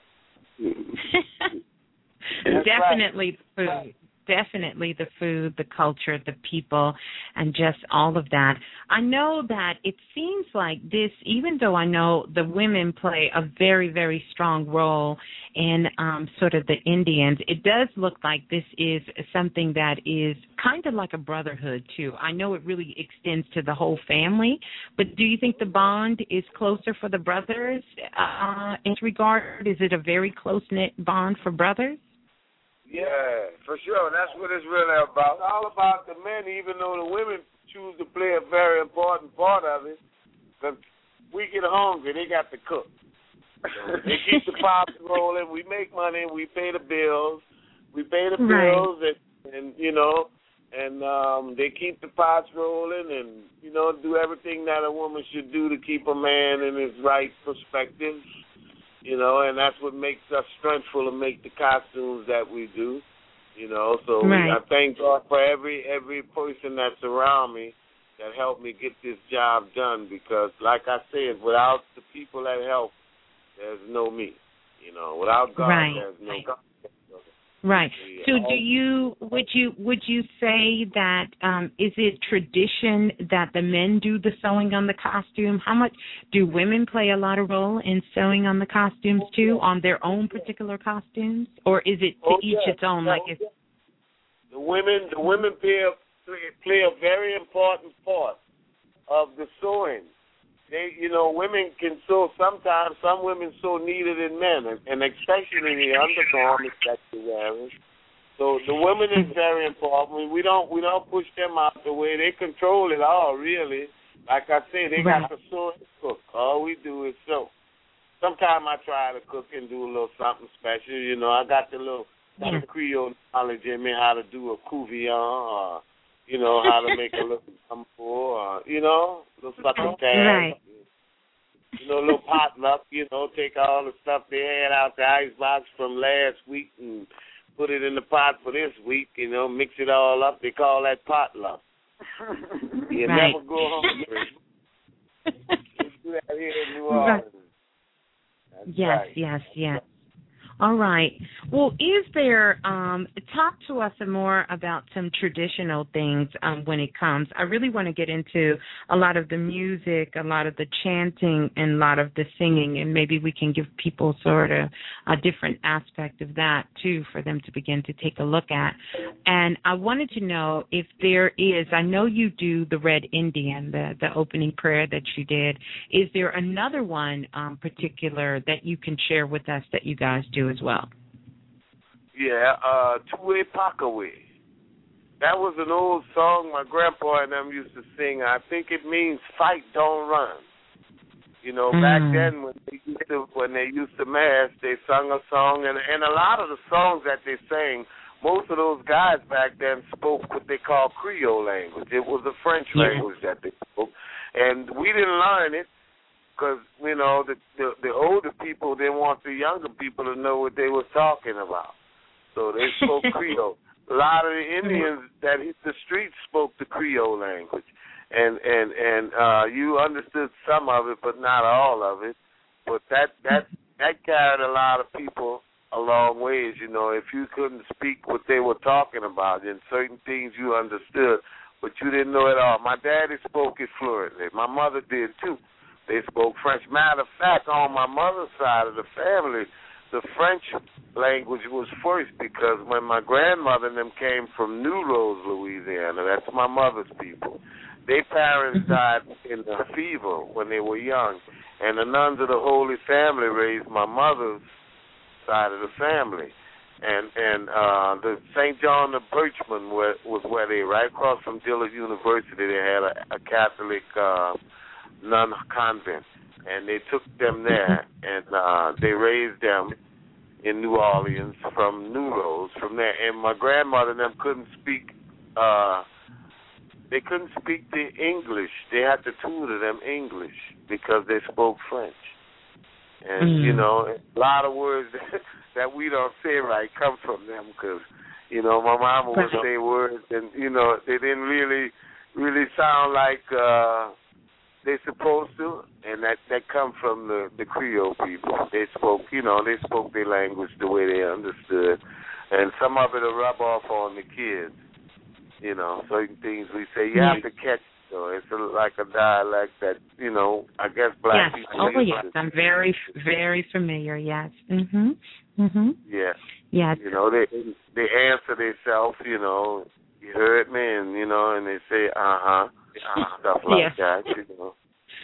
C: Definitely the food. Definitely the food, the culture, the people, and just all of that. I know that it seems like this, even though I know the women play a very, very strong role in um, sort of the Indians, it does look like this is something that is kind of like a brotherhood, too. I know it really extends to the whole family, but do you think the bond is closer for the brothers uh, in this regard? Is it a very close-knit bond for brothers?
G: Yeah, for sure. That's what it's really about. It's all about the men, even though the women choose to play a very important part of it. Because we get hungry, they got to cook. So they keep the pots rolling. We make money. We pay the bills. We pay the bills, right. and, and you know, and um, they keep the pots rolling, and you know, do everything that a woman should do to keep a man in his right perspective. You know, and that's what makes us strengthful to make the costumes that we do. You know, so
C: right.
G: I thank God for every every person that's around me that helped me get this job done, because, like I said, without the people that help, there's no me. You know, without God,
C: right.
G: there's no God.
C: Right. So do you would you would you say that um, is it tradition that the men do the sewing on the costume? How much do women play a lot of role in sewing on the costumes too, on their own particular costumes, or is it to
G: oh,
C: each
G: yeah.
C: its own?
G: No,
C: like it's
G: the women, the women play a, play a very important part of the sewing. They, you know, women can sew. Sometimes some women sew neater than men, and, and especially in the undergarments that you're wearing. So the women is very important. We don't we don't push them out the way. They control it all, really. Like I said, they
C: right.
G: got to sew and cook. All we do is sew. Sometimes I try to cook and do a little something special. You know, I got the little yeah. Creole knowledge in me how to do a couvillon, or you know, how to make a little gumbo, or you know, little succotash.
C: Right.
G: You know, a little potluck, you know, take all the stuff they had out the icebox from last week and put it in the pot for this week, you know, mix it all up. They call that potluck. You
C: right.
G: never go hungry. You do that here in New Orleans. That's
C: yes,
G: right.
C: yes, yes. All right. Well, is there, um, talk to us more about some traditional things um, when it comes. I really want to get into a lot of the music, a lot of the chanting, and a lot of the singing, and maybe we can give people sort of a different aspect of that, too, for them to begin to take a look at. And I wanted to know if there is, I know you do the Red Indian, the, the opening prayer that you did. Is there another one um, particular that you can share with us that you guys do as well?
G: Yeah, uh, Tuwe Pakawe. That was an old song my grandpa and them used to sing. I think it means fight, don't run. You know, mm. back then when they used to when they used to mass, they sung a song, and and a lot of the songs that they sang, most of those guys back then spoke what they call Creole language. It was the French yeah. language that they spoke, and we didn't learn it. Because, you know, the, the the older people didn't want the younger people to know what they were talking about. So they spoke Creole. A lot of the Indians that hit the streets spoke the Creole language. And and, and uh, you understood some of it, but not all of it. But that, that, that carried a lot of people a long ways, you know. If you couldn't speak what they were talking about, then certain things you understood, but you didn't know it all. My daddy spoke it fluently. My mother did, too. They spoke French. Matter of fact, on my mother's side of the family, the French language was first because when my grandmother and them came from New Rose, Louisiana, that's my mother's people, their parents died in the fever when they were young, and the nuns of the Holy Family raised my mother's side of the family. And and uh, the Saint John the Birchman was where they, right across from Dillard University, they had a, a Catholic uh nun convent, and they took them there, and uh, they raised them in New Orleans from New Rose, from there. And my grandmother and them couldn't speak, uh, they couldn't speak the English. They had to tutor them English because they spoke French. And, mm. you know, a lot of words that we don't say right come from them because, you know, my mama would say words, and, you know, they didn't really, really sound like, uh, they're supposed to, and that, that come from the, the Creole people. They spoke, you know, they spoke their language the way they understood, and some of it will rub off on the kids, you know, certain things we say, you have to catch, so it's a, like a dialect that, you know, I guess black
C: yes.
G: people...
C: Oh, yes, I'm very, very familiar, yes. Mm-hmm, mm-hmm.
G: Yeah.
C: Yes.
G: You know, they they answer themselves, you know, you heard me, and, you know, and they say, uh-huh. Uh, stuff like
C: yes.
G: that, you know.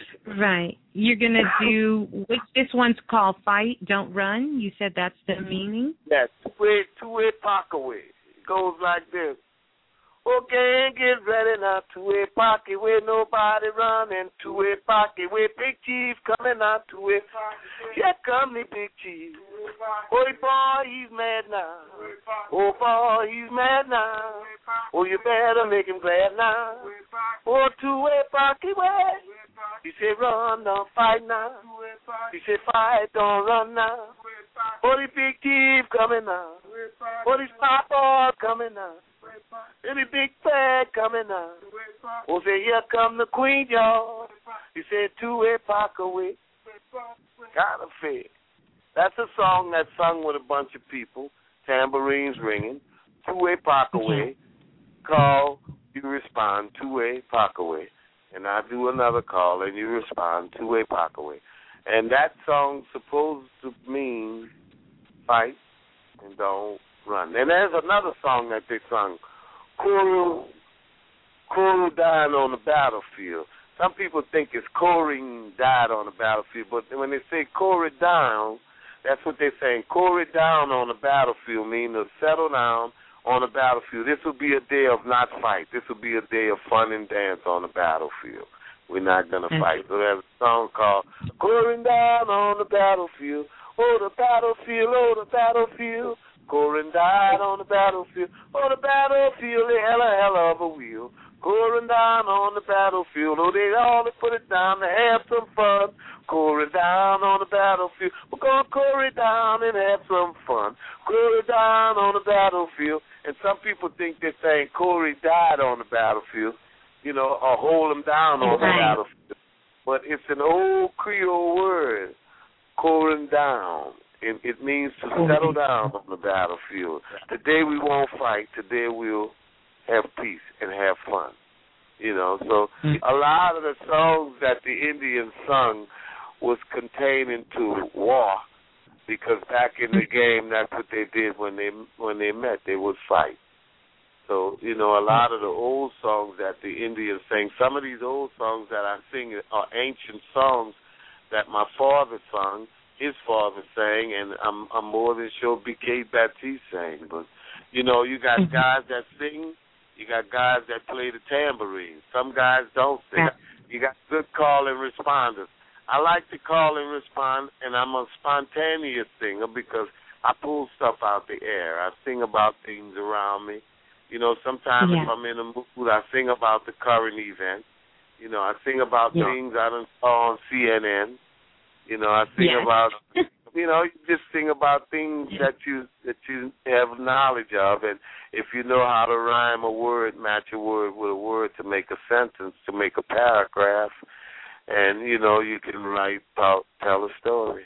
C: Right. You're going to do, which this one's called Fight, Don't Run. You said that's the meaning?
G: Yes, Tuwe, Tuwe Pakawe. It goes like this. Okay, get ready now, Tuwe Pakawe, nobody running. Tuwe Pakawe, Big Chief coming out, Tuwe Pakawe. Here come the Big Chief. Oh, boy, he's mad now. Oh, boy, he's mad now. Oh, you better make him glad now. Oh, Tuwe Pakawe. He said, run, don't fight now. He said, fight, don't run now. Oh, the Big Chief coming now. Oh, this Papa coming now. Any big flag coming now. Oh, say, here come the Queen, y'all. He said, Tuwe Pakawe. Kind of fair. That's a song that's sung with a bunch of people, tambourines ringing. Tuwe Pakawe. Call, you respond, Tuwe Pakawe. And I do another call, and you respond, Tuwe Pakawe. And that song's supposed to mean fight and don't run. And there's another song that they sung, Kuru, Kuru died on the battlefield. Some people think it's Coring died on the battlefield, but when they say Corey down, that's what they're saying. Corey down on the battlefield means to settle down on the battlefield. This will be a day of not fight. This will be a day of fun and dance on the battlefield. We're not going to mm-hmm. fight. So there's a song called Corey down on the battlefield. Oh, the battlefield, oh, the battlefield. Corin died on the battlefield, on the battlefield, they hella, hella of a wheel. Corin down on the battlefield, oh, they all they put it down to have some fun. Corin down on the battlefield, we're going to Corin down and have some fun. Corin down on the battlefield, and some people think they're saying Corey died on the battlefield, you know, or hold him down on the battlefield. But it's an old Creole word, Corin down. It, it means to settle down on the battlefield. Today we won't fight. Today we'll have peace and have fun. You know, so a lot of the songs that the Indians sung was contained into war, because back in the game, that's what they did when they when they met. They would fight. So, you know, a lot of the old songs that the Indians sang, some of these old songs that I sing are ancient songs that my father sung, his father sang, and I'm, I'm more than sure B K Baptiste sang. But, you know, you got guys that sing, you got guys that play the tambourine. Some guys don't sing. You got good call and responders. I like to call and respond, and I'm a spontaneous singer because I pull stuff out the air. I sing about things around me. You know, sometimes yeah. if I'm in a mood, I sing about the current event. You know, I sing about yeah. things I done saw on C N N. You know, I sing yeah. about, you know, you just sing about things that you that you have knowledge of. And if you know how to rhyme a word, match a word with a word to make a sentence, to make a paragraph, and, you know, you can write about, tell a story,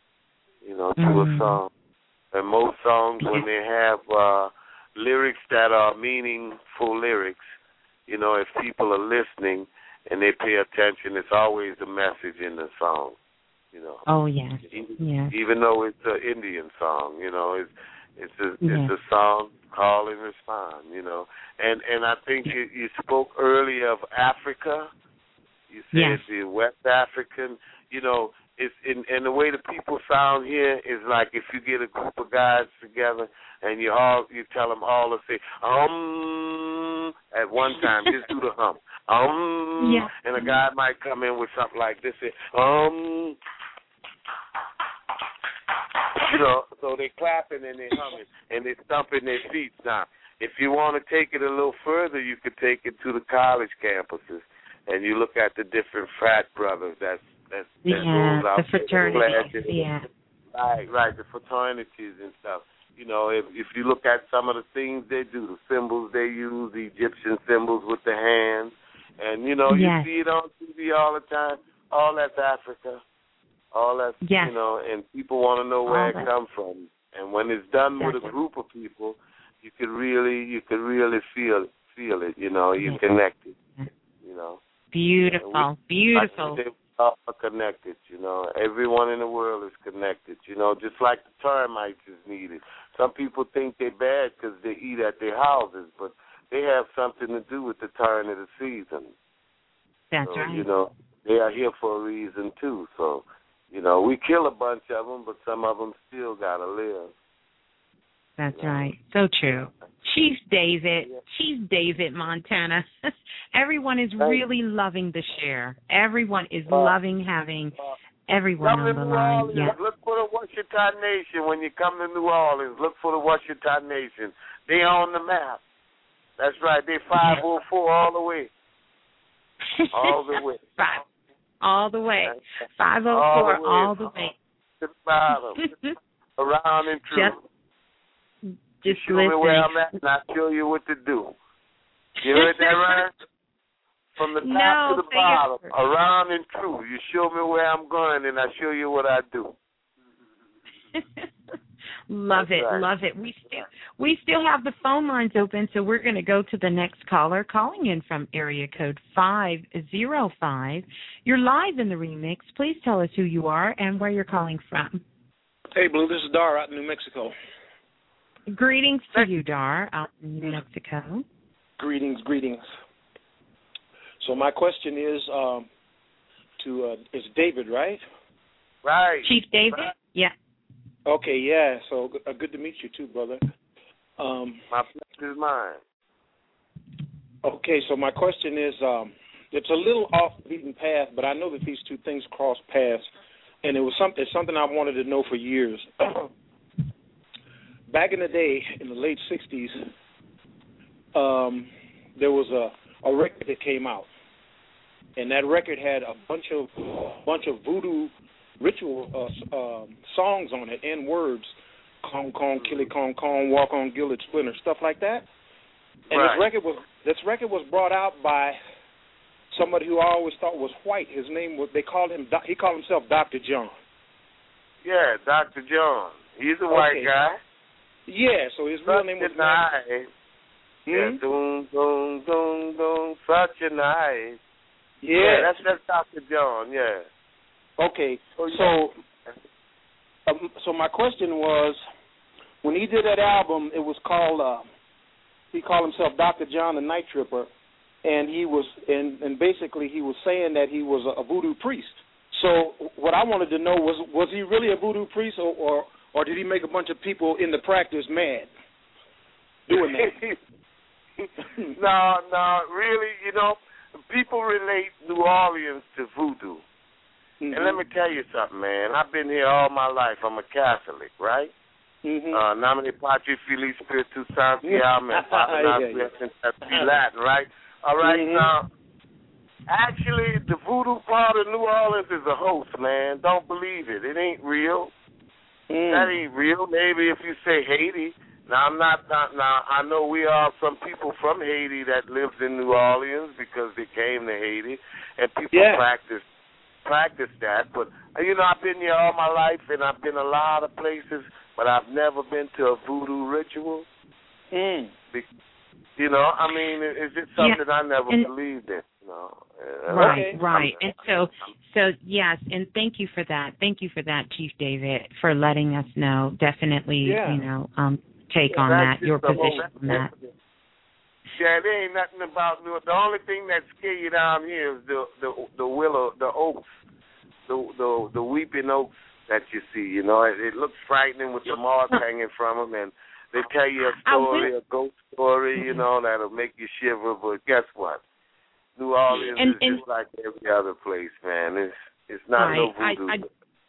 G: you know, to mm-hmm. a song. And most songs, when they have uh, lyrics that are meaningful lyrics, you know, if people are listening and they pay attention, it's always a message in the song, you know.
C: Oh, yes.
G: Even,
C: yes.
G: even though it's an Indian song, you know, it's it's a,
C: yes.
G: it's a song, call and respond, you know. And, and I think you, you spoke earlier of Africa. You said
C: yes.
G: the West African, you know, it's in, and the way the people sound here is like if you get a group of guys together and you all you tell them all to say um at one time, just do the hum um,
C: yeah.
G: and a guy might come in with something like this, say, um, you know, so they clapping and they humming and they stomping their feet. Now, if you want to take it a little further, you could take it to the college campuses. And you look at the different frat brothers that that, that
C: yeah,
G: goes out
C: the fraternities, yeah,
G: right, right, the fraternities and stuff. You know, if if you look at some of the things they do, the symbols they use, the Egyptian symbols with the hands, and you know,
C: yes.
G: you see it on T V all the time. All that's Africa, all that's
C: yes.
G: you know, and people want to know where
C: all
G: it
C: that.
G: comes from. And when it's done
C: that's
G: with a
C: it.
G: group of people, you could really, you could really feel feel it. You know, you
C: yes.
G: connect it. You know.
C: Beautiful,
G: we,
C: beautiful.
G: They are connected, you know. Everyone in the world is connected, you know, just like the termites is needed. Some people think they're bad because they eat at their houses, but they have something to do with the turn of the season.
C: That's
G: so,
C: right.
G: You know, they are here for a reason, too. So, you know, we kill a bunch of them, but some of them still got to live.
C: That's
G: you know?
C: right. So true. Chief David, yeah. Chief David Montana. Everyone is really loving the share. Everyone is uh, loving having uh, everyone on the line. Yeah.
G: Look for the Washita Nation when you come to New Orleans. Look for the Washita Nation. They on the map. That's right. They five oh four all the way. All the way.
C: Five, all the way. five oh four all the way.
G: To the bottom. Around and through.
C: Just Just
G: show
C: listen.
G: me where I'm at, and I'll show you what to do. You heard that right? From the top
C: no,
G: to the bottom, it. around and through. You show me where I'm going, and I show you what I do.
C: Love
G: That's
C: it,
G: right.
C: love it. We still we still have the phone lines open, so we're going to go to the next caller calling in from area code five oh five. You're live in the remix. Please tell us who you are and where you're calling from.
L: Hey, Blue, this is Dar out in New Mexico.
C: Greetings to you, Dar, out in New Mexico.
L: Greetings, greetings. So my question is um, to uh, is David, right?
G: Right.
C: Chief David? Right. Yeah.
L: Okay, yeah. So uh, good to meet you too, brother. Um,
G: my pleasure is mine.
L: Okay, so my question is, um, it's a little off the beaten path, but I know that these two things cross paths, and it was something. It's something I wanted to know for years. back in the day, in the late sixties, um, there was a, a record that came out, and that record had a bunch of bunch of voodoo ritual uh, um, songs on it and words, Kong Kong, Killy Kong Kong, Walk on Gilded Splinter, stuff like that. And
G: right.
L: this record was this record was brought out by somebody who I always thought was white. His name was they called him he called himself Doctor John.
G: Yeah, Doctor John. He's a white
L: okay.
G: guy.
L: Yeah, so his real name was
G: nice.
L: Hmm?
G: Yeah, doom, doom, doom, doom, such a nice.
L: Yeah.
G: yeah, that's that's Doctor John. Yeah.
L: Okay, so um, so my question was, when he did that album, it was called uh, he called himself Doctor John the Night Tripper, and he was and, and basically he was saying that he was a, a voodoo priest. So what I wanted to know was was he really a voodoo priest, or or, or did he make a bunch of people in the practice mad doing that?
G: no, no, really, you know, people relate New Orleans to voodoo. Mm-hmm. And let me tell you something, man. I've been here all my life. I'm a Catholic, right?
L: Mm-hmm.
G: Uh, Nomine Patri Filii Spiritus Sancti, Amen. Latin, right? All right,
L: mm-hmm.
G: now, actually, the voodoo part of New Orleans is a hoax, man. Don't believe it. It ain't real.
L: Mm.
G: That ain't real. Maybe if you say Haiti. Now, I'm not, not, now, I know we are some people from Haiti that lives in New Orleans because they came to Haiti, and people
L: yeah.
G: practice practice that, but you know, I've been here all my life, and I've been a lot of places, but I've never been to a voodoo ritual.
L: Mm.
G: You know, I mean, it's just something
C: yeah.
G: I never
C: and,
G: believed in. You know,
C: right,
L: okay.
C: right, and so, so yes, and thank you for that. Thank you for that, Chief David, for letting us know. Definitely,
L: yeah.
C: you know, um, take
G: yeah,
C: on that, your position on that.
G: Yeah, there ain't nothing about New. The only thing that scare you down here is the the the willow, the oaks, the the the weeping oaks that you see. You know, it, it looks frightening with the moss hanging from them, and they tell you a story, a ghost story. You know, that'll make you shiver. But guess what? New Orleans
C: and,
G: is
C: and,
G: just like every other place, man. It's it's not
C: right,
G: no voodoo.
C: I, I,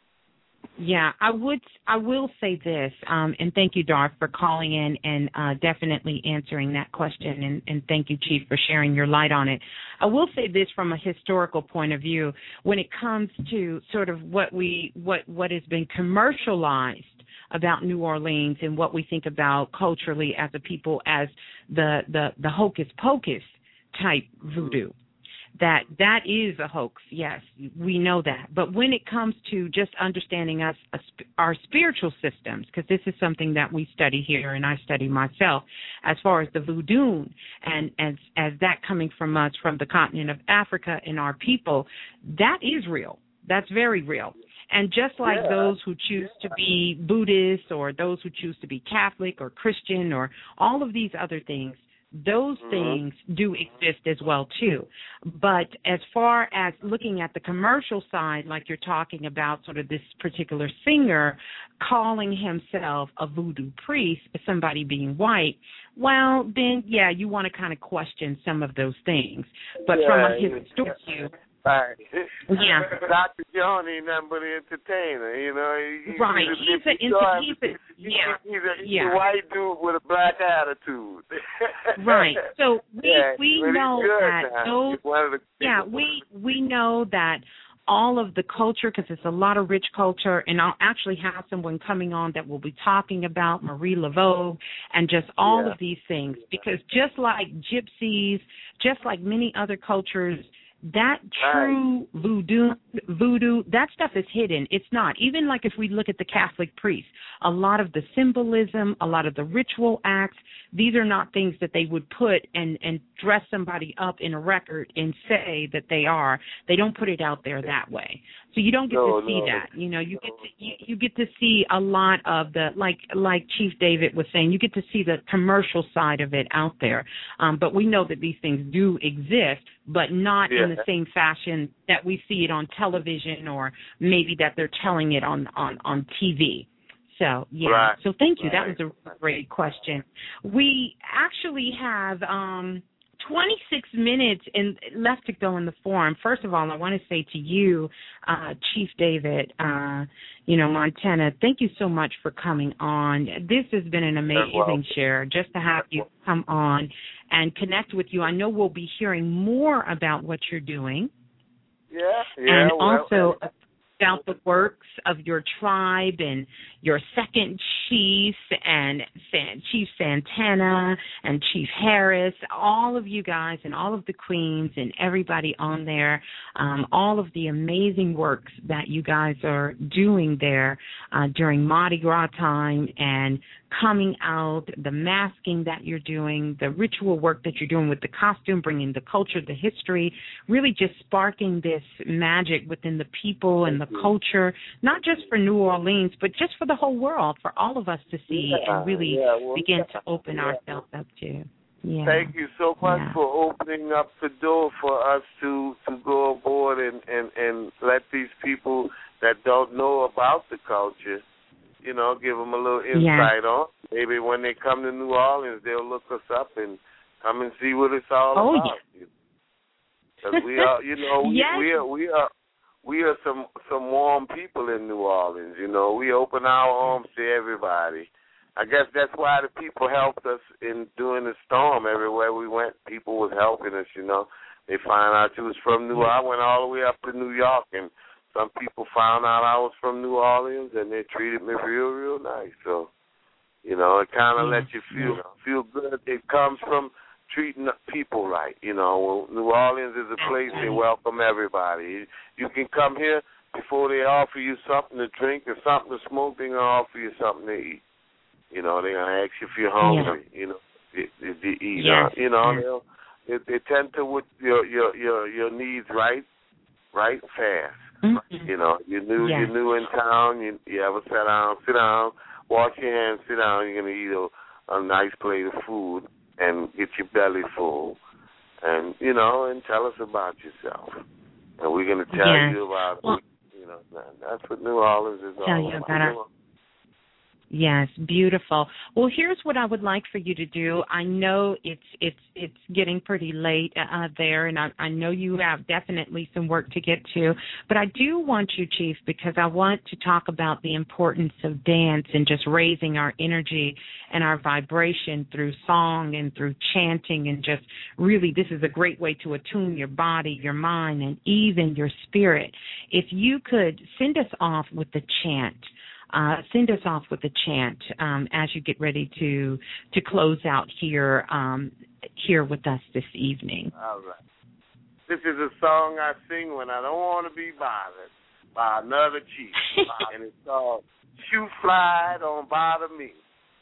C: Yeah, I would. I will say this, um, and thank you, Darth, for calling in and uh, definitely answering that question, and, and thank you, Chief, for sharing your light on it. I will say this from a historical point of view, when it comes to sort of what we what what has been commercialized about New Orleans and what we think about culturally as a people as the the, the hocus pocus type voodoo. That that is a hoax, yes, we know that. But when it comes to just understanding us, our spiritual systems, because this is something that we study here and I study myself, as far as the voodoo and as as that coming from us, from the continent of Africa and our people, that is real. That's very real. And just like yeah. those who choose to be Buddhist or those who choose to be Catholic or Christian or all of these other things, those mm-hmm. things do exist as well, too. But as far as looking at the commercial side, like you're talking about sort of this particular singer calling himself a voodoo priest, somebody being white, well, then, yeah, you want to kind of question some of those things. But
G: yeah,
C: from a historical view,
G: right.
C: Yeah.
G: Doctor John ain't nothing but an entertainer, you know. He,
C: right.
G: He's,
C: he's, a, he's, a, he's, a, yeah.
G: he's, a, he's
C: yeah.
G: a white dude with a black attitude.
C: Right. So we
G: yeah,
C: we
G: really
C: know that those, yeah, we we know that all of the culture, because it's a lot of rich culture, and I'll actually have someone coming on that will be talking about Marie Laveau and just all
G: yeah.
C: of these things, because just like gypsies, just like many other cultures, that true voodoo, voodoo, that stuff is hidden. It's not. Even like if we look at the Catholic priests, a lot of the symbolism, a lot of the ritual acts, these are not things that they would put and, and dress somebody up in a record and say that they are. They don't put it out there that way. So you don't get
G: no,
C: to see
G: no.
C: that. You know, you get to, you, you get to see a lot of the, like like Chief David was saying, you get to see the commercial side of it out there. Um, but we know that these things do exist, but not
G: yeah.
C: in the same fashion that we see it on television or maybe that they're telling it on, on, on T V. So, yeah.
G: Right.
C: So thank you.
G: Right.
C: That was a great question. We actually have um, twenty-six minutes in, left to go in the forum. First of all, I want to say to you, uh, Chief David, uh, you know, Montana, thank you so much for coming on. This has been an amazing share, just to have you come on and connect with you. I know we'll be hearing more about what you're doing.
G: Yeah, yeah.
C: And
G: well,
C: also about the works of your tribe and your second chief and San, Chief Santana and Chief Harris, all of you guys and all of the queens and everybody on there, um, all of the amazing works that you guys are doing there uh, during Mardi Gras time and coming out, the masking that you're doing, the ritual work that you're doing with the costume, bringing the culture, the history, really just sparking this magic within the people and the culture, not just for New Orleans, but just for the whole world, for all of us to see
G: yeah,
C: and really
G: yeah, well,
C: begin to open
G: yeah.
C: ourselves up to. Yeah.
G: Thank you so much
C: yeah.
G: for opening up the door for us to, to go aboard and, and, and let these people that don't know about the culture, you know, give them a little insight
C: yeah.
G: on. Maybe when they come to New Orleans, they'll look us up and come and see what it's all
C: oh,
G: about.
C: Yeah.
G: Because we are, you know, we,
C: yes.
G: we are, we are, we are some some warm people in New Orleans. You know, we open our arms to everybody. I guess that's why the people helped us in during the storm. Everywhere we went, people was helping us. You know, they found out you was from New. I went all the way up to New York, and some people found out I was from New Orleans, and they treated me real, real nice. So, you know, it kind of yeah. lets you feel yeah. feel good. It comes from treating people right. You know, New Orleans is a place they welcome everybody. You can come here before they offer you something to drink or something to smoke. They're gonna offer you something to eat. You know, they're gonna ask you if you're hungry. Yeah. You know, to, to eat.
C: Yes.
G: You know, they they tend to with your your your your needs right, right fast.
C: Mm-hmm.
G: You know, you're new,
C: yes.
G: you're new in town. You you ever sit down, sit down, wash your hands, sit down. You're gonna eat a, a nice plate of food and get your belly full, and you know, and tell us about yourself, and we're gonna tell
C: yes.
G: you about
C: well,
G: you know, that's what New Orleans is
C: tell
G: all
C: you
G: about.
C: about our- Yes, beautiful. Well, here's what I would like for you to do. I know it's it's it's getting pretty late uh, there, and I, I know you have definitely some work to get to. But I do want you, Chief, because I want to talk about the importance of dance and just raising our energy and our vibration through song and through chanting, and just really this is a great way to attune your body, your mind, and even your spirit. If you could send us off with the chant. Uh, send us off with a chant um, as you get ready to to close out here um, here with us this evening.
G: All right. This is a song I sing when I don't want to be bothered by another chief, and it's called "Shoe Fly Don't Bother Me."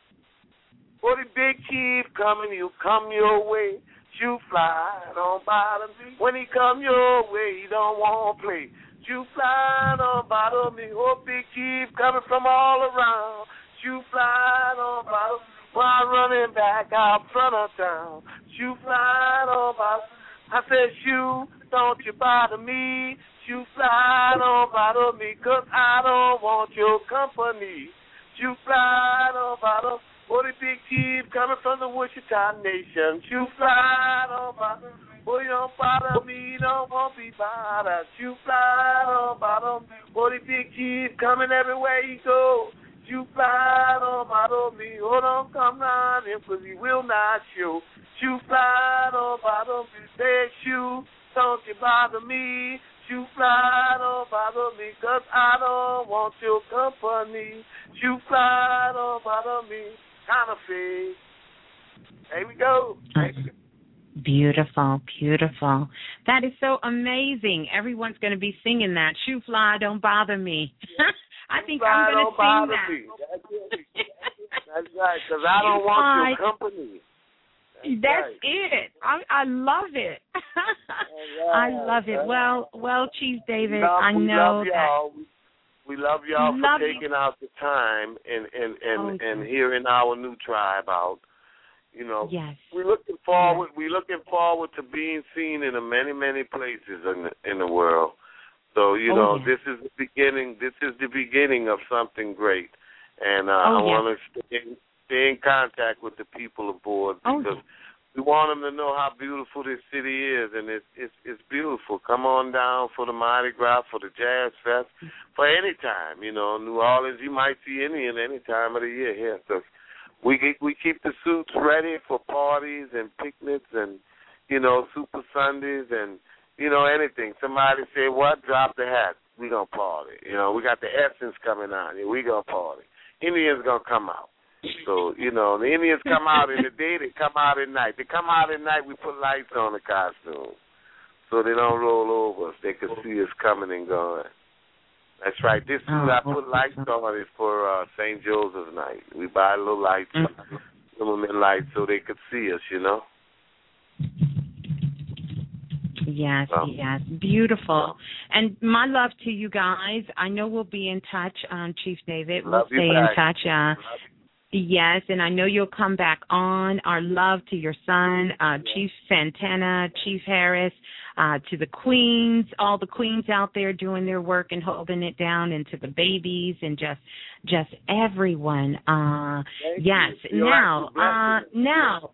G: For the big chief coming, he'll come your way. Shoe fly don't bother me. When he come your way, he don't want to play. You fly, don't bother me. Oh, big chief coming from all around. You fly, don't bother me. While running back out front of town. You fly, don't bother me. I said, shoe, don't you bother me. You fly, don't bother me, 'cause I don't want your company. You fly, don't bother me. Oh, the big chief coming from the Wichita Nation. You fly, don't bother me. Boy, don't bother me, don't want to be bothered. You fly, don't bother me. Boy, the big chief coming everywhere you go. You fly, don't bother me. Oh, don't come round him, 'cause he will not show. You fly, don't bother me. Say, shoe, don't you bother me. You fly, don't bother me, 'cause I don't want your company. You fly, don't bother me. Kind of fake. There we go. There we go.
C: Beautiful, beautiful. That is so amazing. Everyone's going to be singing that. Shoe fly, don't bother me. I think
G: fly,
C: I'm going to sing that.
G: Me. That's, it. That's right, because I don't want fly. your company. That's,
C: That's
G: right.
C: it. I, I love it.
G: right.
C: I love it. Well, well, Chief David,
G: love,
C: I know
G: we love
C: that.
G: Y'all. We love y'all for
C: love
G: taking
C: you.
G: out the time and and and,
C: oh,
G: and hearing our new tribe out. You know,
C: yes.
G: we're looking forward.
C: Yes.
G: We're looking forward to being seen in many, many places in the, in the world. So you
C: oh,
G: know,
C: yes.
G: this is the beginning. This is the beginning of something great, and uh,
C: oh,
G: I
C: yes.
G: want to stay in, stay in contact with the people aboard because
C: oh,
G: We want them to know how beautiful this city is, and it's it's it's beautiful. Come on down for the Mardi Gras, for the Jazz Fest, for any time. You know, New Orleans, you might see Indian any time of the year here. So we we keep the suits ready for parties and picnics and, you know, Super Sundays and, you know, anything. Somebody say, what? Drop the hat. We going to party. You know, we got the Essence coming on. Yeah, we going to party. Indians going to come out. So, you know, the Indians come out in the day, they come out at night. They come out at night, we put lights on the costume so they don't roll over us. They can see us coming and going. That's right. This suit I put lights on it for uh, Saint Joseph's night. We buy little lights, illuminate lights so they could see us, you know.
C: Yes, oh. yes, beautiful. And my love to you guys. I know we'll be in touch, um, Chief David. We'll
G: love
C: stay in touch. Uh, yes, and I know you'll come back on. Our love to your son, uh, Chief Santana, Chief Harris, uh, to the queens, all the queens out there doing their work and holding it down, and to the babies and just just everyone. Uh, yes. Now, uh, now,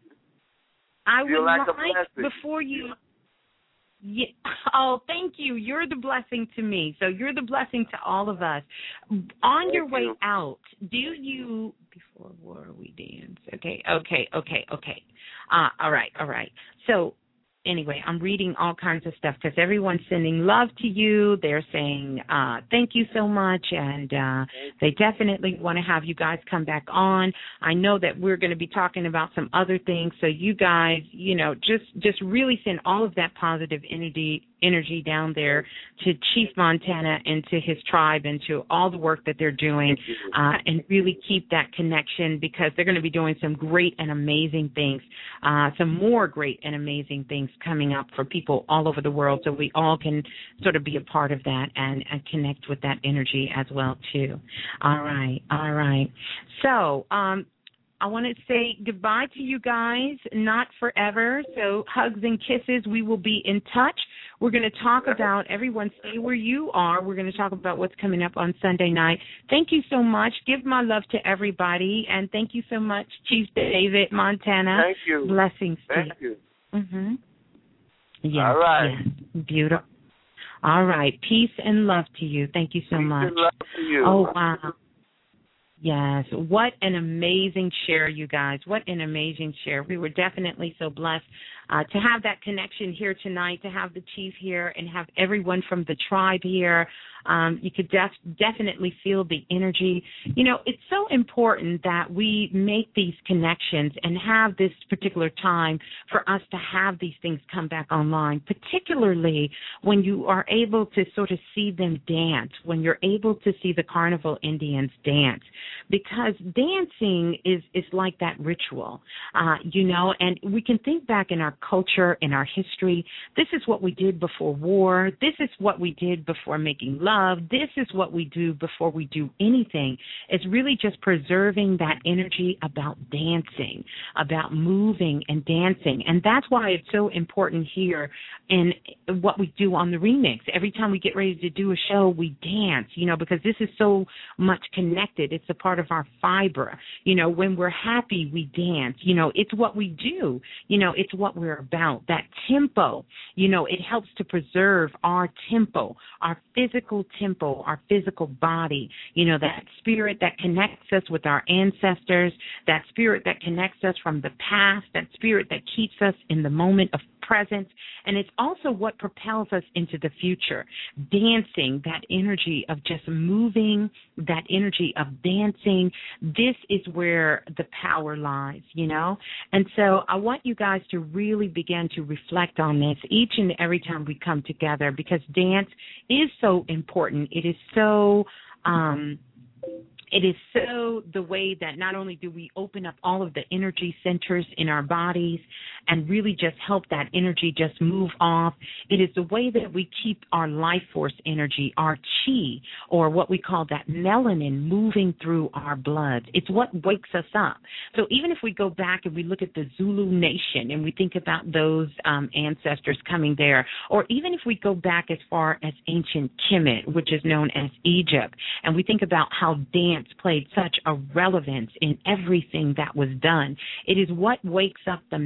C: I would
G: like,
C: like before you. Yeah. Oh, thank you. You're the blessing to me. So you're the blessing to all of us. On
G: thank
C: your way
G: you.
C: out, do you, before war we dance? Okay, okay, okay, okay. Uh, all right, all right. So anyway, I'm reading all kinds of stuff because everyone's sending love to you. They're saying uh, thank you so much, and uh, they definitely want to have you guys come back on. I know that we're going to be talking about some other things, so you guys, you know, just just really send all of that positive energy energy down there to Chief Montana and to his tribe and to all the work that they're doing, uh, and really keep that connection because they're going to be doing some great and amazing things, uh, some more great and amazing things coming up for people all over the world, so we all can sort of be a part of that and, and connect with that energy as well too. All right, all right. So um, I want to say goodbye to you guys, not forever. So hugs and kisses. We will be in touch. We're going to talk about, everyone stay where you are. We're going to talk about what's coming up on Sunday night. Thank you so much. Give my love to everybody. And thank you so much, Chief David Montana.
G: Thank you.
C: Blessings.
G: Thank you.
C: Mm-hmm. Yes,
G: all right.
C: Yes. Beautiful. All right. Peace and love to you. Thank you so
G: Peace
C: much.
G: And love to you.
C: Oh, wow. Yes. What an amazing share, you guys. What an amazing share. We were definitely so blessed uh, to have that connection here tonight, to have the chief here and have everyone from the tribe here. Um, you could def- definitely feel the energy. You know, it's so important that we make these connections and have this particular time for us to have these things come back online, particularly when you are able to sort of see them dance, when you're able to see the Carnival Indians dance, because dancing is, is like that ritual, uh, you know, and we can think back in our culture, in our history. This is what we did before war. This is what we did before making love. This is what we do before we do anything. It's really just preserving that energy about dancing, about moving and dancing. And that's why it's so important here in what we do on the remix. Every time we get ready to do a show, we dance, you know, because this is so much connected. It's a part of our fiber. You know, when we're happy, we dance. You know, it's what we do. You know, it's what we're about. That tempo, you know, it helps to preserve our tempo, our physical tempo, our physical body, you know, that spirit that connects us with our ancestors, that spirit that connects us from the past, that spirit that keeps us in the moment of presence, and it's also what propels us into the future. Dancing, that energy of just moving, that energy of dancing, this is where the power lies, you know? And so I want you guys to really begin to reflect on this each and every time we come together, because dance is so important. It is so um It is so the way that not only do we open up all of the energy centers in our bodies and really just help that energy just move off, it is the way that we keep our life force energy, our chi, or what we call that melanin, moving through our blood. It's what wakes us up. So even if we go back and we look at the Zulu nation and we think about those um, ancestors coming there, or even if we go back as far as ancient Kemet, which is known as Egypt, and we think about how dance played such a relevance in everything that was done. It is what wakes up the melanin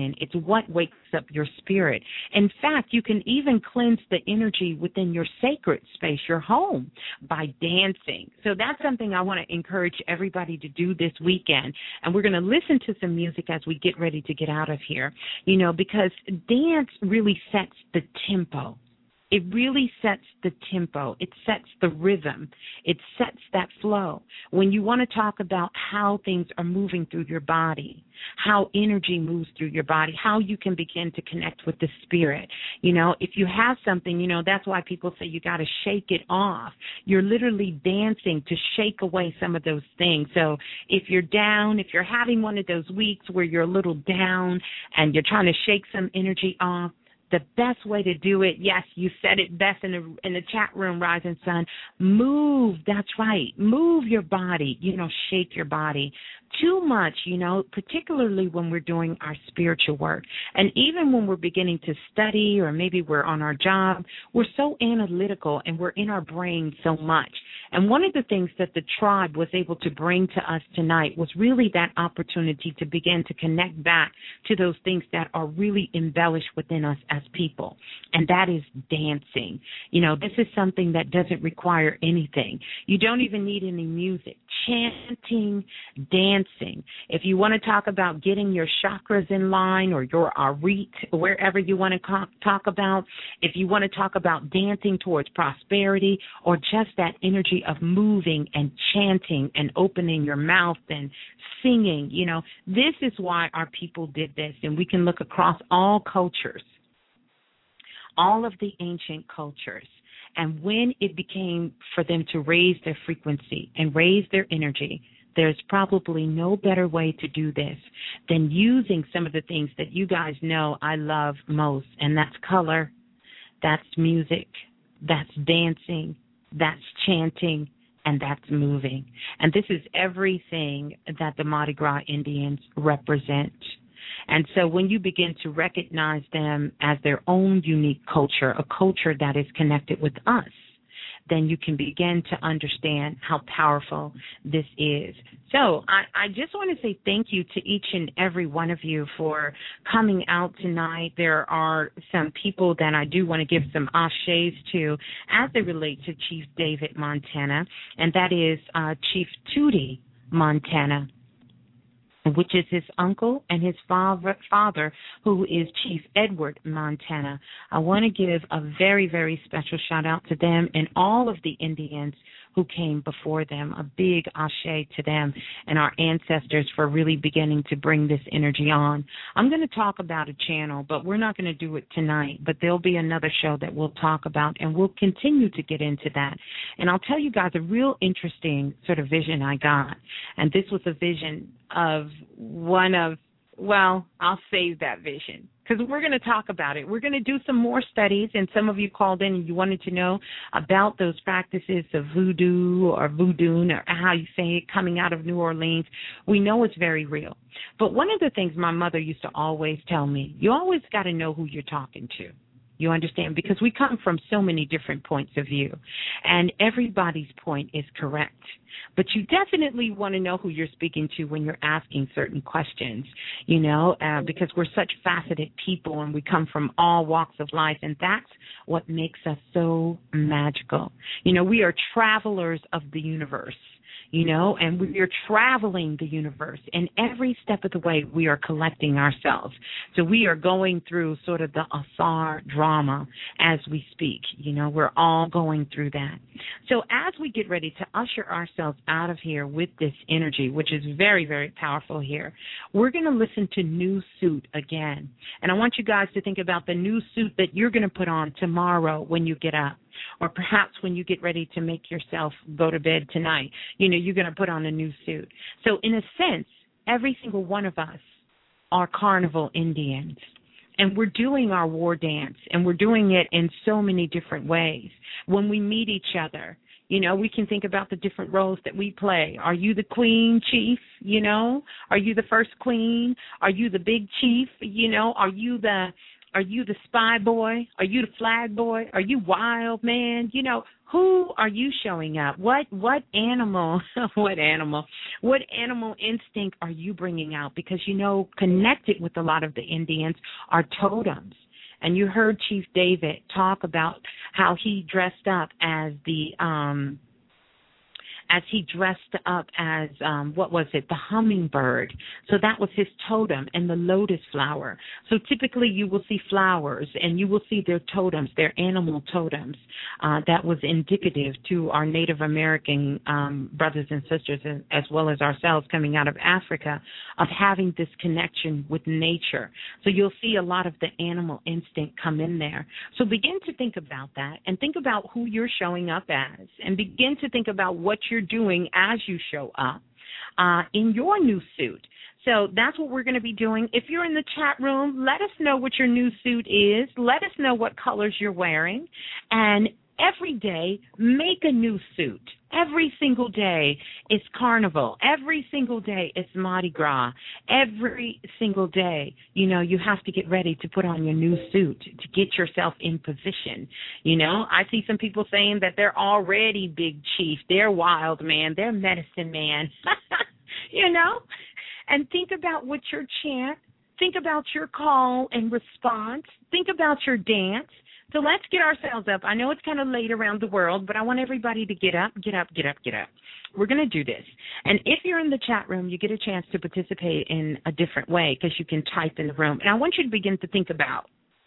C: in. It's what wakes up your spirit. In fact, you can even cleanse the energy within your sacred space, your home, by dancing. So that's something I want to encourage everybody to do this weekend. And we're going to listen to some music as we get ready to get out of here, you know, because dance really sets the tempo. It really sets the tempo. It sets the rhythm. It sets that flow. When you want to talk about how things are moving through your body, how energy moves through your body, how you can begin to connect with the spirit. You know, if you have something, you know, that's why people say you got to shake it off. You're literally dancing to shake away some of those things. So if you're down, if you're having one of those weeks where you're a little down and you're trying to shake some energy off, the best way to do it, yes, you said it best in the in the chat room, Rising Sun. Move, that's right. Move your body, you know, shake your body. Too much, you know, particularly when we're doing our spiritual work. And even when we're beginning to study or maybe we're on our job, we're so analytical and we're in our brain so much. And one of the things that the tribe was able to bring to us tonight was really that opportunity to begin to connect back to those things that are really embellished within us as people. And that is dancing. You know, this is something that doesn't require anything. You don't even need any music. Chanting, dancing. If you want to talk about getting your chakras in line or your arit, wherever you want to talk about, if you want to talk about dancing towards prosperity or just that energy of moving and chanting and opening your mouth and singing, you know, this is why our people did this. And we can look across all cultures, all of the ancient cultures. And when it became for them to raise their frequency and raise their energy, there's probably no better way to do this than using some of the things that you guys know I love most, and that's color, that's music, that's dancing, that's chanting, and that's moving. And this is everything that the Mardi Gras Indians represent. And so when you begin to recognize them as their own unique culture, a culture that is connected with us, then you can begin to understand how powerful this is. So I, I just want to say thank you to each and every one of you for coming out tonight. There are some people that I do want to give some ashes to as they relate to Chief David Montana, and that is uh, Chief Tootie Montana, which is his uncle and his father, father, who is Chief Edward Montana. I want to give a very, very special shout-out to them and all of the Indians who came before them. A big ashe to them and our ancestors for really beginning to bring this energy on. I'm going to talk about a channel, but we're not going to do it tonight. But there'll be another show that we'll talk about, and we'll continue to get into that. And I'll tell you guys a real interesting sort of vision I got. And this was a vision of one of, well, I'll save that vision, because we're going to talk about it. We're going to do some more studies, and some of you called in and you wanted to know about those practices of voodoo or voodoo, or how you say it, coming out of New Orleans. We know it's very real. But one of the things my mother used to always tell me, you always got to know who you're talking to. You understand? Because we come from so many different points of view, and everybody's point is correct. But you definitely want to know who you're speaking to when you're asking certain questions, you know, uh, because we're such faceted people and we come from all walks of life, and that's what makes us so magical. You know, we are travelers of the universe. You know, and we are traveling the universe, and every step of the way we are collecting ourselves. So we are going through sort of the Asar drama as we speak. You know, we're all going through that. So as we get ready to usher ourselves out of here with this energy, which is very, very powerful here, we're going to listen to New Suit again. And I want you guys to think about the new suit that you're going to put on tomorrow when you get up. Or perhaps when you get ready to make yourself go to bed tonight, you know, you're going to put on a new suit. So in a sense, every single one of us are carnival Indians. And we're doing our war dance, and we're doing it in so many different ways. When we meet each other, you know, we can think about the different roles that we play. Are you the queen, chief, you know? Are you the first queen? Are you the big chief, you know? Are you the... Are you the spy boy? Are you the flag boy? Are you wild man? You know, who are you showing up? What what animal, what animal, what animal instinct are you bringing out? Because, you know, connected with a lot of the Indians are totems. And you heard Chief David talk about how he dressed up as the um as he dressed up as, um, what was it, the hummingbird. So that was his totem, and the lotus flower. So typically you will see flowers, and you will see their totems, their animal totems. Uh, that was indicative to our Native American um, brothers and sisters, as well as ourselves coming out of Africa, of having this connection with nature. So you'll see a lot of the animal instinct come in there. So begin to think about that, and think about who you're showing up as, and begin to think about what you're doing as you show up uh, in your new suit. So that's what we're going to be doing. If you're in the chat room, let us know what your new suit is. Let us know what colors you're wearing. And every day, make a new suit. Every single day is Carnival. Every single day is Mardi Gras. Every single day, you know, you have to get ready to put on your new suit to get yourself in position. You know, I see some people saying that they're already Big Chief. They're Wild Man. They're Medicine Man. You know? And think about what your chant. Think about your call and response. Think about your dance. So let's get ourselves up. I know it's kind of late around the world, but I want everybody to get up, get up, get up, get up. We're going to do this. And if you're in the chat room, you get a chance to participate in a different way because you can type in the room. And I want you to begin to think about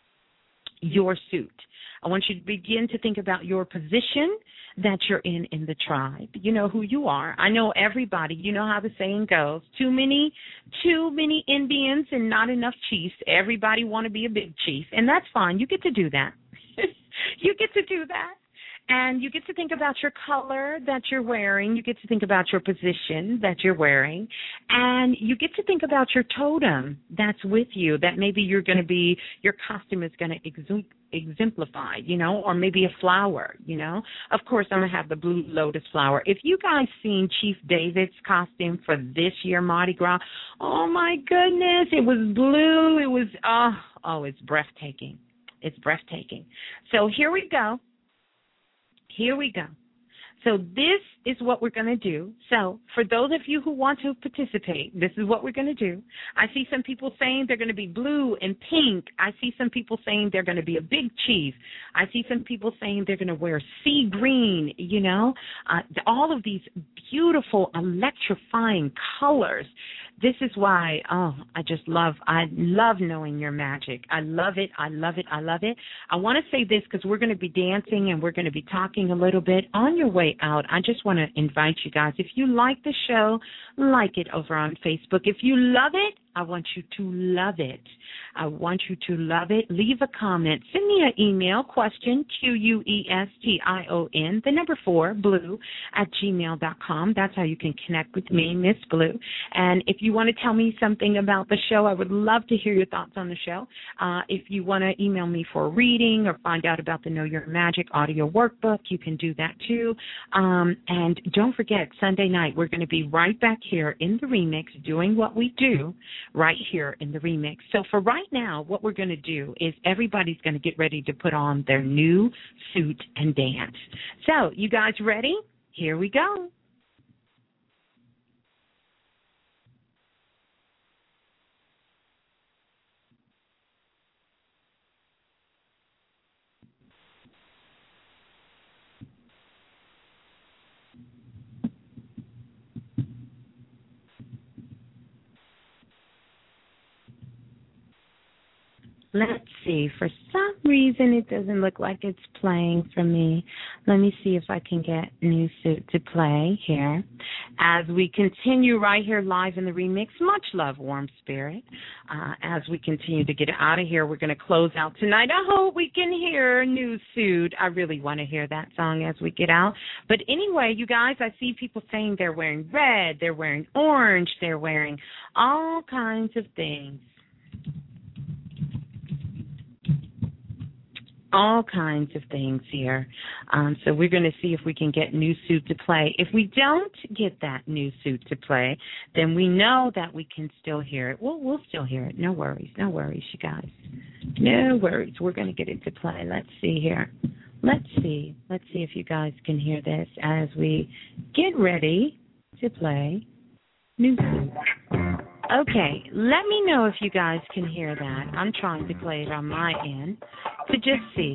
C: your suit. I want you to begin to think about your position that you're in in the tribe. You know who you are. I know everybody. You know how the saying goes. Too many, too many Indians and not enough chiefs. Everybody want to be a big chief, and that's fine. You get to do that. You get to do that. And you get to think about your color that you're wearing. You get to think about your position that you're wearing. And you get to think about your totem that's with you, that maybe you're going to be, your costume is going to exude. exemplify, you know, or maybe a flower, you know. Of course, I'm going to have the blue lotus flower. If you guys seen Chief David's costume for this year Mardi Gras, oh, my goodness, it was blue. It was, oh, oh, it's breathtaking. It's breathtaking. So here we go. Here we go. So this is what we're going to do. So for those of you who want to participate, this is what we're going to do. I see some people saying they're going to be blue and pink. I see some people saying they're going to be a big chief. I see some people saying they're going to wear sea green, you know, uh, all of these beautiful, electrifying colors. This is why, oh, I just love, I love knowing your magic. I love it. I love it. I love it. I want to say this because we're going to be dancing and we're going to be talking a little bit on your way out. I just want to invite you guys, if you like the show, like it over on Facebook. If you love it, I want you to love it. I want you to love it. Leave a comment. Send me an email, question, Q U E S T I O N, the number four, blue, at gmail dot com. That's how you can connect with me, Miss Blue. And if you want to tell me something about the show, I would love to hear your thoughts on the show. Uh, if you want to email me for a reading or find out about the Know Your Magic audio workbook, you can do that too. Um, and don't forget, Sunday night, we're going to be right back here in the remix doing what we do right here in the remix. So for right now, what we're going to do is everybody's going to get ready to put on their new suit and dance. So you guys ready? Here we go. Let's see. For some reason, it doesn't look like it's playing for me. Let me see if I can get new suit to play here. As we continue right here live in the remix, much love, Warm Spirit. Uh, as we continue to get out of here, we're going to close out tonight. I hope we can hear new suit. I really want to hear that song as we get out. But anyway, you guys, I see people saying they're wearing red, they're wearing orange, they're wearing all kinds of things. All kinds of things here. Um, so we're going to see if we can get new suit to play. If we don't get that new suit to play, then we know that we can still hear it. We'll, we'll still hear it. No worries. No worries, you guys. No worries. We're going to get it to play. Let's see here. Let's see. Let's see if you guys can hear this as we get ready to play New Suit. Okay, let me know if you guys can hear that. I'm trying to play it on my end to just see.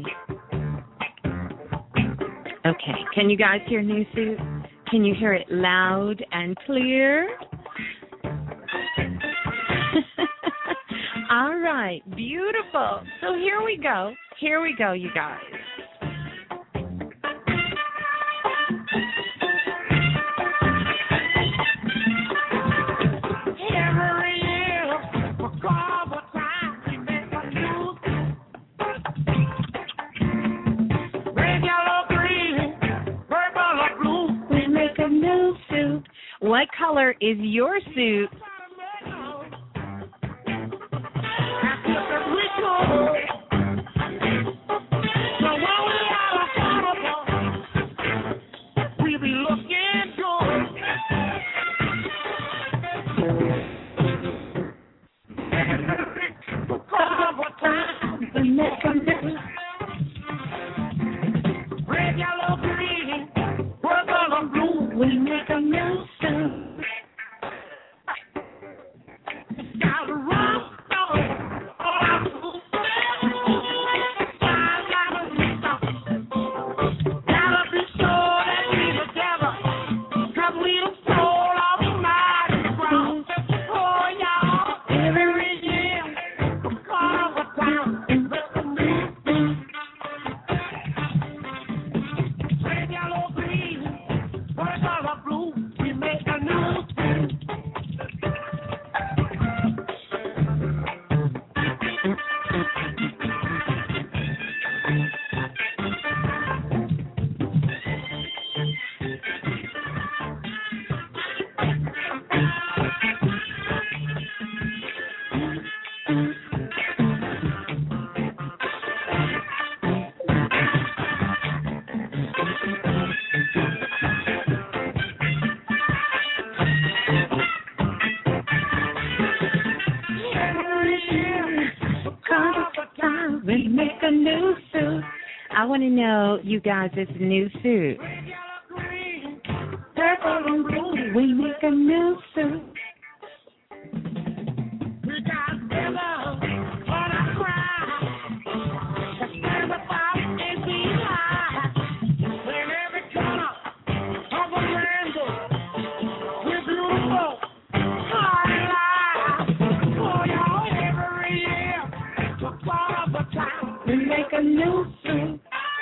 C: Okay, can you guys hear New Suit? Can you hear it loud and clear? All right, beautiful. So here we go. Here we go, you guys. What color is your suit? We make a new suit. Got a rock gotta be sure that we together, 'cause we the soul of the mighty ground. Oh, y'all, every year, carve a town and make a new suit. Red, yellow, green, purple, blue, we make a new suit. We make a new suit. I want to know, you guys, it's a new suit. Purple and blue, we make a new suit. We got yellow on our crown. The stand about and be high. In every corner of a rainbow, we're beautiful. For y'all every year, the fall of the town, we make a new suit.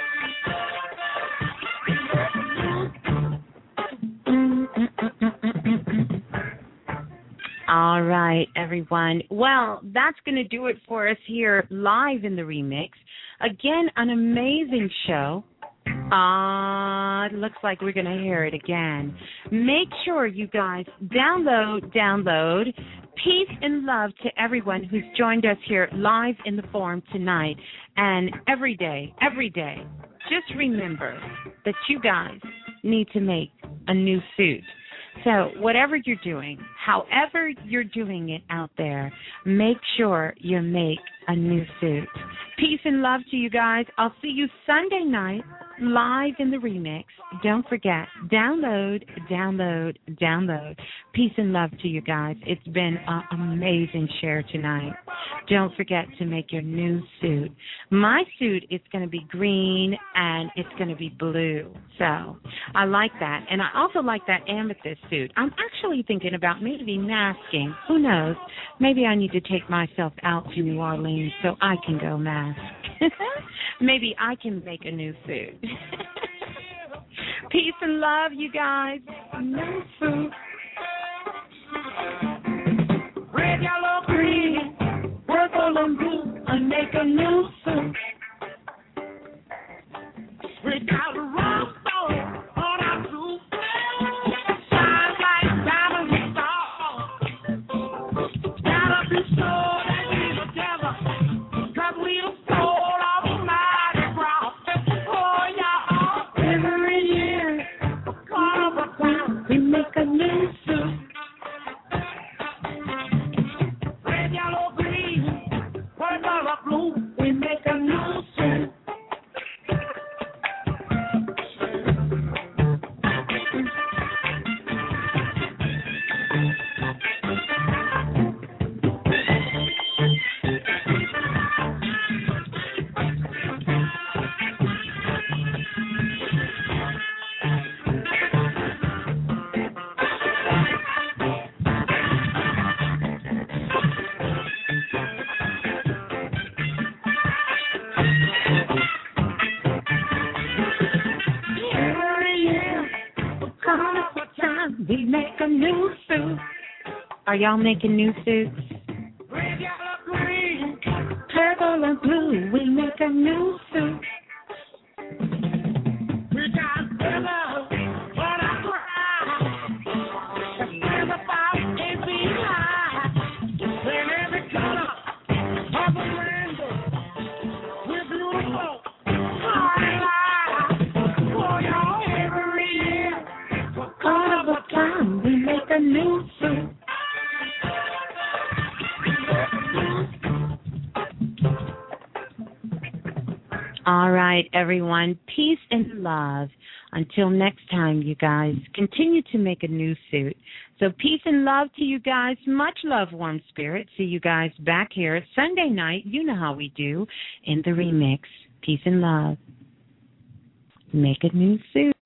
C: All right, everyone. Well, that's going to do it for us here live in the remix. Again, an amazing show. Uh, it looks like we're going to hear it again. Make sure you guys download, download. Peace and love to everyone who's joined us here live in the forum tonight and every day, every day. Just remember that you guys need to make a new suit. So whatever you're doing, however you're doing it out there, make sure you make a new suit. Peace and love to you guys. I'll see you Sunday night live in the remix. Don't forget, download, download, download. Peace and love to you guys. It's been an amazing share tonight. Don't forget to make your new suit. My suit is going to be green and it's going to be blue. So I like that. And I also like that amethyst suit. I'm actually thinking about maybe masking. Who knows? Maybe I need to take myself out to New Orleans so I can go mask. Maybe I can make a new suit. Peace and love, you guys. New suit. Red, yellow, green, purple, and blue. I make a new suit. We got a rock star on our suit. Shine like diamonds and stars. Gotta be sure that we together, 'cause we the soul of the mighty ground. Oh, y'all, every year, carnival time, we make a new suit. Red, yellow, green, purple, blue. we make a new suit. Are y'all making new suits?
E: Red, yellow, green,
C: purple and blue, we make a new suit.
E: we got feathers on our crown. The feather about eight feet high. In every color of the rainbow, we're beautiful. For y'all every year.
C: All of the time, we make a new suit. All right, everyone. Peace and love. Until next time, you guys, continue to make a new suit. So peace and love to you guys. Much love, warm spirit. See you guys back here Sunday night. You know how we do in the remix. Peace and love. Make a new suit.